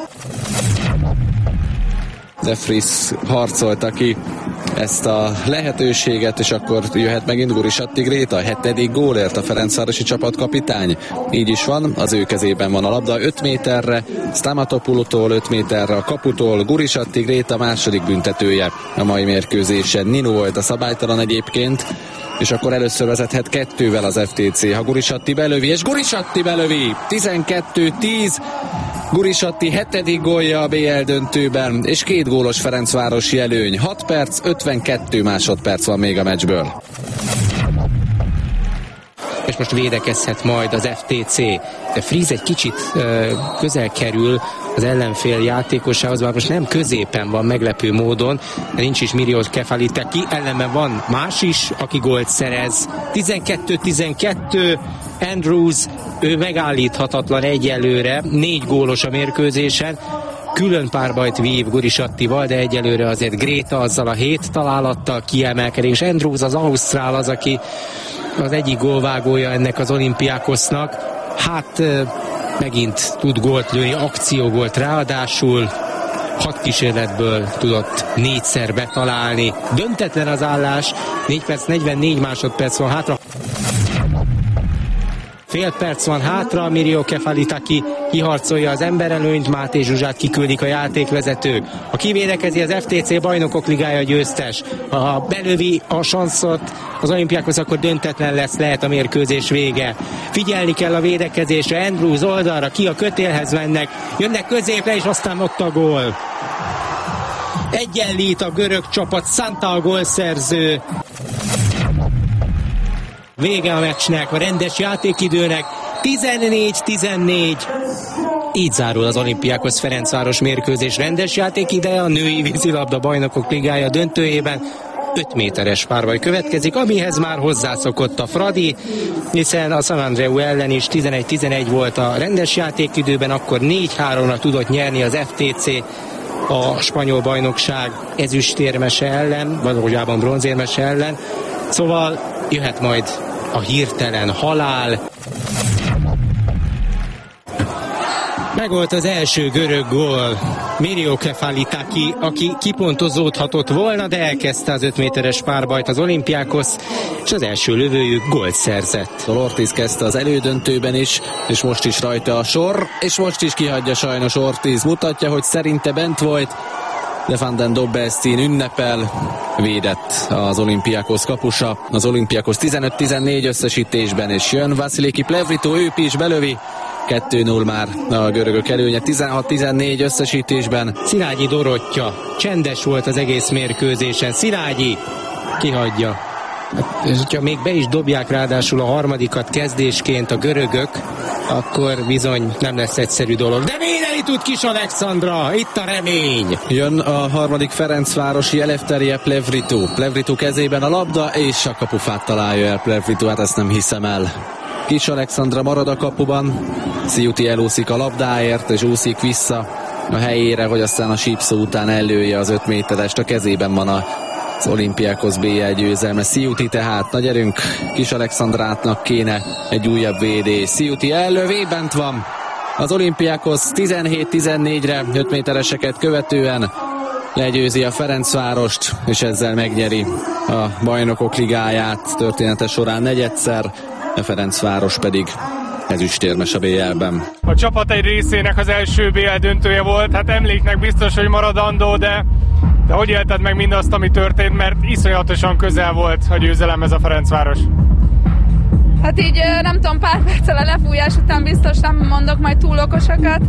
De Friss harcolta ki ezt a lehetőséget, és akkor jöhet megint Gurisatti Gréta, a hetedik gólért a ferencvárosi csapatkapitány. Így is van, az ő kezében van a labda öt méterre, Stamatopoulou-tól öt méterre a kaputól, Gurisatti Gréta második büntetője a mai mérkőzésen. Ninu volt a szabálytalan egyébként, és akkor először vezethet kettővel az ef té cé, ha Gurisatti belövi, és Gurisatti belövi, tizenkettő tíz, Gurisatti hetedik gólja a bé el döntőben, és két gólos ferencvárosi előny, hat perc, ötvenkettő másodperc van még a meccsből. És most védekezhet majd az ef té cé. De Friss egy kicsit ö, közel kerül az ellenfél játékosához, bár most nem középen van meglepő módon, de nincs is Mirió Kefaliteki, ellenben van más is, aki gólt szerez. tizenkettő tizenkettő, Andrews, ő megállíthatatlan egyelőre, négy gólos a mérkőzésen, külön párbajt vív Gurisattival, de egyelőre azért Gréta azzal a hét találattal kiemelkedik, és Andrews az ausztrál az, aki az egyik gólvágója ennek az Olympiakosnak. Hát megint tud gólt lőni, akciógólt ráadásul, hat kísérletből tudott négyszer betalálni. Döntetlen az állás, négy perc negyvennégy másodperc van hátra. Fél perc van hátra, Mirió Kefaliteki kiharcolja az emberelőnyt, Máté Zsuzsát kiküldik a játékvezetők. Ha kivédekezi az ef té cé Bajnokok Ligája győztes, ha belövi a sanszot az Olympiakos, akkor döntetlen lesz, lehet a mérkőzés vége. Figyelni kell a védekezésre, Andrews oldalra, ki a kötélhez mennek, jönnek középre, és aztán ott a gól. Egyenlít a görög csapat, Santa a gólszerző. Vége a meccsnek, a rendes játékidőnek, tizennégy tizennégy. Így zárul az Olympiakos Ferencváros mérkőzés rendes játékideje, a női vízilabda Bajnokok Ligája döntőjében. öt méteres párbaj következik, amihez már hozzászokott a Fradi, hiszen a San Andreu ellen is tizenegy tizenegy volt a rendes játékidőben, akkor négy háromra tudott nyerni az ef té cé a spanyol bajnokság ezüstérmese ellen, valójában bronzérmese ellen. Szóval jöhet majd a hirtelen halál. Megvolt az első görög gól. Mirió Kefaliteki, aki kipontozódhatott volna, de elkezdte az öt méteres párbajt az Olympiakos, és az első lövőjük gólt szerzett. Ortiz kezdte az elődöntőben is, és most is rajta a sor, és most is kihagyja sajnos Ortiz. Mutatja, hogy szerinte bent volt, de Van den Dobbelszín ünnepel, védett az Olympiakos kapusa. Az Olympiakos tizenöt tizennégy összesítésben, és jön Vasiliki Plevritu, ő is belövi. kettő null már a görögök előnye, tizenhat tizennégy összesítésben. Szilágyi Dorottya, csendes volt az egész mérkőzésen. Szilágyi kihagyja. És ha még be is dobják ráadásul a harmadikat kezdésként a görögök, akkor bizony nem lesz egyszerű dolog. De védeni tud Kis Alexandra, itt a remény. Jön a harmadik ferencvárosi Eleftheria Plevritu. Plevritu kezében a labda, és a kapufát találja el Plevritu, hát ezt nem hiszem el. Kis Alexandra marad a kapuban, Sziuti elúszik a labdáért, és úszik vissza a helyére, hogy aztán a sípszó után elője az öt méterest. A kezében van az Olympiakos bé el győzelme. Sziuti tehát, na gyerünk, Kis Alexandrátnak kéne egy újabb védés. Sziuti ellövé, bent van az Olympiakos tizenhét tizennégyre, öt métereseket követően legyőzi a Ferencvárost, és ezzel megnyeri a Bajnokok Ligáját története során negyedszer, a Ferencváros pedig ezüstérmes a bé el-ben. A csapat egy részének az első bé el döntője volt, hát emléknek biztos, hogy maradandó, de, de hogy élted meg mindazt, ami történt, mert iszonyatosan közel volt a győzelemhez a Ferencváros. Hát így nem tudom, pár perccel a lefújás után biztos nem mondok majd túl okosakat.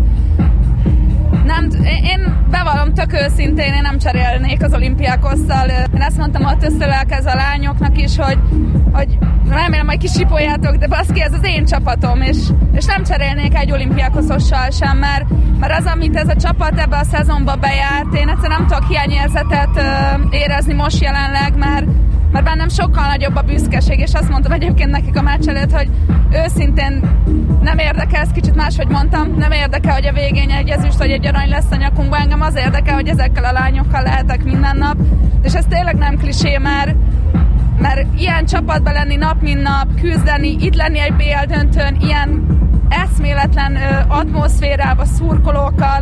Nem, én bevallom tök őszintén, én nem cserélnék az Olympiakosszal. Én ezt mondtam ott összelelkez a lányoknak is, hogy, hogy remélem, hogy kisipoljátok, de baszki, ez az én csapatom, és, és nem cserélnék egy Olympiakoszossal sem, mert, mert az, amit ez a csapat ebbe a szezonba bejárt, én egyszerűen nem tudok hiányérzetet uh, érezni most jelenleg, mert mert bennem sokkal nagyobb a büszkeség, és azt mondtam egyébként nekik a meccs előtt, hogy őszintén nem érdekel, ezt kicsit máshogy mondtam, nem érdekel, hogy a végén egy ezüst vagy egy arany lesz a nyakunkban, engem az érdekel, hogy ezekkel a lányokkal lehetek minden nap, és ez tényleg nem klisé, mert, mert ilyen csapatban lenni nap, mint nap, küzdeni, itt lenni egy bé el döntőn, ilyen eszméletlen ö, atmoszférában, szurkolókkal.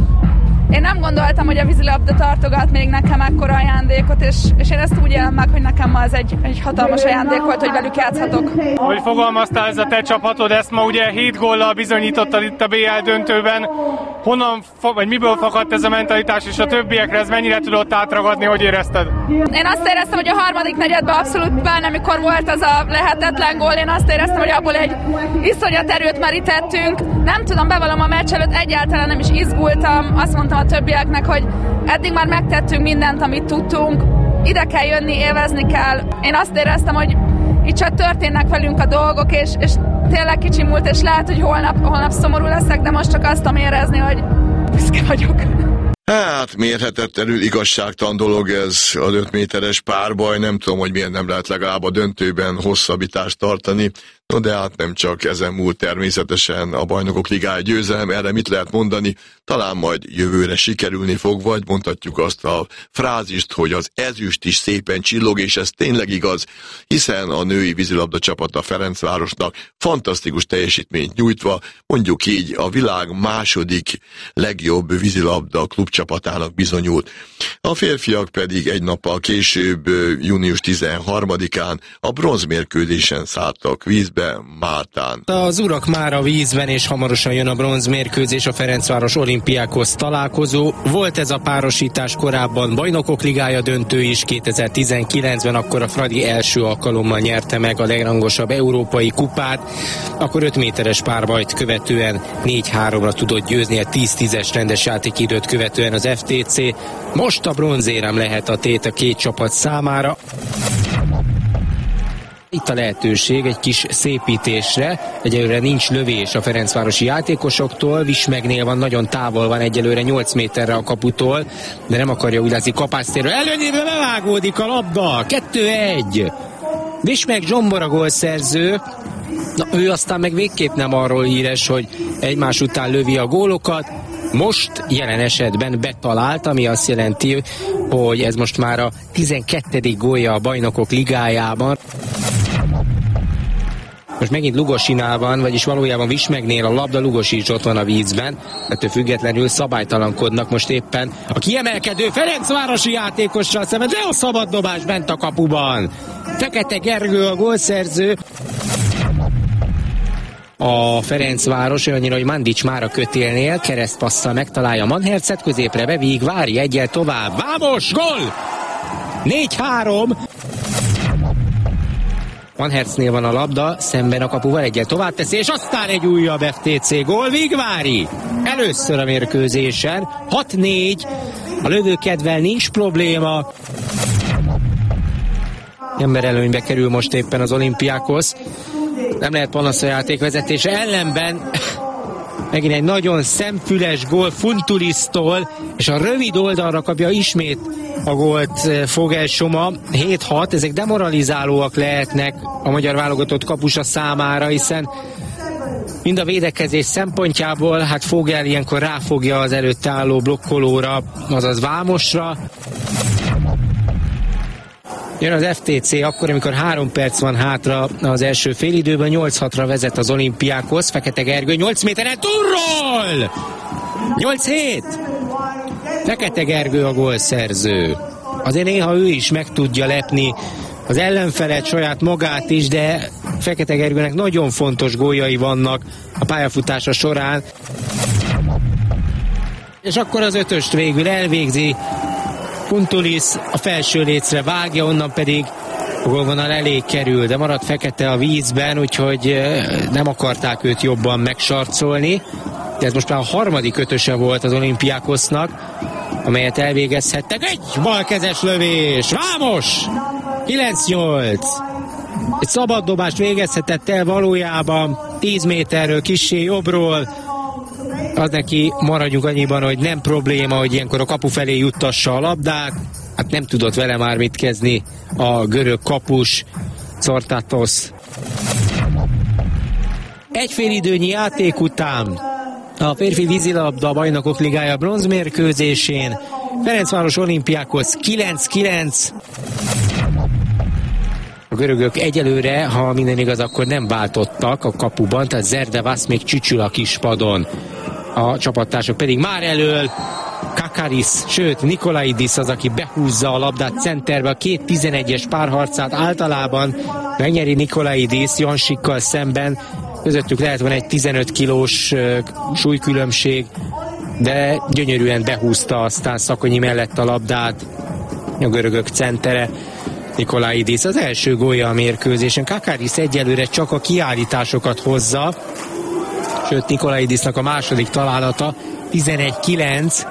Én nem gondoltam, hogy a vízilabda tartogat még nekem ekkora ajándékot, és, és én ezt úgy élem meg, hogy nekem ma ez egy, egy hatalmas ajándék volt, hogy velük játszhatok. Hogy fogalmaztál, ez a te csapatod, ezt ma ugye hét góllal bizonyítottad itt a bé el döntőben. Honnan, vagy miből fakadt ez a mentalitás, és a többiekre ez mennyire tudott átragadni, hogy érezted? Én azt éreztem, hogy a harmadik negyedben abszolút bár amikor volt az a lehetetlen gól, én azt éreztem, hogy abból egy iszonyat erőt merítettünk. Nem tudom, bevallom, a meccs előtt egyáltalán nem is izgultam, azt mondtam a többieknek, hogy eddig már megtettünk mindent, amit tudtunk, ide kell jönni, élvezni kell. Én azt éreztem, hogy itt csak történnek velünk a dolgok, és, és tényleg kicsi múlt, és lehet, hogy holnap, holnap szomorú leszek, de most csak azt tudom érezni, hogy büszke vagyok. Hát mérhetetlenül igazságtalan dolog ez az öt méteres párbaj, nem tudom, hogy miért nem lehet legalább a döntőben hosszabbítást tartani, no de hát nem csak ezen múlt természetesen a Bajnokok Ligája győzelem, erre mit lehet mondani, talán majd jövőre sikerülni fog, vagy mondhatjuk azt a frázist, hogy az ezüst is szépen csillog, és ez tényleg igaz, hiszen a női vízilabda csapata Ferencvárosnak fantasztikus teljesítményt nyújtva, mondjuk így a világ második legjobb vízilabda klubcsapatának bizonyult. A férfiak pedig egy nappal később, június tizenharmadikán a bronzmérkőzésen szálltak vízbe Máltán. Az urak már a vízben, és hamarosan jön a bronzmérkőzés, a Ferencváros Olympiakos találkozó. Volt ez a párosítás korábban Bajnokok Ligája döntő is, kétezer-tizenkilencben, akkor a Fradi első alkalommal nyerte meg a legrangosabb európai kupát, akkor öt méteres párbajt követően négy háromra tudott győzni, a tíz tízes rendes játékidőt követően az ef té cé. Most a bronzérem lehet a tét a két csapat számára. Itt a lehetőség egy kis szépítésre, egyelőre nincs lövés a ferencvárosi játékosoktól, Vismegnél van, nagyon távol van, egyelőre nyolc méterre a kaputól, de nem akarja úgy látszik kapásztérről, előnyébe bevágódik a labda, kettő egy. Vismeg Zsombora gólszerző, na ő aztán meg végképp nem arról híres, hogy egymás után lövi a gólokat, most jelen esetben betalált, ami azt jelenti, hogy ez most már a tizenkettedik gólja a Bajnokok Ligájában. Most megint Lugosinál van, vagyis valójában Vismegnél a labda, Lugosi is ott van a vízben, ettől függetlenül szabálytalankodnak most éppen a kiemelkedő ferencvárosi játékossal szemben, de a szabad dobás bent a kapuban. Fekete Gergő a gólszerző. A Ferencváros olyannyira, hogy Mandics már a kötélnél, keresztpasszal megtalálja Manhercet, középre bevég, Vári egyel tovább. Vámos, gól! négy három. Manhercnél van a labda, szemben a kapuval egyel tovább teszi, és aztán egy újabb ef té cé gól, Vigvári. Először a mérkőzésen, hat négy, a lövőkedvel nincs probléma. Emberelőnybe kerül most éppen az Olympiakos. Nem lehet panasz a játékvezetése, ellenben Megint egy nagyon szemfüles gól Funtulisztól, és a rövid oldalra kapja ismét a gólt Fogel Soma. hét hat, ezek demoralizálóak lehetnek a magyar válogatott kapusa számára, hiszen mind a védekezés szempontjából, hát Fogel ilyenkor ráfogja az előtte álló blokkolóra, azaz Vámosra. Jön az ef té cé akkor, amikor három perc van hátra az első félidőben, nyolc hatra vezet az Olimpiákhoz. Fekete Gergő nyolc méteren turról! nyolc hét! Fekete Gergő a gólszerző. Azért néha ő is meg tudja lepni az ellenfelet, saját magát is, de Fekete Gergőnek nagyon fontos góljai vannak a pályafutása során. És akkor az ötöst végül elvégzi Funtulis, a felső lécre vágja, onnan pedig a gólvonal elé kerül, de marad Fekete a vízben, úgyhogy nem akarták őt jobban megsarcolni. De ez most már a harmadik ötöse volt az Olimpiákosznak, amelyet elvégezhettek. Egy balkezes lövés, Vámos! kilenc nyolc. Egy szabad dobást végezhetett el valójában, tíz méterről, kissé jobbról. Az neki, maradjunk annyiban, hogy nem probléma, hogy ilyenkor a kapu felé juttassa a labdát. Hát nem tudott vele már mit kezdeni a görög kapus, Czortátosz. Egy félidőnyi játék után a férfi vízilabda bajnokok ligája bronzmérkőzésén Ferencváros Olimpiákhoz kilenc kilenc. A görögök egyelőre, ha minden igaz, akkor nem váltottak a kapuban, tehát Zerdevasz még csücsül a kispadon. A csapattársak pedig már elől Kakaris, sőt Nikolaidis az, aki behúzza a labdát centerbe. A két tizenegyes párharcát általában megnyeri Nikolaidis Jansikkal szemben. Közöttük lehet van egy tizenöt kilós uh, súlykülönbség, de gyönyörűen behúzta aztán Szakonyi mellett a labdát a görögök centere. Nikolaidis az első gólja a mérkőzésen. Kakaris egyelőre csak a kiállításokat hozza, sőt Nikolaidisnak a második találata tizenegy kilenc.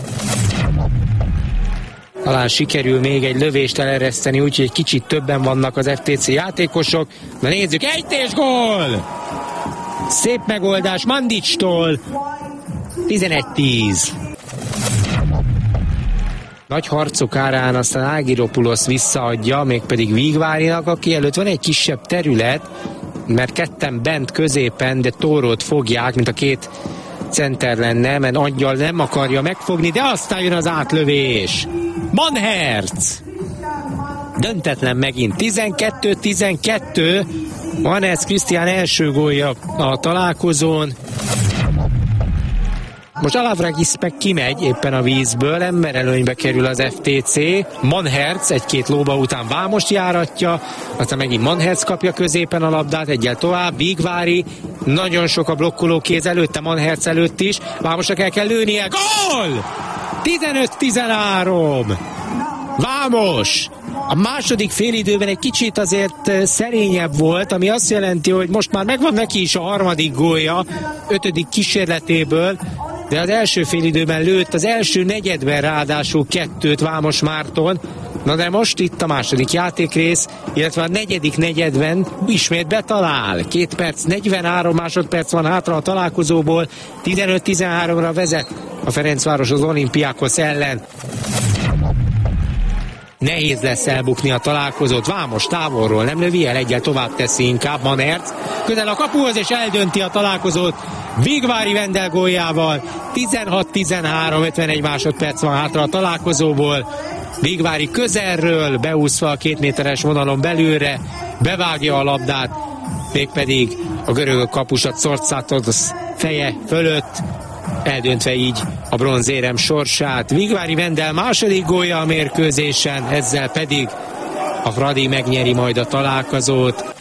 Talán sikerül még egy lövést elereszteni, úgyhogy egy kicsit többen vannak az ef té cé játékosok. Na nézzük, egytés gól! Szép megoldás Mandicstól. tizenegy tíz. Nagy harcok árán aztán Ágiropulosz visszaadja, mégpedig Vigvárinak, aki előtt van egy kisebb terület, mert ketten bent középen, de Tórót fogják, mint a két center lenne, mert Angyal nem akarja megfogni, de aztán jön az átlövés. Manherz! Döntetlen megint. tizenkettő tizenkettő. Manherz Krisztián első gólja a találkozón. Most Alavrakis meg kimegy éppen a vízből, ember előnybe kerül az ef té cé. Manherz egy-két lóba után Vámost járatja, aztán megint Manherz kapja középen a labdát, egyel tovább, Vigvári, nagyon sok a blokkoló kéz előtte, Manherz előtt is, Vámosnak el kell lőnie, gól! tizenöt tizenhárom! Vámos! A második félidőben egy kicsit azért szerényebb volt, ami azt jelenti, hogy most már megvan neki is a harmadik gólja, ötödik kísérletéből, de az első félidőben lőtt, az első negyedben ráadásul kettőt Vámos Márton. Na de most itt a második játékrész, illetve a negyedik negyedben ismét betalál. Két perc, negyvenhárom másodperc van hátra a találkozóból, tizenöt tizenháromra vezet a Ferencváros az Olimpiákos ellen. Nehéz lesz elbukni a találkozót. Vámos távolról nem lövi el, egyel tovább teszi inkább Manherz. Közel a kapuhoz és eldönti a találkozót Vigvári Vendel góljával. tizenhat tizenhárom, ötvenegy másodperc van hátra a találkozóból. Vigvári közelről beúszva a két méteres vonalon belülre, bevágja a labdát, mégpedig a görögök kapusa Czortátosz feje fölött, eldöntve így a bronzérem sorsát. Vigvári Vendel második gólja a mérkőzésen, ezzel pedig a Fradi megnyeri majd a találkozót.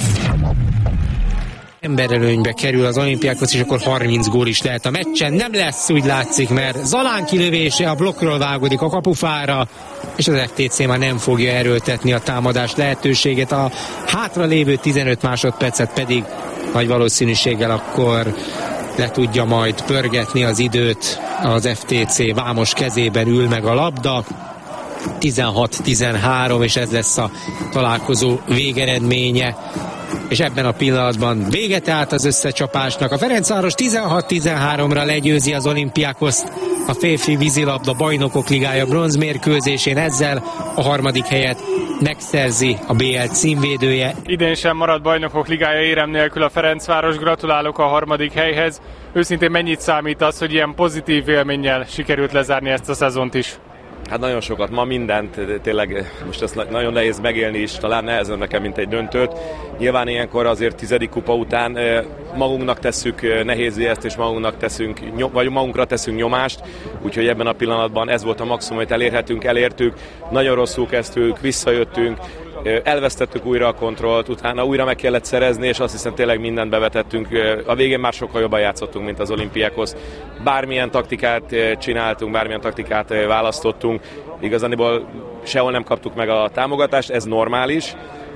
Emberelőnybe kerül az Olimpiákhoz, és akkor harminc gól is lehet a meccsen. Nem lesz, úgy látszik, mert Zalán kilövése a blokkról vágódik a kapufára, és az ef té cé már nem fogja erőltetni a támadás lehetőséget. A hátra lévő tizenöt másodpercet pedig nagy valószínűséggel akkor le tudja majd pörgetni az időt az ef té cé. Vámos kezében ül meg a labda. tizenhat tizenhárom, és ez lesz a találkozó végeredménye. és ebben a pillanatban véget állt az összecsapásnak. A Ferencváros tizenhat tizenháromra legyőzi az Olympiakoszt a férfi vízilabda bajnokok ligája bronzmérkőzésén, ezzel a harmadik helyet megszerzi a bé el címvédője. Idén sem marad bajnokok ligája érem nélkül a Ferencváros, gratulálok a harmadik helyhez. Őszintén mennyit számít az, hogy ilyen pozitív élménnyel sikerült lezárni ezt a szezont is? Hát nagyon sokat, ma mindent, tényleg most ezt nagyon nehéz megélni is, talán nehezebb nekem, mint egy döntőt. Nyilván ilyenkor azért tizedik kupa után magunknak tesszük nehézé ezt, és magunknak teszünk, vagy magunkra teszünk nyomást, úgyhogy ebben a pillanatban ez volt a maximum, amit elérhetünk, elértük. Nagyon rosszul kezdtük, visszajöttünk, elvesztettük újra a kontrollt, utána újra meg kellett szerezni, és azt hiszem tényleg mindent bevetettünk. A végén már sokkal jobban játszottunk, mint az Olympiakos. Bármilyen taktikát csináltunk, bármilyen taktikát választottunk, igazániból sehol nem kaptuk meg a támogatást, ez normális,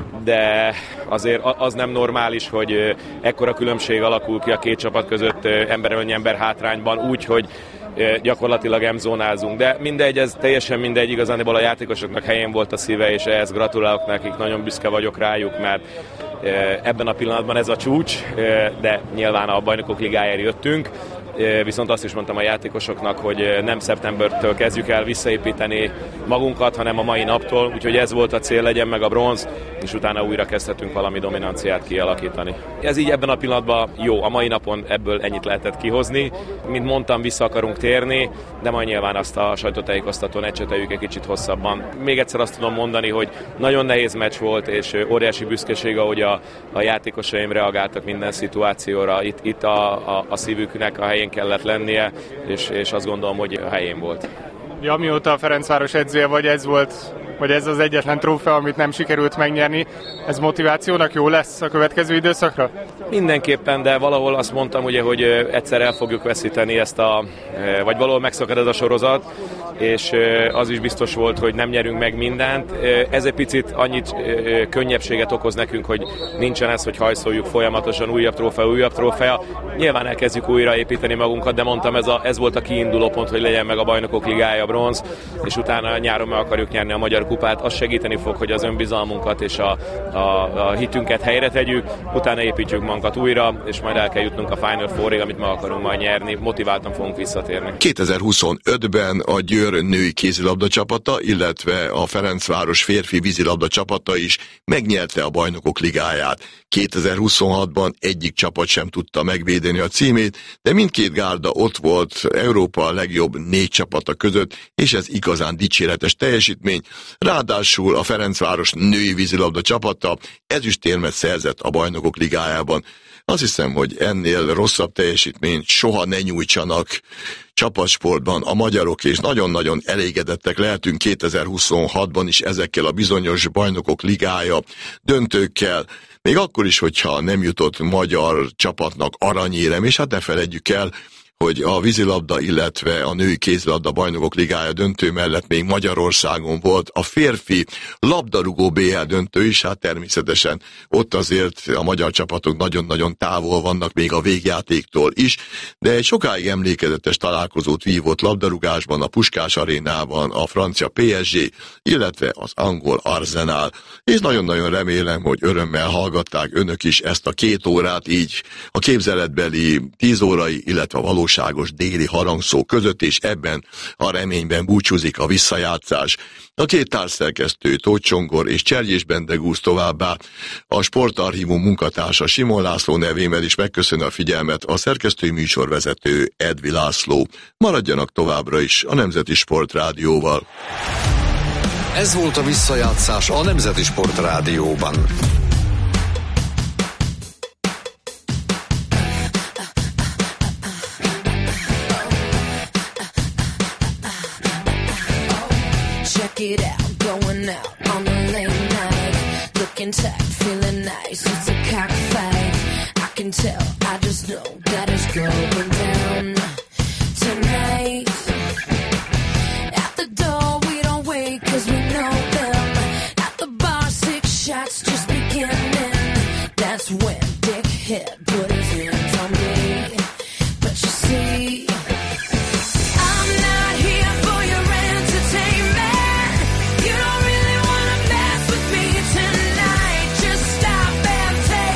de azért az nem normális, hogy ekkora különbség alakul ki a két csapat között ember-ön ember hátrányban, úgy, hogy gyakorlatilag emzónázunk. De mindegy, ez teljesen mindegy, igazániból a játékosoknak helyén volt a szíve, és ehhez gratulálok nekik, nagyon büszke vagyok rájuk, mert ebben a pillanatban ez a csúcs, de nyilván a bajnokok ligájára jöttünk. Viszont azt is mondtam a játékosoknak, hogy nem szeptembertől kezdjük el visszaépíteni magunkat, hanem a mai naptól, úgyhogy ez volt a cél, legyen meg a bronz, és utána újra kezdhetünk valami dominanciát kialakítani. Ez így ebben a pillanatban jó, a mai napon ebből ennyit lehetett kihozni. Mint mondtam, vissza akarunk térni, de majd nyilván azt a sajtótájékoztatón ecseteljük egy kicsit hosszabban. Még egyszer azt tudom mondani, hogy nagyon nehéz meccs volt, és óriási büszkeség, ahogy a, a játékosaim reagáltak minden szituációra. Itt, itt a, a, a szívüknek a helyén kellett lennie, és, és azt gondolom, hogy a helyén volt. Ja, amióta a Ferencváros edzője vagy, ez volt, vagy ez az egyetlen trófea, amit nem sikerült megnyerni, ez motivációnak jó lesz a következő időszakra? Mindenképpen, de valahol azt mondtam, ugye, hogy egyszer el fogjuk veszíteni ezt a, vagy valahol megszakad ez a sorozat, és az is biztos volt, hogy nem nyerünk meg mindent. Ez egy picit annyit könnyebbséget okoz nekünk, hogy nincsen ez, hogy hajszoljuk folyamatosan újabb trófea, újabb trófea. Nyilván elkezdjük újra építeni magunkat, de mondtam, ez, a, ez volt a kiinduló pont, hogy legyen meg a bajnokok ligája bronz, és utána nyáron meg akarjuk nyerni a Magyar Kupát. Az segíteni fog, hogy az önbizalmunkat és a, a, a hitünket helyre tegyük, utána építjük magunkat újra, és majd el kell jutnunk a Final Fourig, amit meg akarunk majd nyerni. Motiváltan fogunk visszatérni. kétezer-huszonötben a Győr női kézilabda csapata, illetve a Ferencváros férfi vízilabda csapata is megnyerte a bajnokok ligáját. kétezer-huszonhatban egyik csapat sem tudta megvédeni a címét, de mindkét gárda ott volt Európa legjobb négy csapata között, és ez igazán dicséretes teljesítmény. Ráadásul a Ferencváros női vízilabda csapata ezüstérmet szerzett a bajnokok ligájában. Azt hiszem, hogy ennél rosszabb teljesítményt soha ne nyújtsanak csapatsportban a magyarok, és nagyon-nagyon elégedettek lehetünk kétezer-huszonhatban is ezekkel a bizonyos bajnokok ligája döntőkkel. Még akkor is, hogyha nem jutott magyar csapatnak aranyérem, és hát ne feledjük el, hogy a vízilabda, illetve a női kézilabda bajnokok ligája döntő mellett még Magyarországon volt a férfi labdarúgó bé el döntő is, hát természetesen ott azért a magyar csapatok nagyon-nagyon távol vannak még a végjátéktól is, de egy sokáig emlékezetes találkozót vívott labdarúgásban a Puskás arénában a francia pé es gé, illetve az angol Arsenal, és nagyon-nagyon remélem, hogy örömmel hallgatták önök is ezt a két órát így a képzeletbeli tíz órai, illetve a valós déli harangszó között, és ebben a reményben búcsúzik a visszajátszás. A két társszerkesztő, Tóth Csongor és Csergyés Bendegúz, továbbá a Sportarchívum munkatársa Simon László nevében is megköszönöm a figyelmet a szerkesztői műsorvezető Edvi László. Maradjanak továbbra is a Nemzeti Sport Rádióval. Ez volt a visszajátszás a Nemzeti Sport Rádióban. It out, going out on a late night, looking tight, feeling nice. It's a cockfight. I can tell, I just know that it's going down tonight. At the door, we don't wait 'cause we know them. At the bar, six shots just beginning. That's when Dickhead put his hands on me. But you see, I'm not here for your entertainment. You don't really wanna mess with me tonight. Just stop and take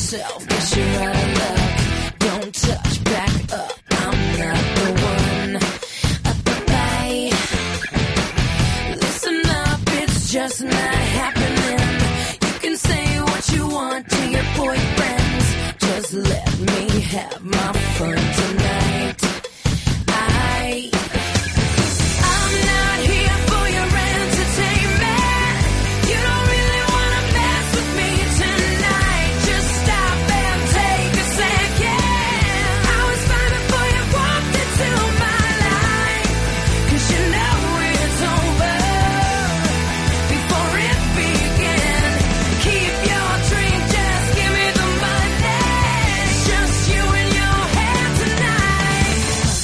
yourself, guess you're out of luck. Don't touch, back up, I'm not the one. Up the bay. Listen up, it's just not happening. You can say what you want to your boyfriends. Just let me have my fun tonight. I I'm not here for your entertainment. You don't really wanna mess with me tonight. Just stop and take a second. I was fine before you walked into my life. 'Cause you know it's over before it began. Keep your drink, just give me the money. Just you and your head tonight.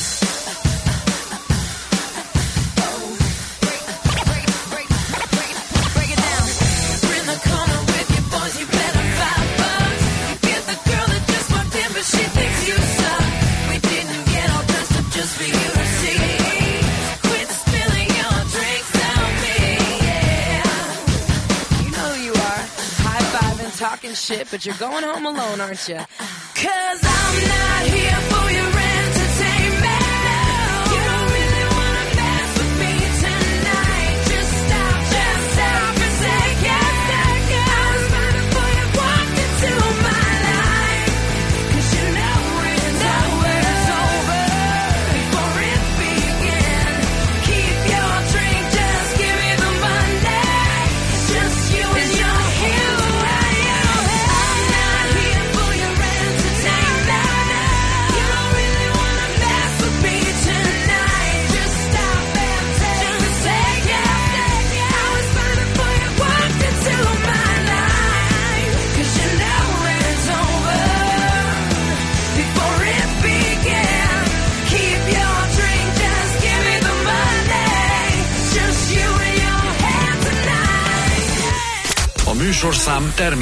Break it down. We're in the corner with your boys, you better fight bucks. You get the girl that just walked in, but she thinks you suck. We didn't get all dressed up just for you to see. Quit spilling your drinks on me, yeah. You know who you are, high-fiving, talking shit, but you're going home alone, aren't you? 'Cause I'm not here for your entertainment. You don't really wanna mess with me tonight. Just stop, just stop a second. I was fine before you walked into my life. 'Cause you know it's over before it began. Keep your drink, just give me the money. Just you and your head. I'm not here for your entertainment. You don't really wanna mess with me tonight. Just stop and take a second. I was fine before you walked into my life. 'Cause you know it's over before it began. Keep your drink, just give me the money. Just you and your head tonight. A műsorszám termék